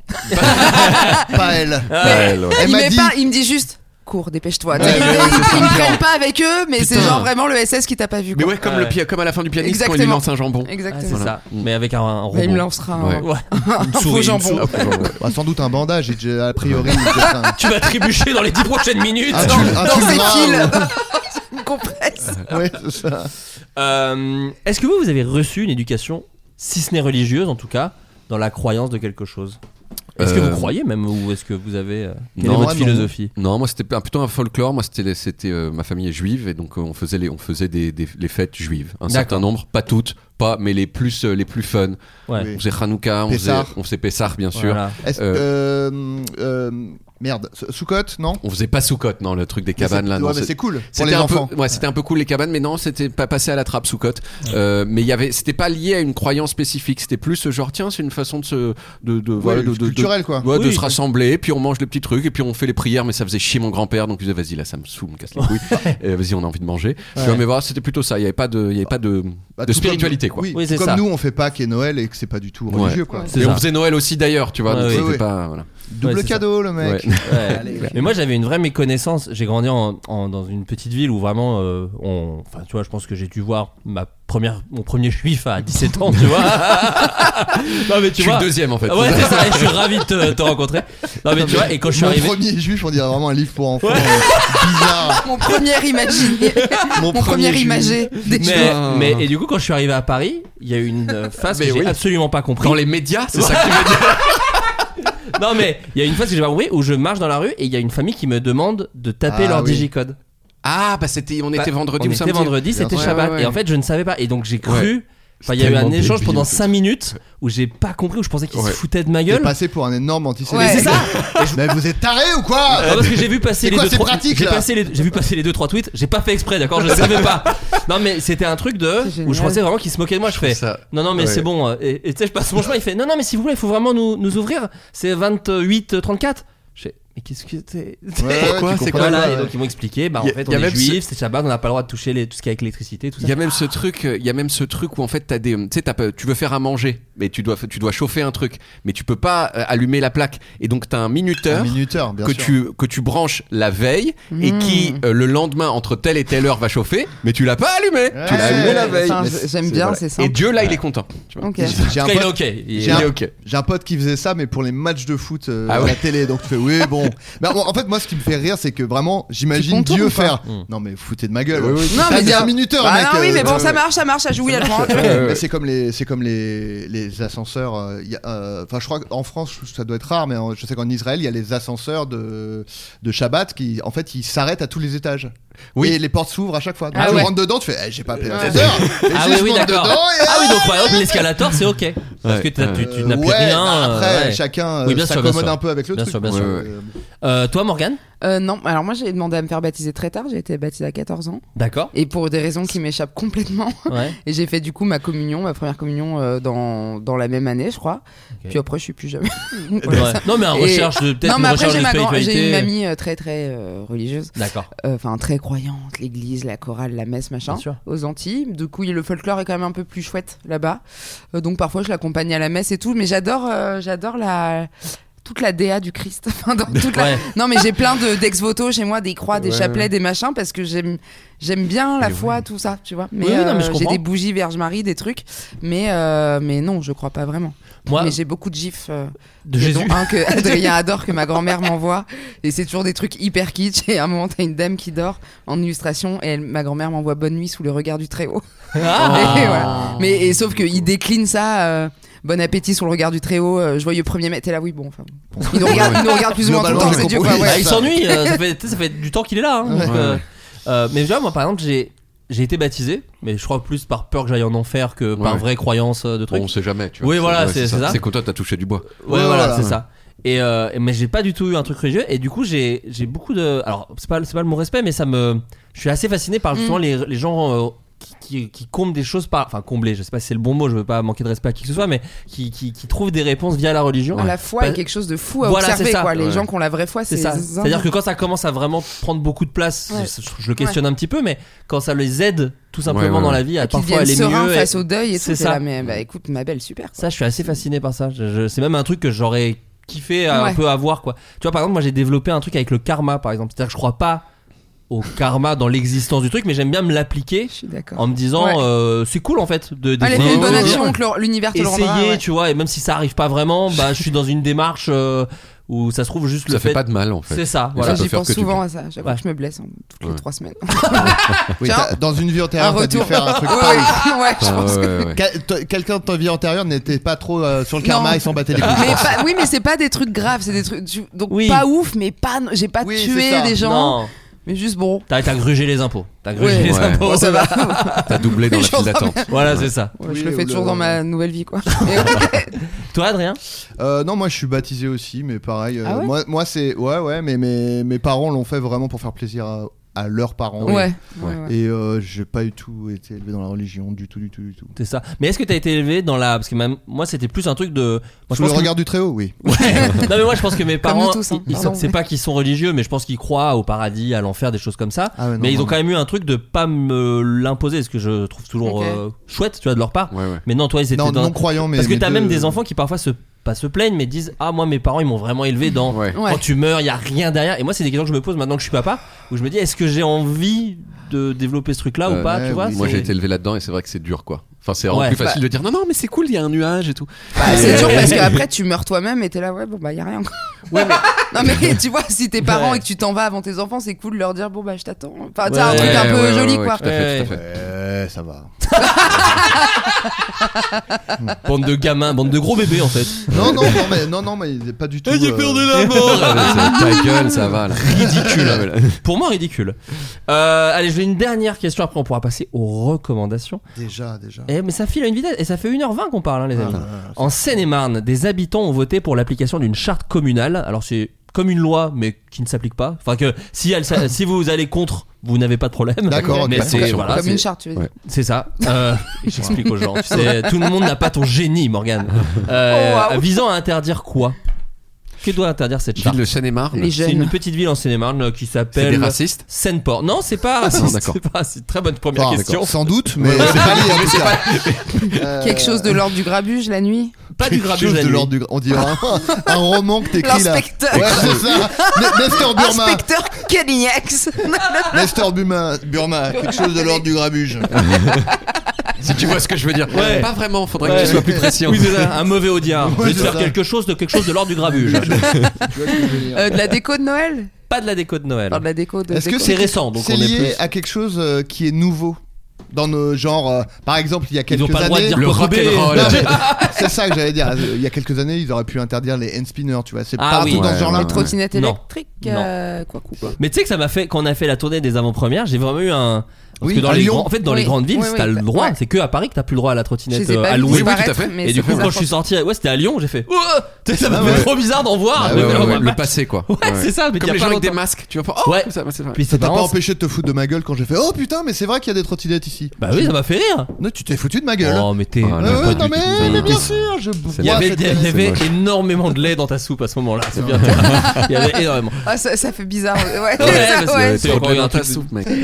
Pas elle. Il me dit juste cours, dépêche-toi. Il me prenne pas avec eux, mais c'est genre vraiment le SS qui t'a pas vu. Mais ouais, comme à la fin du pianiste quand il lui lance un jambon. Exactement. C'est ça. Mais avec un robot. Il me lancera un faux jambon. Sans doute un bandage, a priori. Tu vas trébucher dans les 10 prochaines minutes dans ces fils. Une compresse. Ouais, c'est ça. Est-ce que vous avez reçu une éducation, si ce n'est religieuse en tout cas, dans la croyance de quelque chose? Est-ce que vous croyez même, ou est-ce que vous avez quelle est votre philosophie? Non, moi c'était plutôt un folklore. Moi c'était ma famille est juive, et donc on faisait les fêtes juives, un certain nombre, pas toutes, mais les plus fun. On faisait Hanouka, on faisait Pessah bien sûr. Voilà. Merde, Soukot, non? On faisait pas Soukot, non, le truc des cabanes là. Mais c'est cool pour les enfants. C'était un peu cool les cabanes, mais non, c'était pas passé à la trappe Soukot. Mais c'était pas lié à une croyance spécifique. C'était plus genre tiens, c'est une façon de culturel quoi. De se rassembler, puis on mange les petits trucs, et puis on fait les prières. Mais ça faisait chier mon grand-père, donc il disait vas-y là, ça me saoule, me casse les couilles. Vas-y, on a envie de manger. Mais voilà, c'était plutôt ça. Il y avait pas de spiritualité quoi. Oui, c'est comme ça. Nous, on fait Pâques et Noël et que c'est pas du tout religieux quoi. Et on faisait Noël aussi d'ailleurs, tu vois. C'était pas voilà. Double cadeau, le mec. Mais moi j'avais une vraie méconnaissance. J'ai grandi dans une petite ville où vraiment enfin tu vois, je pense que j'ai dû voir mon premier juif à 17 ans, tu vois. Non mais tu vois, je suis le deuxième en fait. Ouais, c'est ça, je suis ravi de te rencontrer. Non mais tu vois, et quand je suis arrivé, mon premier juif, on dirait vraiment un livre pour enfants. Bizarre. Mon premier imaginé. Mon premier imagé. Mais et du coup quand je suis arrivé à Paris, il y a eu une phase que j'ai absolument pas compris. Dans les médias, c'est ça que tu veux dire? Non mais il y a une phase que j'ai pas compris où je marche dans la rue et il y a une famille qui me demande de taper leur digicode. Ah bah on était vendredi ou samedi. C'était vendredi, c'était Shabbat. Et en fait je ne savais pas, et donc j'ai cru. Enfin, il y a eu un échange pendant 5 minutes où j'ai pas compris, où je pensais qu'il se foutait de ma gueule. T'es passé pour un énorme antisémite. C'est ça. Mais vous êtes tarés ou quoi? Non, parce que j'ai vu passer les 2-3 j'ai vu passer les 2-3 tweets, j'ai pas fait exprès, d'accord, je savais pas. Non mais c'était un truc où je pensais vraiment qu'il se moquait de moi. Je fais non mais c'est bon, et tu sais je passe mon chemin, il fait non mais si vous voulez il faut vraiment nous ouvrir, c'est 28-34. Mais qu'est-ce que c'est quoi là? Et donc ils m'ont expliqué en fait on est juifs, c'est Shabbat, on n'a pas le droit de toucher tout ce qui est avec l'électricité, tout ça. Il y a même ce truc où en fait t'as tu veux faire à manger, mais tu dois chauffer un truc, mais tu peux pas allumer la plaque, et donc t'as un minuteur bien sûr. que tu branches la veille et qui le lendemain entre telle et telle heure va chauffer, mais tu l'as pas allumé. Tu l'as allumé la veille. J'aime bien, c'est ça. Et Dieu là il est content. J'ai un pote qui faisait ça, mais pour les matchs de foot à la télé, donc tu fais oui bon. Bah, bon, en fait, moi, ce qui me fait rire, c'est que vraiment, j'imagine Dieu faire. Non, mais foutez de ma gueule. Non, mais c'est un minuteur, mec. Non, oui, mais bon, ça marche, à jouer à le droit. Mais c'est comme les ascenseurs. Enfin, je crois qu'en France, ça doit être rare, mais je sais qu'en Israël, il y a les ascenseurs de Shabbat qui, en fait, ils s'arrêtent à tous les étages. Oui. Et les portes s'ouvrent à chaque fois. Donc tu rentres dedans, tu fais j'ai pas appelé l'ascenseur. Oui, d'accord. Oui, donc par exemple, l'escalator, c'est ok. Parce que tu n'as plus rien. Après, chacun s'accommode un peu avec le truc. Bien sûr. Toi, Morgane? Non, alors moi j'ai demandé à me faire baptiser très tard, j'ai été baptisée à 14 ans. D'accord. Et pour des raisons qui m'échappent complètement. Et j'ai fait du coup ma première communion dans la même année, je crois. Puis après je suis plus jamais. Non mais en recherche de peut-être une recherche de spiritualité. J'ai une mamie très très religieuse. D'accord. Enfin très croyante, l'église, la chorale, la messe, machin. Aux Antilles. Du coup le folklore est quand même un peu plus chouette là-bas. Donc parfois je l'accompagne à la messe et tout, mais j'adore toute la DA du Christ. Non mais j'ai plein d'ex-voto chez moi, des croix, des chapelets, des machins, parce que j'aime bien la foi, tout ça, tu vois. Mais, j'ai des bougies Vierge Marie, des trucs, mais non, je crois pas vraiment. Mais j'ai beaucoup de gifs de Jésus, dont un que Adrien adore, que ma grand-mère m'envoie, et c'est toujours des trucs hyper kitsch. Et à un moment t'as une dame qui dort en illustration et ma grand-mère m'envoie bonne nuit sous le regard du Très-Haut. Et voilà. Mais sauf que il décline ça. Bon appétit sur le regard du Très-Haut, joyeux 1er mai. T'es là, oui, bon, enfin. Il nous regarde plus ou moins tout le temps, c'est Dieu, quoi. Il s'ennuie, ça fait du temps qu'il est là. Mais tu vois, moi par exemple, j'ai été baptisé, mais je crois plus par peur que j'aille en enfer que par vraie croyance de trucs. Bon, on sait jamais, tu vois. Oui, voilà, c'est ça. C'est que toi, t'as touché du bois. Ouais, voilà, c'est ça. Et mais j'ai pas du tout eu un truc religieux, et du coup j'ai beaucoup de. Alors c'est pas le mot respect, mais je suis assez fasciné par justement les gens qui comblent des choses par. Enfin, combler, je sais pas si c'est le bon mot, je veux pas manquer de respect à qui que ce soit, mais qui trouvent des réponses via la religion. La foi est quelque chose de fou à observer, quoi. Les gens qui ont la vraie foi, c'est ça. C'est-à-dire que quand ça commence à vraiment prendre beaucoup de place, je le questionne un petit peu, mais quand ça les aide tout simplement dans la vie à parfois aller mieux face au deuil et tout, c'est ça. Là, mais bah écoute, ma belle, super. Quoi. Ça, je suis assez fasciné par ça. C'est même un truc que j'aurais kiffé un peu avoir, quoi. Tu vois, par exemple, moi j'ai développé un truc avec le karma, par exemple. C'est-à-dire que je crois pas au karma dans l'existence du truc, mais j'aime bien me l'appliquer en me disant c'est cool en fait de les fait une bonne action que l'univers te le rendra. Essayer, tu vois, et même si ça arrive pas vraiment, bah je suis dans une démarche où ça se trouve juste ça le fait pas de mal en fait. C'est ça. Voilà. J'y pense souvent à ça. J'avoue que je me blesse toutes les 3 semaines. Oui, dans une vie antérieure, t'as dû faire un truc pareil. Ouais, je pense. Quelqu'un de ta vie antérieure n'était pas trop sur le karma, il s'en battait les couilles. Oui, mais c'est pas des trucs graves, c'est des trucs donc pas ouf, mais pas. J'ai pas tué des gens. Non. Mais juste bon. T'as grugé les impôts. Les impôts. Ça va. T'as doublé dans la file d'attente. Voilà, c'est ça. Je le fais toujours dans ma nouvelle vie, quoi. Toi, Adrien non, moi je suis baptisé aussi, mais pareil. Moi c'est mais mes parents l'ont fait vraiment pour faire plaisir à leurs parents. Et j'ai pas du tout été élevé dans la religion, du tout. C'est ça. Mais est-ce que t'as été élevé dans la... Parce que même moi c'était plus un truc de... Moi, sous le regard du Très-Haut, oui. Non mais moi je pense que mes parents, tous, hein. c'est pas qu'ils sont religieux, mais je pense qu'ils croient au paradis, à l'enfer, des choses comme ça. Mais ils ont quand même eu un truc de pas me l'imposer, ce que je trouve toujours chouette, tu vois, de leur part. Mais non, toi ils étaient non croyants, mais... Parce que t'as même des enfants qui parfois pas se plaignent, mais disent moi mes parents ils m'ont vraiment élevé dans quand tu meurs il y a rien derrière. Et moi c'est des questions que je me pose maintenant que je suis papa, où je me dis est-ce que j'ai envie de développer ce truc là ou pas, tu vois. Moi j'ai été élevé là-dedans et c'est vrai que c'est dur, quoi. Enfin c'est plus facile de dire non mais c'est cool, il y a un nuage et tout. C'est dur parce qu'après tu meurs toi-même et t'es là il y a rien, quoi. Non mais tu vois, si t'es parent et que tu t'en vas avant tes enfants, c'est cool de leur dire je t'attends. Enfin tu sais, un truc un peu joli, quoi. Tout à fait. Ça va. Bande de gamins, bande de gros bébés en fait. Non mais pas du tout. J'ai peur de la mort. Ta gueule, ça va là. Ridicule. Pour moi ridicule. Allez, je vais une dernière question, après on pourra passer aux recommandations. Déjà. Mais ça file à une vitesse, et ça fait 1h20 qu'on parle, les amis. En Seine-et-Marne, des habitants ont voté pour l'application d'une charte communale. Alors c'est comme une loi, mais qui ne s'applique pas. Enfin que si vous allez contre, vous n'avez pas de problème. D'accord. Mais c'est comme une charte, tu veux dire. C'est ça. J'explique aux gens. Tu sais, tout le monde n'a pas ton génie, Morgane. Visant à interdire quoi ? Que doit interdire cette charte ? Ville de Seine-et-Marne. C'est une petite ville en Seine-et-Marne qui s'appelle. C'est des racistes ? Seine-Port. Non, c'est pas raciste. D'accord. C'est pas raciste. Très bonne première question. Sans doute, mais c'est pas lié en tout cas. Quelque chose de l'ordre du grabuge la nuit ? Pas du grabuge la nuit. On dirait un roman que t'écris là. L'inspecteur. Ouais, c'est ça. Nestor Burma. Inspecteur Kenyax. Nestor Burma. Quelque chose de l'ordre du grabuge. Si tu vois ce que je veux dire. Pas vraiment, faudrait que tu sois plus précis. Oui, c'est ça, un mauvais audiard. Je vais te faire quelque chose de l'ordre du grabuge. De la déco de Noël ? Pas de la déco de Noël. De la déco de. Est-ce que c'est récent, donc c'est on est lié plus à quelque chose qui est nouveau dans nos genres, par exemple, il y a quelques pas le droit de années, dire le rock'n'roll. C'est ça que j'allais dire. Il y a quelques années, ils auraient pu interdire les hand spinners, tu vois. C'est pas oui. tout dans ce genre-là. Les trottinettes électriques, Non. quoi. Mais tu sais que ça m'a fait, quand on a fait la tournée des avant-premières, j'ai vraiment eu un. Parce que dans les grandes villes, t'as le droit. C'est que à Paris que t'as plus le droit à la trottinette à louer. Oui, tout à fait. Et du coup, quand je suis sorti, c'était à Lyon, j'ai fait. Ça m'a fait trop bizarre d'en voir. Le passé, quoi. Ouais, c'est ça. Mais comme les gens avec des masques, tu vois. Ouais. Puis ça t'a pas empêché de te foutre de ma gueule quand j'ai fait oh putain, mais c'est vrai qu'il y a des trottinettes ici. Bah oui, ça m'a fait rire. Non, tu t'es foutu de ma gueule. Oh, mais t'es. Non, mais bien sûr, il y avait énormément de lait dans ta soupe à ce moment-là. C'est bien. Il y avait énormément. Ah, ça fait bizarre. Ouais, c'est trop dans ta soupe, mec.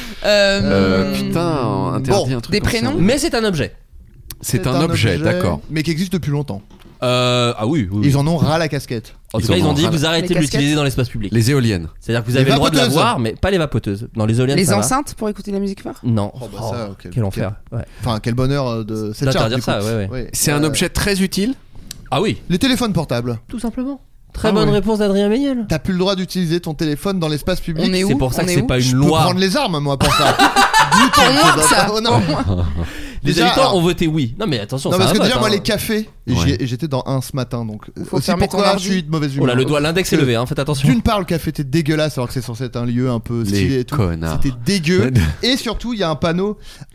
Putain, interdit un truc. Des prénoms. Mais c'est un objet. C'est un objet, d'accord. Mais qui existe depuis longtemps. Ah oui. Ils en ont ras la casquette. En tout cas, ils ont dit vous arrêtez de l'utiliser dans l'espace public. Les éoliennes. C'est-à-dire que vous avez le droit de l'avoir, mais pas les vapoteuses. Dans les éoliennes, les enceintes pour écouter la musique fort. Non. Ça, quel enfer. Enfin, quel bonheur de cette charte. D'interdire ça, ouais. C'est un objet très utile. Ah oui. Les téléphones portables. Tout simplement. Très bonne réponse d'Adrien Méniel. T'as plus le droit d'utiliser ton téléphone dans l'espace public. On est où ? C'est pour ça que c'est pas une Je loi. peux prendre les armes, moi, pour ça. Pour moi, ça. Oh non. Les habitants ont voté oui. Non mais attention. Non, ça parce que vote, déjà, moi, hein. les cafés, j'étais dans un ce matin, donc Faut aussi fermer ton pourquoi je ordi. suis de mauvaise humeur. Oh là, l'index est levé, hein, faites attention. D'une part, le café était dégueulasse alors que c'est censé être un lieu un peu stylé et tout. Connards. C'était dégueu. Et surtout, il y a un panneau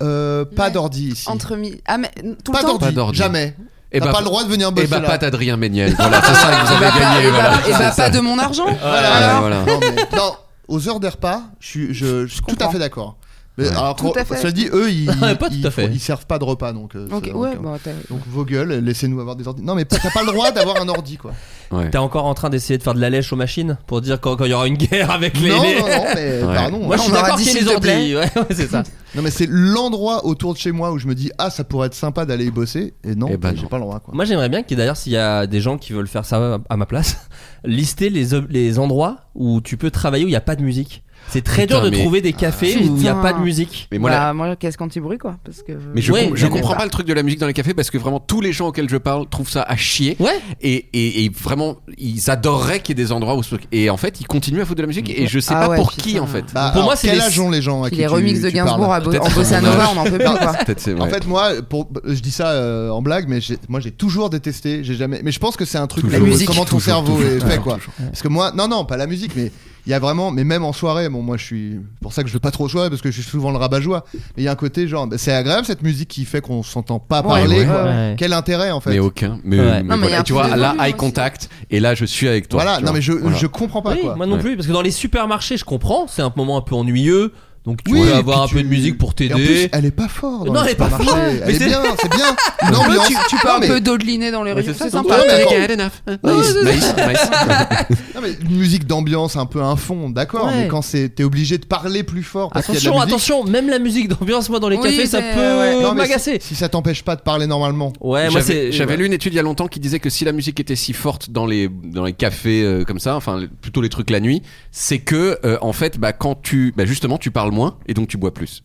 pas d'ordi ici. Ah mais tout le Pas temps. d'ordi, jamais. T'as pas le droit de venir bosser là. pas d'Adrien Méniel. Voilà, c'est ça que vous avez gagné. Voilà. Pas de mon argent. Voilà. Non, aux heures des repas, je suis tout à fait d'accord. Mais alors, Tout à fait. cela dit, eux, ils servent pas de repas, donc. Ok, ouais, bon, donc vos gueules, laissez-nous avoir des ordi. Non, mais t'as pas le droit d'avoir un ordi, quoi. Ouais. T'es encore en train d'essayer de faire de la lèche aux machines pour dire quand il y aura une guerre avec les. Non, mais pardon. Moi, je suis on aura d'accord dit qu'il y ait s'il les te plaît. ordi. Ouais, c'est ça. Non, mais c'est l'endroit autour de chez moi où je me dis ça pourrait être sympa d'aller y bosser. Et non, Eh ben j'ai non. pas le droit, quoi. Moi, j'aimerais bien qu'il y ait, d'ailleurs, s'il y a des gens qui veulent faire ça à ma place, lister les endroits où tu peux travailler où il n'y a pas de musique. C'est très dur de trouver des cafés où il n'y a pas de musique. Mais moi, moi, qu'est-ce qu'anti-bruit quoi parce que... Mais je comprends pas le truc de la musique dans les cafés parce que vraiment tous les gens auxquels je parle trouvent ça à chier. Ouais. Et vraiment ils adoreraient qu'il y ait des endroits où et en fait ils continuent à foutre de la musique et je sais pas pour qui en fait. Pour moi c'est quel âge ont les gens à qui les remixes de Gainsbourg en Peut-être bossa nova on en peut plus quoi. En fait moi je dis ça en blague mais moi j'ai toujours détesté, j'ai jamais, mais je pense que c'est un truc Toujours. de La musique. comment ton Toujours, cerveau est fait, toujours, quoi. toujours. Parce que moi non pas la musique, mais il y a vraiment, mais même en soirée, bon moi je suis, pour ça que je veux pas trop jouer parce que je suis souvent le rabat-joie, mais il y a un côté genre c'est agréable cette musique qui fait qu'on s'entend pas parler, quoi. Ouais. Quel intérêt en fait. Mais aucun. Mais, Ouais. mais Non, mais voilà. y a un Tu vois truc là d'évolution eye contact et là je suis avec toi. Voilà, tu non vois. mais Voilà. je comprends pas, Oui, quoi. moi non plus, parce que dans les supermarchés, je comprends, c'est un moment un peu ennuyeux. Donc tu Oui, peux et avoir un puis peu de musique pour Et en plus, t'aider. elle est pas forte. Non, elle est pas forte. Elle est bien, c'est bien. Une Tu ambiance. peux Non, un mais- peu dodeliner dans les rues, c'est c'est ça, sympa. Ouais, mais Okay, enough. Nice. Non, mais une musique d'ambiance un peu un fond, d'accord, Ouais. mais quand t'es obligé de parler plus fort parce qu'il y a de la Attention, musique, même la musique d'ambiance, moi dans les Oui, cafés, ça c'est- peut ouais. non, mais m'agacer. si ça t'empêche pas de parler normalement. Ouais, moi c'est. J'avais lu une étude il y a longtemps qui disait que si la musique était si forte dans les cafés comme ça, enfin plutôt les trucs la nuit, c'est que en fait quand justement tu parles moins et donc tu bois plus.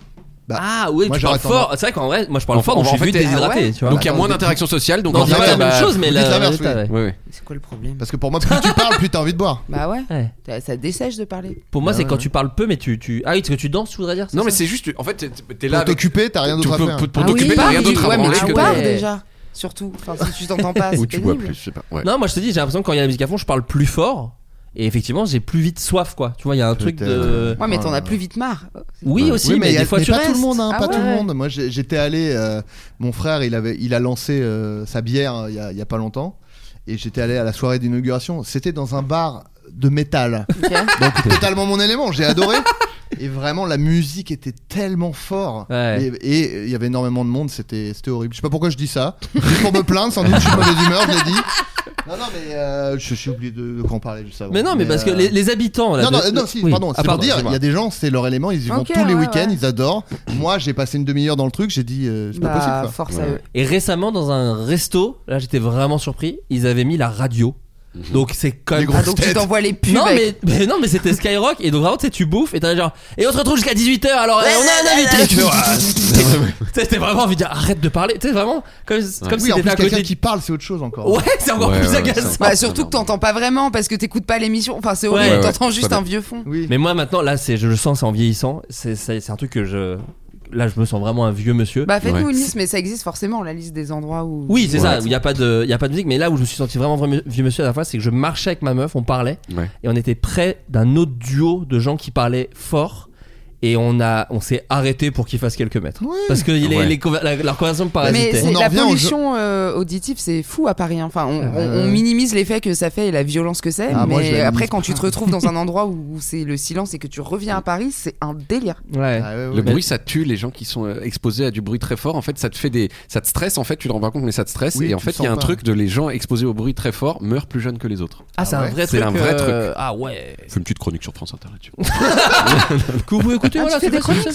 Ah oui, moi, tu parles j'aurais fort. C'est vrai qu'en vrai, moi je parle fort, donc je en suis vite fait, déshydraté. Tu vois. Donc il y a moins d'interaction sociale, donc Non, en c'est fait, pas la même chose, mais vous dites l'inverse, résultat, oui. ouais. C'est quoi le problème? Parce que pour moi, plus tu parles, plus t'as envie de boire. Bah ouais. Ouais. Ça dessèche de parler. Pour moi, Ah c'est ouais. quand tu parles peu, mais tu. Ah oui, parce que tu danses, tu voudrais dire Non ça mais c'est juste, en fait t'es là Pour t'occuper, t'as rien d'autre à faire. pour Ah t'occuper oui, t'as rien d'autre à ouais, mais branler tu que parles Ouais. déjà. Surtout, enfin si tu t'entends pas, ou c'est tu bois pénible. plus, je sais pas. Ouais. Non, moi je te dis, j'ai l'impression que quand il y a la musique à fond, je parle plus fort. Et effectivement, j'ai plus vite soif, quoi. Tu vois, il y a un truc de. Ouais, mais t'en as plus vite marre. Oui, aussi, Oui, mais y a- des fois mais tu pas restes. tout le monde, hein, Ah pas tout le ouais. monde. Moi, j'étais allé. Mon frère, il a lancé sa bière il y a pas longtemps, et j'étais allé à la soirée d'inauguration. C'était dans un bar de métal, Ok. donc totalement mon élément. J'ai adoré. Et vraiment, la musique était tellement fort. Ouais. Et il y avait énormément de monde. C'était horrible. Je sais pas pourquoi je dis ça. Juste pour me plaindre, sans doute. Je suis de mauvaise humeur, je l'ai dit. Non, mais je suis oublié de quoi on parlait juste avant. Mais non, mais parce que les habitants. Là, Non, si, Oui. pardon, Ah, c'est pour pardon, dire, excuse-moi. il y a des gens, c'est leur élément, ils y vont Ok, tous les ouais, week-ends, ouais. ils adorent. Moi, j'ai passé une demi-heure dans le truc, j'ai dit, c'est pas possible, Bah, quoi. force à eux. Et récemment, dans un resto, là j'étais vraiment surpris, ils avaient mis la radio. Donc c'est quand même. Les grosses Ah, donc tu têtes. t'envoies les pubs. Non avec- mais c'était Skyrock et donc vraiment tu sais tu bouffes et t'as genre et on se retrouve jusqu'à 18h alors on a un invité tu vois. C'était vraiment envie de dire arrête de parler tu sais vraiment comme Oui, si en t'étais plus, à quelqu'un côté qui parle, c'est autre chose encore. ouais c'est encore Ouais, plus ouais, agaçant ça. Bah, surtout que t'entends pas vraiment parce que t'écoutes pas l'émission. Enfin, c'est horrible. Ouais, ouais, T'entends c'est juste pas un bien. vieux fond. Oui. mais moi maintenant là je le sens c'est en vieillissant c'est un truc que là je me sens vraiment un vieux monsieur. Bah, faites-nous Ouais. une liste, mais ça existe forcément, la liste des endroits où. Oui, c'est Ouais. ça, il y a pas de musique, mais là où je me suis senti vraiment vieux monsieur à la fois, c'est que je marchais avec ma meuf, on parlait, Ouais. et on était près d'un autre duo de gens qui parlaient fort, et on s'est arrêté pour qu'ils fassent quelques mètres. Ouais. Parce que Ouais. leur conversation me Mais parasitait. c'est On en la revient au pollution auditive, c'est fou à Paris. Hein. Enfin, on minimise l'effet que ça fait et la violence que c'est. Ah, moi, je mais la après, minimise quand tu te retrouves dans un endroit où c'est le silence et que tu reviens à Paris, c'est un délire. Ouais. Ah, ouais, ouais. Le bruit ça tue les gens qui sont exposés à du bruit très fort. En fait, ça te stresse en fait, tu te rends pas compte mais ça te stresse Oui, et en tu fait, le il y a sens un pas. truc de les gens exposés au bruit très fort meurent plus jeunes que les autres. Ah, c'est Ah un ouais. vrai C'est truc. un vrai truc. Ah ouais. Fais une petite chronique sur France Inter là-dessus. Que vous pouvez écouter, voilà, tu fais c'est des facile, chroniques ça,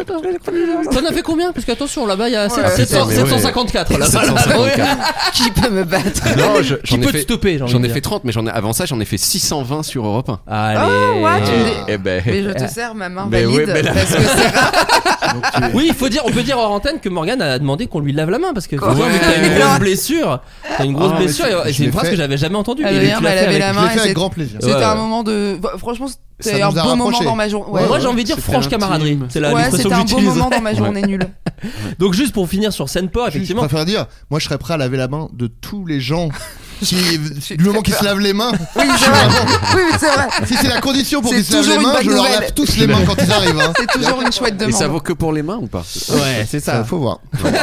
T'en as fait combien? Parce qu'attention, là-bas, il y a Ouais, 754. Là-bas, 754. Qui peut me battre? Non, Qui j'en ai peut te fait stopper? j'ai envie J'en de ai dire. fait 30 mais avant ça, j'en ai fait 620 sur Europe 1. Allez. Oh, what? Eh ben Mais je te sers ma main Mais valide ouais, mais là- parce que c'est rare. Oui, on peut dire hors antenne que Morgane a demandé qu'on lui lave la main parce que Quoi? franchement, vu que t'as une Ouais. grosse blessure. T'as une grosse Ah, mais blessure je et c'est l'ai une phrase fait. que j'avais jamais entendue. Elle Et vient, tu l'as elle fait avait avec- la Je main l'ai fait et avec c'est- grand plaisir. C'était Ouais. un moment de. Franchement, c'était Ça un nous a beau moment rapprochés. dans ma journée. Ouais, Moi ouais. j'ai envie de dire C'était franche intime. camaraderie. C'est la Ouais, l'expression c'était que un beau j'utilise. moment dans ma journée nulle. Donc juste pour finir sur Seine-Port, effectivement. Je préfère dire, moi je serais prêt à laver la main de tous les gens du moment qu'ils se lavent les mains. Oui, c'est vrai. Oui, c'est vrai. Si c'est la condition pour qu'ils se lavent les mains, je leur lave tous les mains quand ils arrivent. Hein. C'est toujours une chouette demande. Et ça vaut que pour les mains ou pas? Ouais, c'est ça. Faut voir.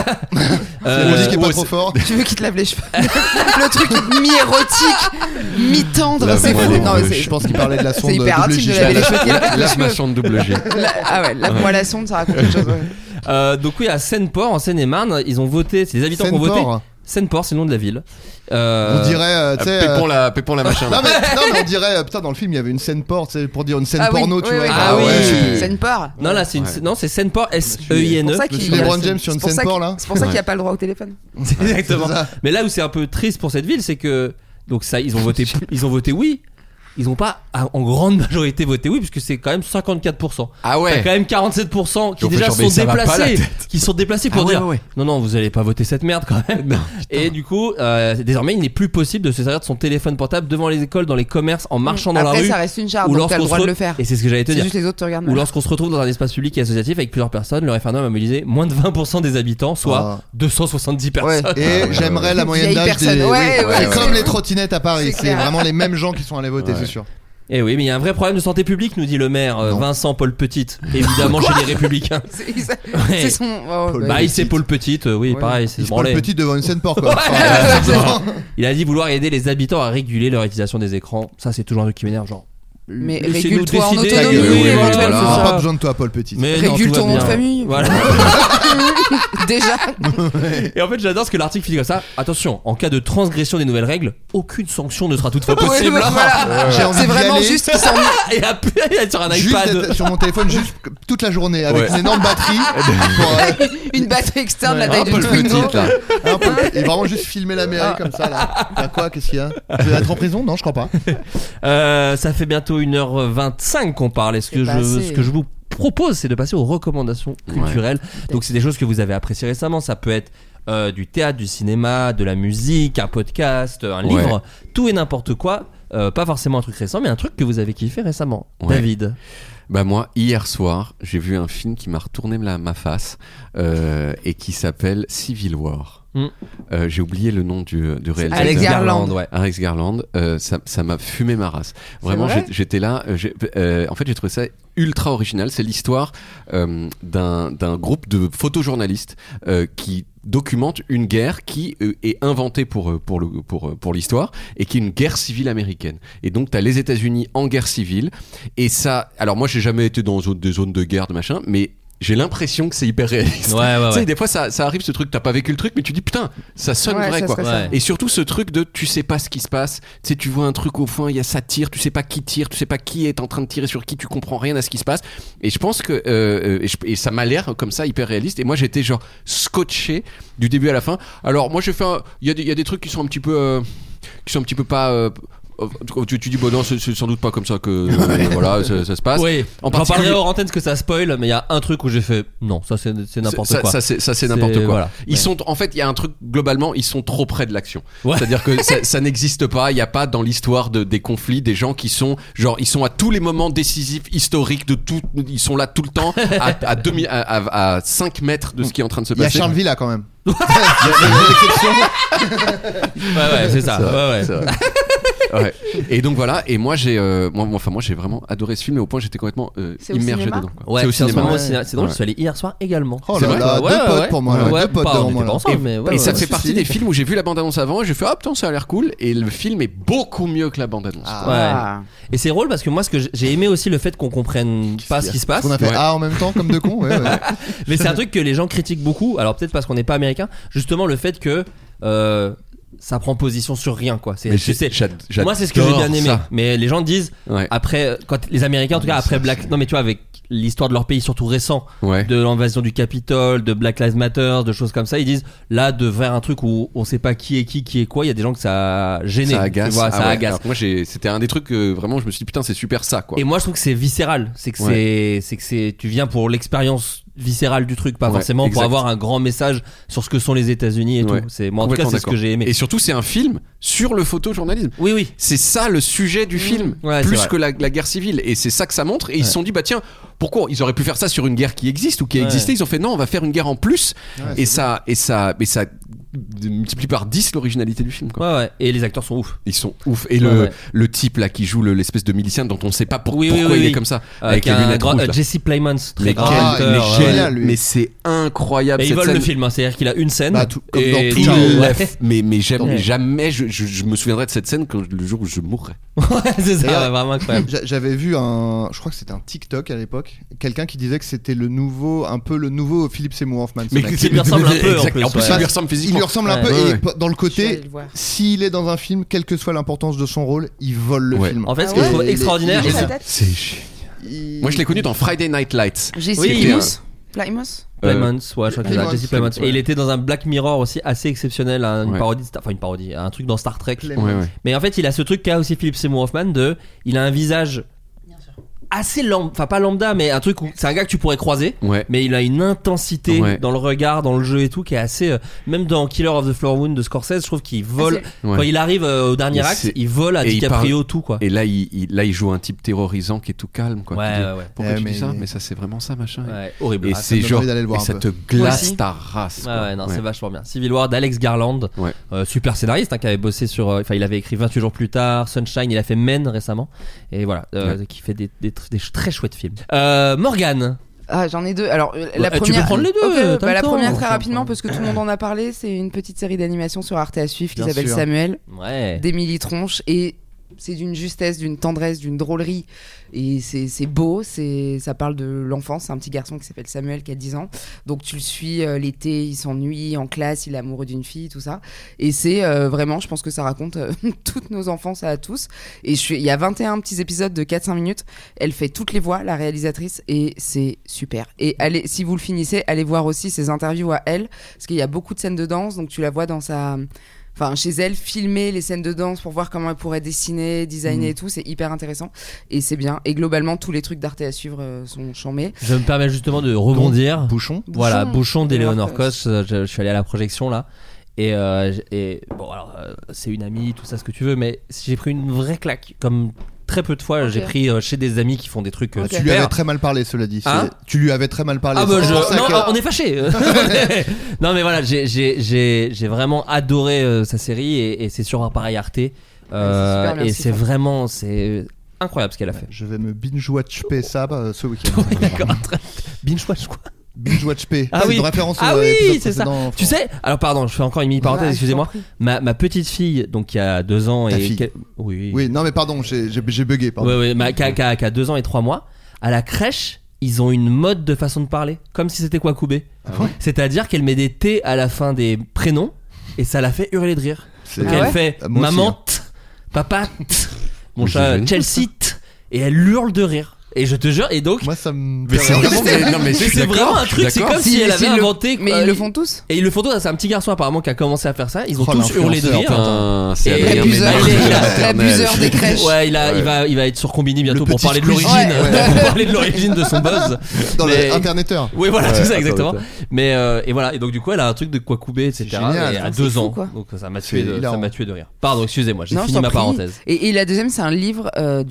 La musique est pas trop fort. Tu veux qu'il te lave les cheveux? Le truc mi-érotique, mi-tendre, c'est fou. Non, je pense qu'il parlait de la sonde. C'est hyper intime de laver les cheveux. Lave ma sonde double G. Ah ouais, lave-moi la sonde, ça raconte quelque chose. Donc oui, à Seine-Port, en Seine-et-Marne, ils ont voté. C'est les habitants qui ont voté. Seine-Port, c'est le nom de la ville. On dirait, tu sais, Pépon la machin. Non mais on dirait, putain, dans le film il y avait une Seine-Port, c'est pour dire une scène porno, tu vois. Ah oui. Seine-Port. Non là, c'est Seine-Port, S-E-I-N-E. C'est LeBron James sur une Seine-Port là. C'est pour ça qu'il n'y a pas le droit au téléphone. Exactement. Mais là où c'est un peu triste pour cette ville, c'est que donc ça, ils ont voté oui. Ils ont pas en grande majorité voté oui, puisque c'est quand même 54%. Ah ouais. T'as quand même 47% qui déjà sont déplacés pour dire non, vous allez pas voter cette merde quand même. Non, et du coup, désormais, il n'est plus possible de se servir de son téléphone portable devant les écoles, dans les commerces, en marchant dans la rue. Après, ça reste une charte, donc t'as le droit de le faire. Et c'est ce que j'allais te dire. C'est juste les autres te regardent mal. Ou lorsqu'on se retrouve dans un espace public et associatif avec plusieurs personnes, le référendum a mobilisé moins de 20% des habitants, soit 270 personnes. Et j'aimerais la moyenne d'âge des. C'est comme les trottinettes à Paris. C'est vraiment les mêmes gens qui sont allés voter, c'est sûr. Eh oui, mais il y a un vrai problème de santé publique, nous dit le maire Vincent Paul Petite, évidemment chez les Républicains. C'est son. C'est Paul Petite, oui, pareil, c'est Paul Petite devant une Seine-Port, quoi. Il a dit vouloir aider les habitants à réguler leur utilisation des écrans. Ça, c'est toujours un truc qui m'énerve, genre. Mais régule-toi en autonomie, éventuellement. On n'a pas besoin de toi, Paul Petit. Régule ton nom de famille. Voilà. Déjà. Et en fait, j'adore ce que l'article finit comme ça. Attention, en cas de transgression des nouvelles règles, aucune sanction ne sera toutefois possible. C'est vraiment juste qu'ils s'en et après, sur un iPad. Sur mon téléphone, juste toute la journée, avec une énorme batterie. Une batterie externe, la taille d'une Twingo. Et vraiment juste filmer la mairie comme ça, là. Y'a quoi? Qu'est-ce qu'il y a? Je vais être en prison? Non, je crois pas. Ça fait bientôt 1h25 qu'on parle. Ce que je vous propose, c'est de passer aux recommandations culturelles. Donc c'est des choses que vous avez appréciées récemment. Ça peut être du théâtre, du cinéma, de la musique, un podcast, un livre, tout et n'importe quoi. Pas forcément un truc récent, mais un truc que vous avez kiffé récemment. David. Bah moi, hier soir, j'ai vu un film qui m'a retourné ma face et qui s'appelle Civil War. J'ai oublié le nom du réalisateur. Alex Garland. Alex Garland, ça m'a fumé ma race. Vraiment, j'étais là. En fait, j'ai trouvé ça ultra original. C'est l'histoire d'un groupe de photojournalistes qui documente une guerre qui est inventée pour l'histoire et qui est une guerre civile américaine. Et donc t'as les États-Unis en guerre civile et ça. Alors moi, j'ai jamais été dans des zones de guerre de machin, mais j'ai l'impression que c'est hyper réaliste. Tu sais, des fois ça arrive ce truc, t'as pas vécu le truc, mais tu dis putain, ça sonne vrai quoi. Et surtout ce truc de tu sais pas ce qui se passe, tu sais, tu vois un truc au fond, il y a ça tire, tu sais pas qui tire, tu sais pas qui est en train de tirer sur qui, tu comprends rien à ce qui se passe. Et je pense que et ça m'a l'air comme ça hyper réaliste. Et moi j'étais genre scotché du début à la fin. Alors moi j'ai fait, il y a des trucs qui sont un petit peu pas. Tu dis bon non, c'est sans doute pas comme ça que voilà ça se passe. Oui. On parlerait hors antenne que ça spoil, mais il y a un truc où j'ai fait non, ça c'est n'importe quoi. Ça c'est n'importe quoi. Voilà. Ils sont en fait, il y a un truc globalement, ils sont trop près de l'action. C'est-à-dire que ça n'existe pas, il y a pas dans l'histoire des conflits des gens qui sont genre ils sont à tous les moments décisifs historiques de tout, ils sont là tout le temps à 5 mètres de ce qui est en train de se passer. Il y a Charles Villa quand même. Ouais, c'est ça. Ouais. Et donc voilà, et moi j'ai vraiment adoré ce film, et au point j'étais complètement immergé dedans. Ouais, c'est au cinéma. C'est drôle, je suis allé hier soir également. Oh là là, deux potes pour moi. Deux potes devant moi. Et ça fait partie des films où j'ai vu la bande-annonce avant et j'ai fait ah putain ça a l'air cool, et le film est beaucoup mieux que la bande-annonce. Et c'est drôle parce que moi ce que j'ai aimé aussi le fait qu'on comprenne pas ce qui se passe. On a fait en même temps comme deux cons. Mais c'est un truc que les gens critiquent beaucoup. Alors peut-être parce qu'on n'est pas américain. Justement le fait que ça prend position sur rien quoi. Moi c'est ce que j'ai bien aimé. Ça. Mais les gens disent après, quand les Américains en tout cas après Black, non mais tu vois avec l'histoire de leur pays surtout récent, de l'invasion du Capitole, de Black Lives Matter, de choses comme ça, ils disent là de faire un truc où on sait pas qui est quoi, il y a des gens que ça a gêné, ça agace. Tu vois, ça agace. Alors moi c'était un des trucs vraiment je me suis dit putain c'est super ça quoi. Et moi je trouve que c'est viscéral, c'est que tu viens pour l'expérience viscérale du truc, pas forcément pour avoir un grand message sur ce que sont les États-Unis et tout. C'est moi en tout cas c'est ce que j'ai aimé. Et surtout c'est un film sur le photojournalisme. Oui. C'est ça le sujet du film, plus que la guerre civile. Et c'est ça que ça montre. Et ils se sont dit bah tiens, pourquoi ils auraient pu faire ça sur une guerre qui existe ou qui existait. Ils ont fait non, on va faire une guerre en plus. Et ça multiplie par 10 l'originalité du film, quoi. Ouais. Et les acteurs sont ouf. Ils sont ouf. Et le type là qui joue l'espèce de milicien dont on ne sait pas pourquoi il est comme ça, avec les lunettes rouges. Jesse Plemons, très grand acteur. Mais c'est incroyable. Et ils volent le film, hein. C'est-à-dire qu'il a une scène. Mais jamais je me souviendrai de cette scène le jour où je mourrai. Ouais, c'est ça, vraiment incroyable. J'avais vu je crois que c'était un TikTok à l'époque, quelqu'un qui disait que c'était un peu le nouveau Philip Seymour Hoffman. Mais il lui ressemble un peu. En plus, il lui ressemble physiquement. Il lui ressemble un peu, et dans le côté, s'il est dans un film, quelle que soit l'importance de son rôle, il vole le film. En fait, ce que je trouve extraordinaire, c'est génial. Moi, je l'ai connu dans Friday Night Lights. Plymouth, ouais, je crois que c'est Jesse Plemons. Et il était dans un Black Mirror aussi assez exceptionnel, une parodie, un truc dans Star Trek. Mais en fait, il a ce truc qu'a aussi Philip Seymour Hoffman il a un visage assez lambda, enfin pas lambda, mais un truc où c'est un gars que tu pourrais croiser, mais il a une intensité dans le regard, dans le jeu et tout, qui est assez. Même dans Killer of the Flower Moon de Scorsese, je trouve qu'il vole. Quand il arrive au dernier acte, il vole à DiCaprio tout, quoi. Et là, il joue un type terrorisant qui est tout calme, quoi. Pourquoi tu dis ça? Mais ça, c'est vraiment ça, machin. Horrible. Et c'est genre, et ça te glace ta race. Non, c'est vachement bien. Civil War d'Alex Garland, super scénariste, qui avait bossé sur. Enfin, il avait écrit 28 jours plus tard, Sunshine, il a fait Men récemment, et voilà, qui fait des très chouettes films. Morgane. J'en ai deux. Alors la première. Tu peux prendre les deux. La première très rapidement parce que tout le monde en a parlé. C'est une petite série d'animation sur Arte à suivre qui s'appelle Samuel, d'Émilie Tronche, et c'est d'une justesse, d'une tendresse, d'une drôlerie, et c'est beau. Ça parle de l'enfance. C'est un petit garçon qui s'appelle Samuel qui a 10 ans. Donc tu le suis l'été, il s'ennuie en classe, il est amoureux d'une fille, tout ça. Et c'est vraiment, je pense que ça raconte toutes nos enfances à tous. Et il y a 21 petits épisodes de 4-5 minutes. Elle fait toutes les voix, la réalisatrice, et c'est super. Et si vous le finissez, allez voir aussi ses interviews à elle, parce qu'il y a beaucoup de scènes de danse. Donc tu la vois chez elle, filmer les scènes de danse pour voir comment elle pourrait dessiner, designer et tout, c'est hyper intéressant et c'est bien. Et globalement, tous les trucs d'Arte à suivre sont chambés. Je me permets justement de rebondir. Bouchon d'Eleonore Cos. Je suis allé à la projection là. Et bon, alors, c'est une amie, tout ça, ce que tu veux, mais j'ai pris une vraie claque. Comme très peu de fois, j'ai pris chez des amis qui font des trucs super. Tu lui avais très mal parlé, cela dit. Tu lui avais très mal parlé. On est fâchés. Non, mais voilà, j'ai vraiment adoré sa série, et c'est sur un pareil Arte. Et c'est vraiment, c'est incroyable ce qu'elle a fait. Je vais me binge-watcher ça ce week-end. D'accord. Binge-watch quoi? Binge-watch P. Une référence c'est ça. Tu sais, alors pardon, je fais encore une mini-parenthèse, excusez-moi. Ma petite fille, donc qui a 2 ans Oui, non mais pardon, j'ai bugué. Qui a 2 ans et 3 mois, à la crèche, ils ont une mode de façon de parler, comme si c'était Kwakubé. C'est-à-dire qu'elle met des T à la fin des prénoms, et ça la fait hurler de rire. Donc elle fait maman, papa, mon chat, Chelsea, et elle hurle de rire. Et je te jure, et donc. Moi, ça me. Mais c'est vraiment un truc, c'est comme si elle avait inventé. Mais ils le font tous. Et ils le font tous, c'est un petit garçon apparemment qui a commencé à faire ça. Ils ont tous hurlé de rire. C'est l'abuseur des crèches. Ouais, il va être sur Combini bientôt pour parler de l'origine. Pour parler de l'origine de son buzz. Dans l'interneteur. Oui, voilà, c'est ça, exactement. Mais, et voilà, et donc du coup, elle a un truc de Kwakubé, etc. Et à 2 ans. Donc ça m'a tué de rire. Pardon, excusez-moi, j'ai fini ma parenthèse. Et la deuxième, c'est un livre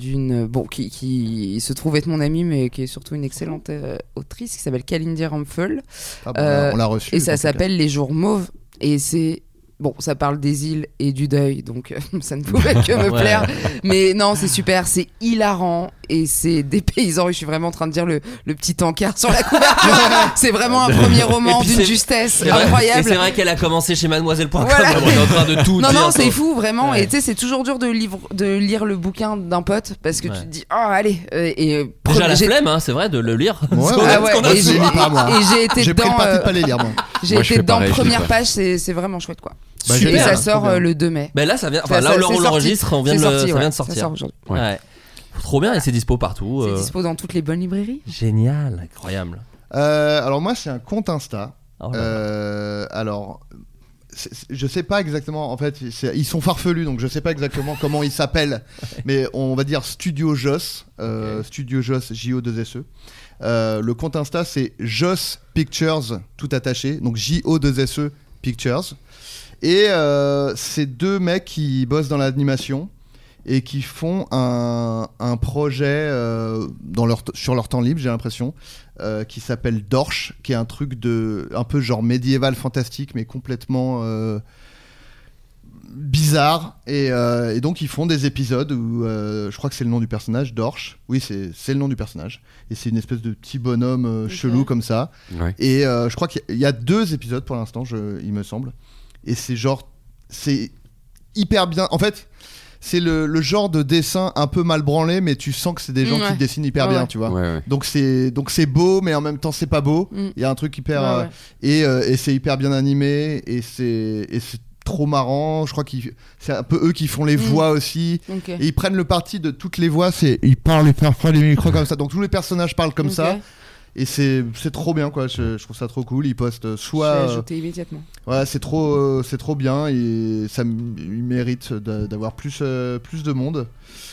qui se trouve être mon amie, mais qui est surtout une excellente autrice, qui s'appelle Kalindi Ramphel. On l'a reçue. Et ça s'appelle Les Jours Mauves. Et c'est Bon, ça parle des îles et du deuil, donc ça ne pouvait que me plaire. Mais non, c'est super, c'est hilarant et c'est dépaysant. Et je suis vraiment en train de dire le petit encart sur la couverture. C'est vraiment un premier roman d'une justesse incroyable. Et c'est vrai qu'elle a commencé chez Mademoiselle.com. Voilà. On est en train de tout dire. Non, c'est fou, vraiment. Ouais. Et tu sais, c'est toujours dur de lire le bouquin d'un pote parce que tu te dis, oh, allez. Déjà la flemme, hein, c'est vrai, de le lire. Et j'ai été j'ai pris le parti de pas les lire, moi. J'ai été dans première page, c'est vraiment chouette, quoi. Bah, et ça sort le 2 mai. Ben là, ça vient. Enfin, là où on l'enregistre, ça vient de sortir. Ça sort aujourd'hui. Ouais. Trop bien, et c'est dispo partout. C'est dispo dans toutes les bonnes librairies. Génial, incroyable. Alors moi, c'est un compte Insta. Alors, je sais pas exactement. En fait, ils sont farfelus, donc je sais pas exactement comment ils s'appellent. Mais on va dire Studio Joss, Studio Joss, J-O-2-S-E. Le compte Insta, c'est Joss Pictures, tout attaché, donc J-O-2-S-E Pictures. Et c'est 2 mecs qui bossent dans l'animation et qui font un projet sur leur temps libre, j'ai l'impression, qui s'appelle Dorsch, qui est un truc un peu genre médiéval fantastique, mais complètement bizarre. Et donc ils font des épisodes où je crois que c'est le nom du personnage, Dorsch. Oui, c'est le nom du personnage. Et c'est une espèce de petit bonhomme chelou comme ça. Ouais. Et je crois qu'il y a 2 épisodes pour l'instant, il me semble. Et c'est hyper bien. En fait, c'est le genre de dessin un peu mal branlé, mais tu sens que c'est des gens qui dessinent hyper bien, tu vois. Ouais. Donc c'est beau, mais en même temps c'est pas beau. Il y a un truc hyper et c'est hyper bien animé et c'est trop marrant. Je crois que c'est un peu eux qui font les voix aussi. Okay. Et ils prennent le parti de toutes les voix. Ils parlent parfois les micros comme ça. Donc tous les personnages parlent comme ça. Et c'est trop bien, quoi. Je trouve ça trop cool. Ils postent soit. Je vais ajouter immédiatement. Voilà, c'est trop bien et ça mérite d'avoir plus de monde.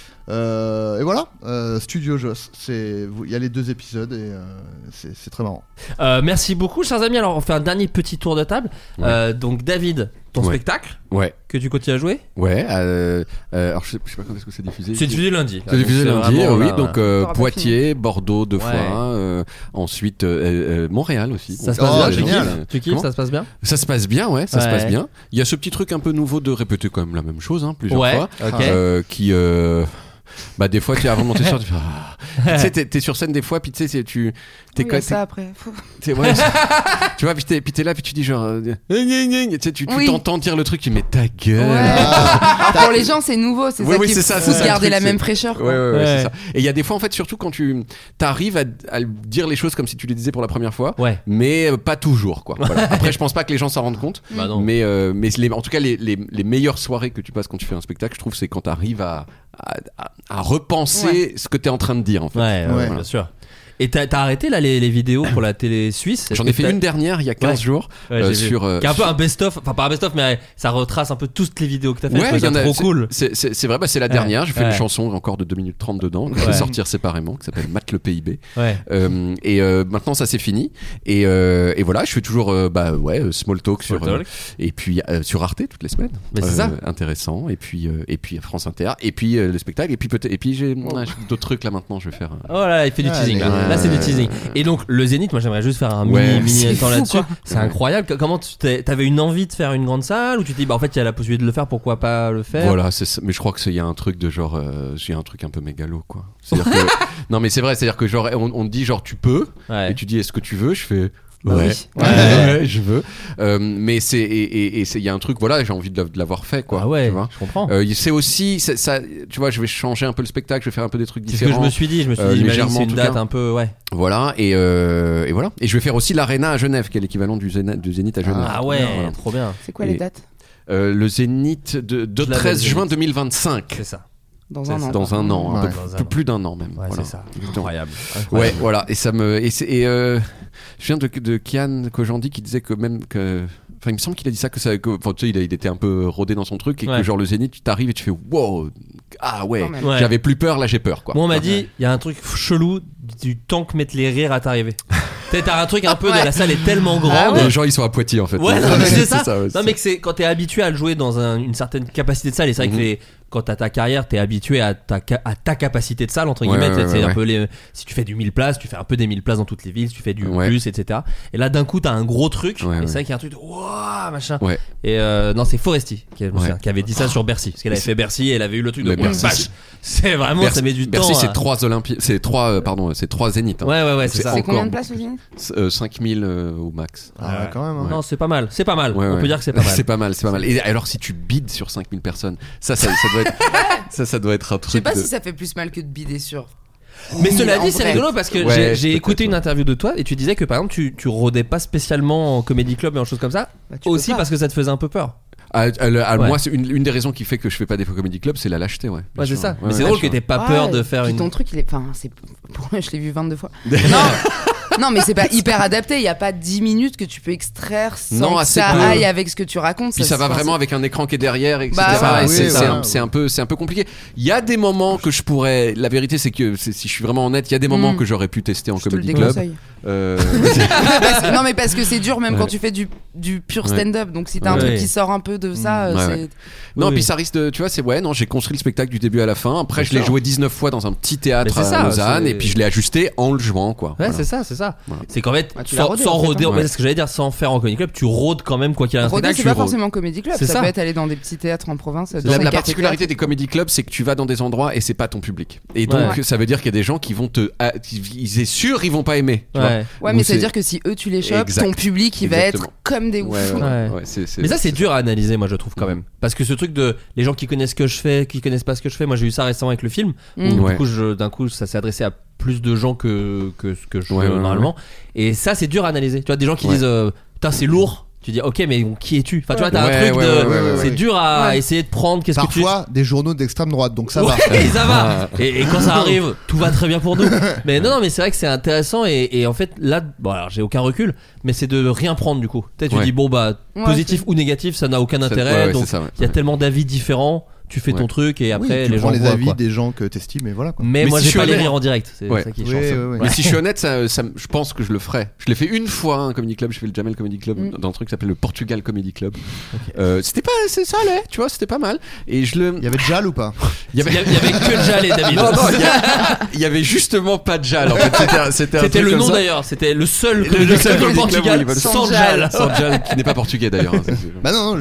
Et voilà, Studio Joss, il y a les 2 épisodes et c'est très marrant. Merci beaucoup, chers amis. Alors on fait un dernier petit tour de table. Donc David, ton spectacle que tu continues à jouer. Alors je sais pas quand est-ce que c'est diffusé. C'est diffusé lundi. C'est diffusé lundi, oui. Donc Poitiers, Bordeaux 2 fois, ensuite Montréal aussi. Ça se passe bien. Tu kiffes, ça se passe bien. Ça se passe bien, ça se passe bien. Il y a ce petit truc un peu nouveau de répéter quand même la même chose, plusieurs fois, qui bah des fois tu avant de monter sur tu sais t'es sur scène des fois puis tu sais t'es quoi ça après tu vois puis t'es là puis tu dis genre tu t'entends dire le truc tu mets ta gueule. Pour les gens c'est nouveau, c'est ça qui faut garder la même fraîcheur quoi. C'est ça. Et il y a des fois en fait surtout quand tu t'arrives à dire les choses comme si tu les disais pour la première fois, mais pas toujours quoi. Voilà. Après je pense pas que les gens s'en rendent compte, mais en tout cas les meilleures soirées que tu passes quand tu fais un spectacle, je trouve, c'est quand t'arrives à repenser ce que t'es en train de dire en fait. Voilà. Bien sûr. Et t'as arrêté là les vidéos pour la télé suisse? J'en ai fait une dernière il y a 15 jours sur qui est un peu un best-of, enfin pas un best-of mais ça retrace un peu toutes les vidéos que t'as fait. C'est trop cool. C'est vrai, c'est la dernière. J'ai fait une chanson encore de 2 minutes 30 dedans que je vais sortir séparément, qui s'appelle Matt le PIB. Et maintenant ça c'est fini et voilà, je fais toujours Small Talk et puis sur Arte toutes les semaines. Mais c'est ça intéressant, et puis France Inter, et puis le spectacle, et puis j'ai d'autres trucs là maintenant, je vais faire. Oh là, il fait du teasing là. Là c'est du teasing. Et donc le Zénith, moi j'aimerais juste faire un mini temps là-dessus. C'est incroyable. Comment t'avais une envie de faire une grande salle, ou tu te dis bah en fait il y a la possibilité de le faire, pourquoi pas le faire? Voilà, mais je crois que il y a un truc de genre j'ai un truc un peu mégalo quoi. C'est-à-dire que non mais c'est vrai, c'est-à-dire que genre on te dit genre tu peux, et tu dis est-ce que tu veux, je fais je veux, mais il y a un truc, voilà, j'ai envie de l'avoir fait quoi. Tu vois, je comprends. C'est aussi ça, tu vois, je vais changer un peu le spectacle, je vais faire un peu des trucs différents. C'est ce que je me suis dit légèrement, c'est une date un peu voilà, et voilà, et je vais faire aussi l'Arena à Genève, qui est l'équivalent du Zénith à Genève. Trop bien. C'est quoi les dates? Le Zénith de 13 juin 2025. C'est ça. Dans un an. Dans un an, un peu plus d'un an même. C'est ça. Incroyable. Ouais, voilà. Et je viens de Kian Kojandi qui disait que même que. Enfin, il me semble qu'il a dit ça, tu sais, il était un peu rodé dans son truc, et que genre le Zénith, tu t'arrives et tu fais wow, j'avais plus peur, là j'ai peur quoi. Moi on m'a dit, il y a un truc chelou du temps que mettent les rires à t'arriver. T'as un truc un peu de la salle est tellement grande. Les gens ils sont à Poitiers en fait. Ouais, non, mais c'est ça. Non mais c'est quand t'es habitué à le jouer dans une certaine capacité de salle, et c'est vrai que quand t'as ta carrière, t'es habitué à ta capacité de salle entre guillemets. C'est un peu si tu fais du 1000 places, tu fais un peu des 1000 places dans toutes les villes, si tu fais du plus, etc. Et là d'un coup t'as un gros truc, et c'est vrai qu'il y a un truc de waouh machin. Et non, c'est Foresti qui avait dit ça sur Bercy, parce qu'elle avait fait Bercy et elle avait eu le truc de Bercy. C'est vraiment, ça met du temps. Bercy c'est 3 Zéniths. Ouais, c'est ça. C'est combien de places au Zénith? 5000 au max. Quand même. Non, c'est pas mal. On peut dire que c'est pas mal. C'est pas mal. Et alors si tu bides sur 5000 personnes, ça doit être un truc. Je sais pas si ça fait plus mal que de bider sur. Mais cela dit, c'est rigolo parce que j'ai écouté une interview de toi et tu disais que par exemple tu rôdais pas spécialement en comédie club et en choses comme ça, aussi parce que ça te faisait un peu peur. Moi, c'est une des raisons qui fait que je fais pas des comedy clubs, c'est la lâcheté, ouais. Ouais, c'est ça. Mais c'est drôle que t'aies pas peur de faire ton truc, je l'ai vu 22 fois. Non, mais c'est pas hyper adapté. Il y a pas 10 minutes que tu peux extraire sans que ça aille avec ce que tu racontes. Puis ça va vraiment avec un écran qui est derrière, etc. C'est un peu compliqué. Il y a des moments que je pourrais. La vérité, c'est que si je suis vraiment honnête, il y a des moments que j'aurais pu tester en comedy club. Non, mais parce que c'est dur même quand tu fais du pur stand-up. Donc si t'as un truc qui sort un peu de ça, c'est. Non, puis ça risque de. Tu vois, j'ai construit le spectacle du début à la fin. Après, je l'ai joué 19 fois dans un petit théâtre à Lausanne, et puis je l'ai ajusté en le jouant, quoi. Ouais, c'est ça. Voilà. C'est qu'en fait, sans rôder, c'est ce que j'allais dire, sans faire en comedy club, tu rôdes quand même quoi qu'il y ait un spectacle. C'est pas forcément comedy club, ça peut être aller dans des petits théâtres en province. La particularité des comedy clubs, c'est que tu vas dans des endroits et c'est pas ton public. Et donc, ça veut dire qu'il y a des gens qui vont c'est sûr, ils vont pas aimer. Ouais, mais ça veut dire que si eux tu les chopes, ton public il va être comme des oufs. Mais ça, c'est dur à analyser, moi je trouve quand même. Parce que ce truc de les gens qui connaissent ce que je fais, qui connaissent pas ce que je fais, moi j'ai eu ça récemment avec le film. D'un coup, ça s'est adressé à plus de gens que ce que je fais normalement. Et ça, c'est dur à analyser. Tu vois, des gens qui disent putain, c'est lourd. Tu dis ok, mais qui es-tu? Enfin, tu vois, t'as un truc de. C'est dur à essayer de prendre. Parfois des journaux d'extrême droite, donc ça va. Ça va. Et quand ça arrive, tout va très bien pour nous. Mais non, mais c'est vrai que c'est intéressant. Et en fait, là, bon, alors j'ai aucun recul, mais c'est de rien prendre du coup. Peut-être tu dis bon bah positif ou négatif, ça n'a aucun intérêt. Donc il y a tellement d'avis différents. Tu fais ton truc et après tu les prends gens les voient, avis quoi. des gens que t'estimes et voilà quoi. Mais moi si j'ai pas les rires en direct, c'est ça qui est chiant. Mais si je suis honnête, je pense que je le ferai. Je l'ai fait une fois un comedy club, je fais le Jamel Comedy Club dans un truc qui s'appelle le Portugal Comedy Club. C'était pas ça allait, tu vois, c'était pas mal. Et il y avait Jal ou pas? Il y avait que Jal et David. Non, il y avait justement pas de Jal en fait, c'était le nom d'ailleurs, c'était le seul comedy club au Portugal sans Jal. Sans Jal qui n'est pas portugais d'ailleurs. Bah non,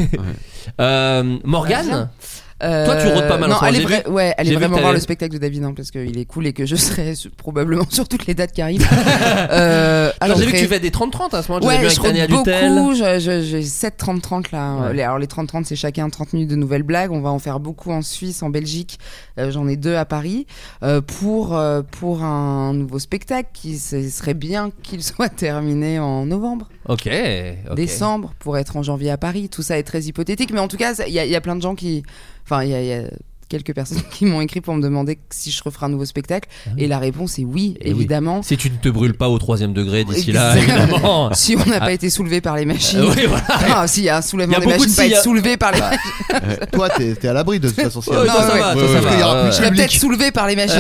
Morgane. Toi tu rôdes pas mal. Non, allez vraiment voir le spectacle de David, parce qu'il est cool et que je serai probablement sur toutes les dates qui arrivent. Alors j'ai vu que tu fais des 30-30 à ce moment. Ouais, je rôde beaucoup. J'ai 7 30-30 là. Alors les 30-30 c'est chacun 30 minutes de nouvelles blagues. On va en faire beaucoup en Suisse, en Belgique. J'en ai 2 à Paris pour un nouveau spectacle qui serait bien qu'il soit terminé en novembre. Ok. Décembre pour être en janvier à Paris. Tout ça est très hypothétique, mais en tout cas il y a plein de gens qui. Enfin, il y a quelques personnes qui m'ont écrit pour me demander si je referai un nouveau spectacle. Et la réponse est oui, évidemment. Si tu ne te brûles pas au 3e degré d'ici là, évidemment. Si on n'a pas été soulevé par les machines. Oui, voilà. S'il y a un soulèvement des machines, pas être soulevé par les machines. Toi, t'es à l'abri de toute façon. Ça va. Je serais peut-être soulevé par les machines.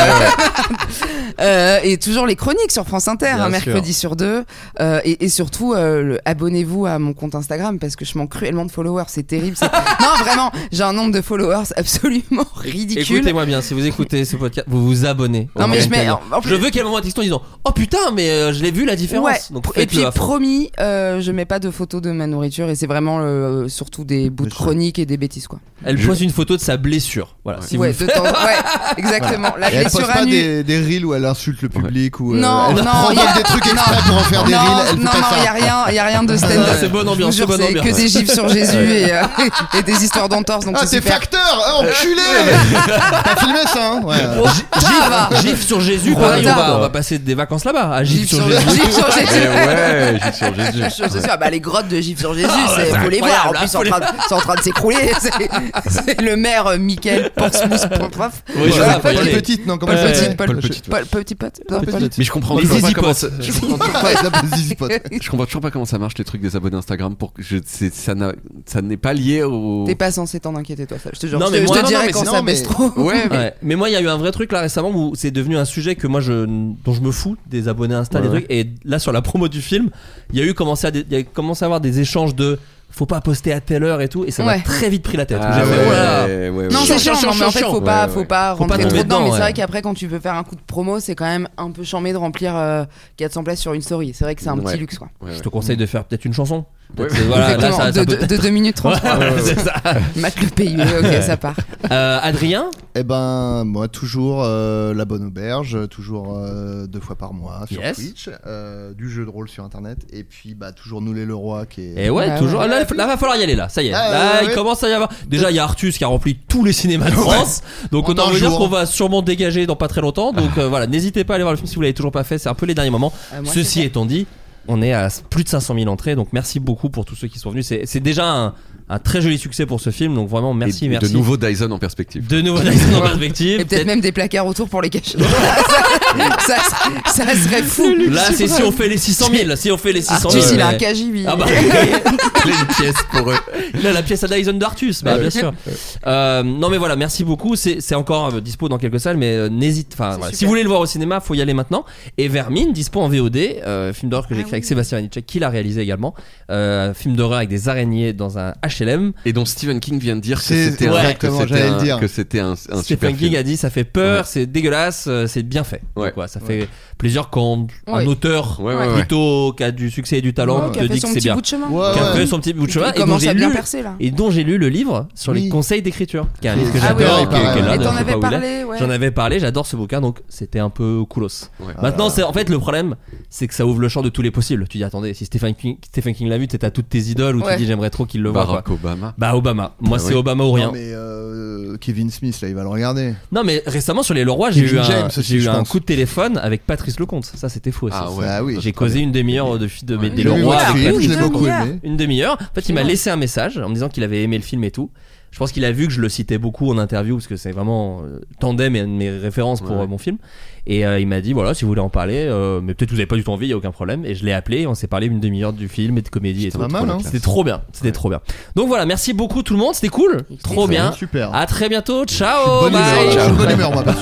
Et toujours les chroniques sur France Inter, un mercredi sur 2. Et surtout, abonnez-vous à mon compte Instagram parce que je manque cruellement de followers. C'est terrible. Non, vraiment, j'ai un nombre de followers absolument ridicule. Écoutez-moi bien, si vous écoutez ce podcast, vous vous abonnez. Non, mais je veux qu'à un moment de texto, ils disent oh putain, mais je l'ai vu la différence. Ouais. Donc, et puis promis, je mets pas de photos de ma nourriture et c'est vraiment surtout des bouts de chroniques et des bêtises quoi. Elle pose une photo de sa blessure. Voilà. Si ouais, exactement. La blessure elle pose pas des reels où elle insulte le public ou non, elle provoque des trucs exprès pour en faire des reels. Non, il y a rien de stand-up. C'est bonne ambiance, c'est que des gifs sur Jésus et des histoires d'entorse. Donc c'est facteur, enculé. T'as filmé ça, hein? Ouais. Gif sur Jésus. Pareil, on va passer des vacances là-bas. À Gif sur Jésus. Gif sur Jésus. Ouais, Gif sur Jésus. Les grottes de Gif sur Jésus, faut les voir. En plus, c'est en train de s'écrouler. C'est le maire Michael Portsmouth. Oui, Paul Petite, non? Comment Paul Petit Pote. Mais je comprends toujours pas comment ça. Je comprends toujours pas comment ça marche les trucs des abonnés Instagram pour que ça n'est pas lié au. T'es pas censé t'en inquiéter toi, je te jure. Non, je te dirais quand ça baisse trop. Ouais. Mais moi il y a eu un vrai truc là récemment où c'est devenu un sujet que moi dont je me fous des abonnés Insta des trucs, et là sur la promo du film il y a commencé à avoir des échanges de faut pas poster à telle heure et tout, et ça m'a très vite pris la tête. Non, c'est chiant, mais en fait faut pas rentrer trop dedans, mais c'est vrai qu'après quand tu veux faire un coup de promo c'est quand même un peu chambé de remplir 400 places sur une story. C'est vrai que c'est un petit luxe quoi. Je te conseille de faire peut-être une chanson. Voilà, là, ça de 2 minutes 30. C'est ça. Matt le PIB, ok, ça part. Adrien? Eh ben, moi, toujours La Bonne Auberge, toujours 2 fois par mois sur Twitch, du jeu de rôle sur internet, et puis toujours Nous les Leroy qui est. Et toujours. Là, va falloir y aller, là, ça y est. Là, il commence à y avoir. Déjà, il y a Artus qui a rempli tous les cinémas de France, donc autant vous dire qu'on va sûrement dégager dans pas très longtemps. Donc voilà, n'hésitez pas à aller voir le film si vous l'avez toujours pas fait, c'est un peu les derniers moments. Ceci étant dit, on est à plus de 500 000 entrées, donc merci beaucoup pour tous ceux qui sont venus. C'est déjà un très joli succès pour ce film. Donc vraiment merci. De nouveaux Dyson en perspective. Et peut-être même des placards autour pour les cacher. ça serait fou. Là c'est si on fait les 600 000. Si on fait les 600 000. Artus il a un KGB. Ah bah il a une pièce pour eux. Il a la pièce à Dyson d'Artus. Bah bien sûr. Non mais voilà, merci beaucoup. C'est encore dispo dans quelques salles, mais n'hésite. Enfin voilà, si vous voulez le voir au cinéma, faut y aller maintenant. Et Vermine dispo en VOD, film d'horreur que j'ai créé avec Sébastien Vanitschek, qui l'a réalisé également. Film d'horreur avec des araignées dans un HLM. Et dont Stephen King vient de dire que c'était un super Stephen King a dit ça fait peur, c'est dégueulasse, c'est bien fait. Donc, ça fait plaisir quand un auteur plutôt qui a du succès et du talent te dit que c'est bien. Qui a fait son petit bout de chemin et dont j'ai lu le livre sur les conseils d'écriture, qui est un livre que j'adore. J'en avais parlé, j'adore ce bouquin, donc c'était un peu coolos. Maintenant, c'est en fait le problème, c'est que ça ouvre le champ de tous les possibles. Tu dis attendez, si Stephen King l'a vu, t'as toutes tes idoles ou tu dis j'aimerais trop qu'il le voit. Barack Obama. Bah Obama. Moi c'est Obama ou rien. Non, mais Kevin Smith là, il va le regarder. Non mais récemment sur les Leroy, j'ai eu un coup de téléphone avec Patrice Lecomte. Ça c'était fou aussi. J'ai causé une demi-heure des Leroy avec Patrice. Je l'ai beaucoup aimé. Une demi-heure. En fait, il m'a laissé un message en me disant qu'il avait aimé le film et tout. Je pense qu'il a vu que je le citais beaucoup en interview parce que c'est vraiment tandem et mes références pour mon film. Et il m'a dit voilà, si vous voulez en parler, mais peut-être vous avez pas du tout envie, il y a aucun problème. Et je l'ai appelé, on s'est parlé une demi-heure du film et de comédie et tout. C'était trop bien, trop bien. Donc voilà, merci beaucoup tout le monde, c'était cool, trop bien. Super. À très bientôt, ciao. Bonne humeur, moi.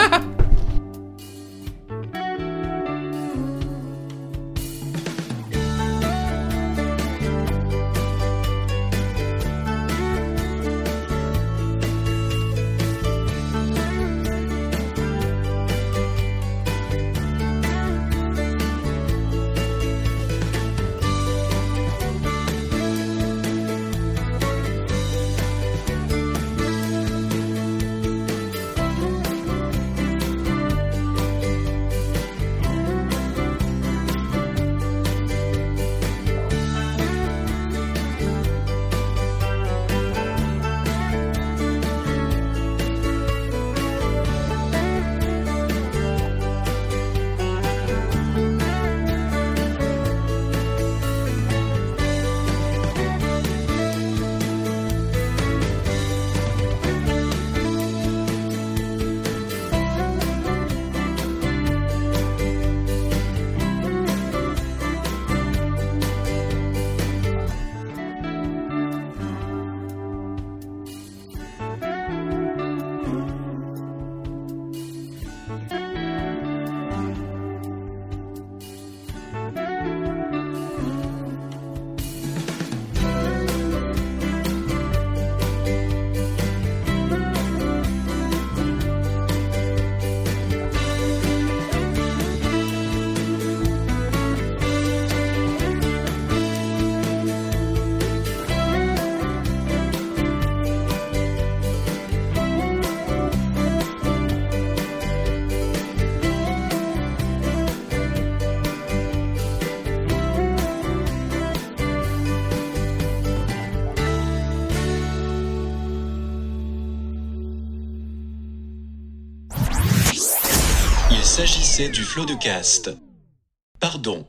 Il s'agissait du flot de cast. Pardon.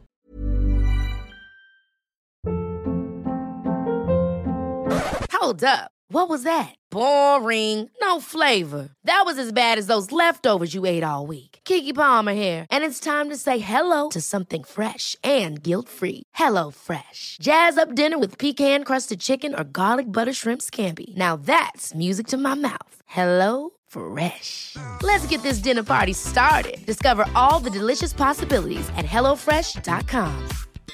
Hold up. What was that? Boring. No flavor. That was as bad as those leftovers you ate all week. Keke Palmer here, and it's time to say hello to something fresh and guilt-free. Hello Fresh. Jazz up dinner with pecan-crusted chicken or garlic butter shrimp scampi. Now that's music to my mouth. Hello Fresh. Let's get this dinner party started. Discover all the delicious possibilities at HelloFresh.com.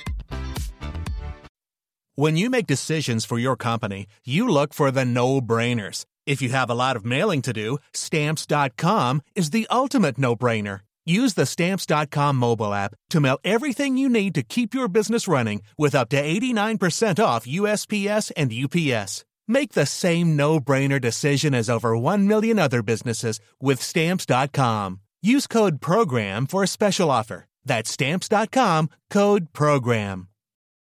When you make decisions for your company, you look for the no-brainers. If you have a lot of mailing to do, Stamps.com is the ultimate no-brainer. Use the Stamps.com mobile app to mail everything you need to keep your business running with up to 89% off USPS and UPS. Make the same no-brainer decision as over 1 million other businesses with Stamps.com. Use code PROGRAM for a special offer. That's Stamps.com, code PROGRAM.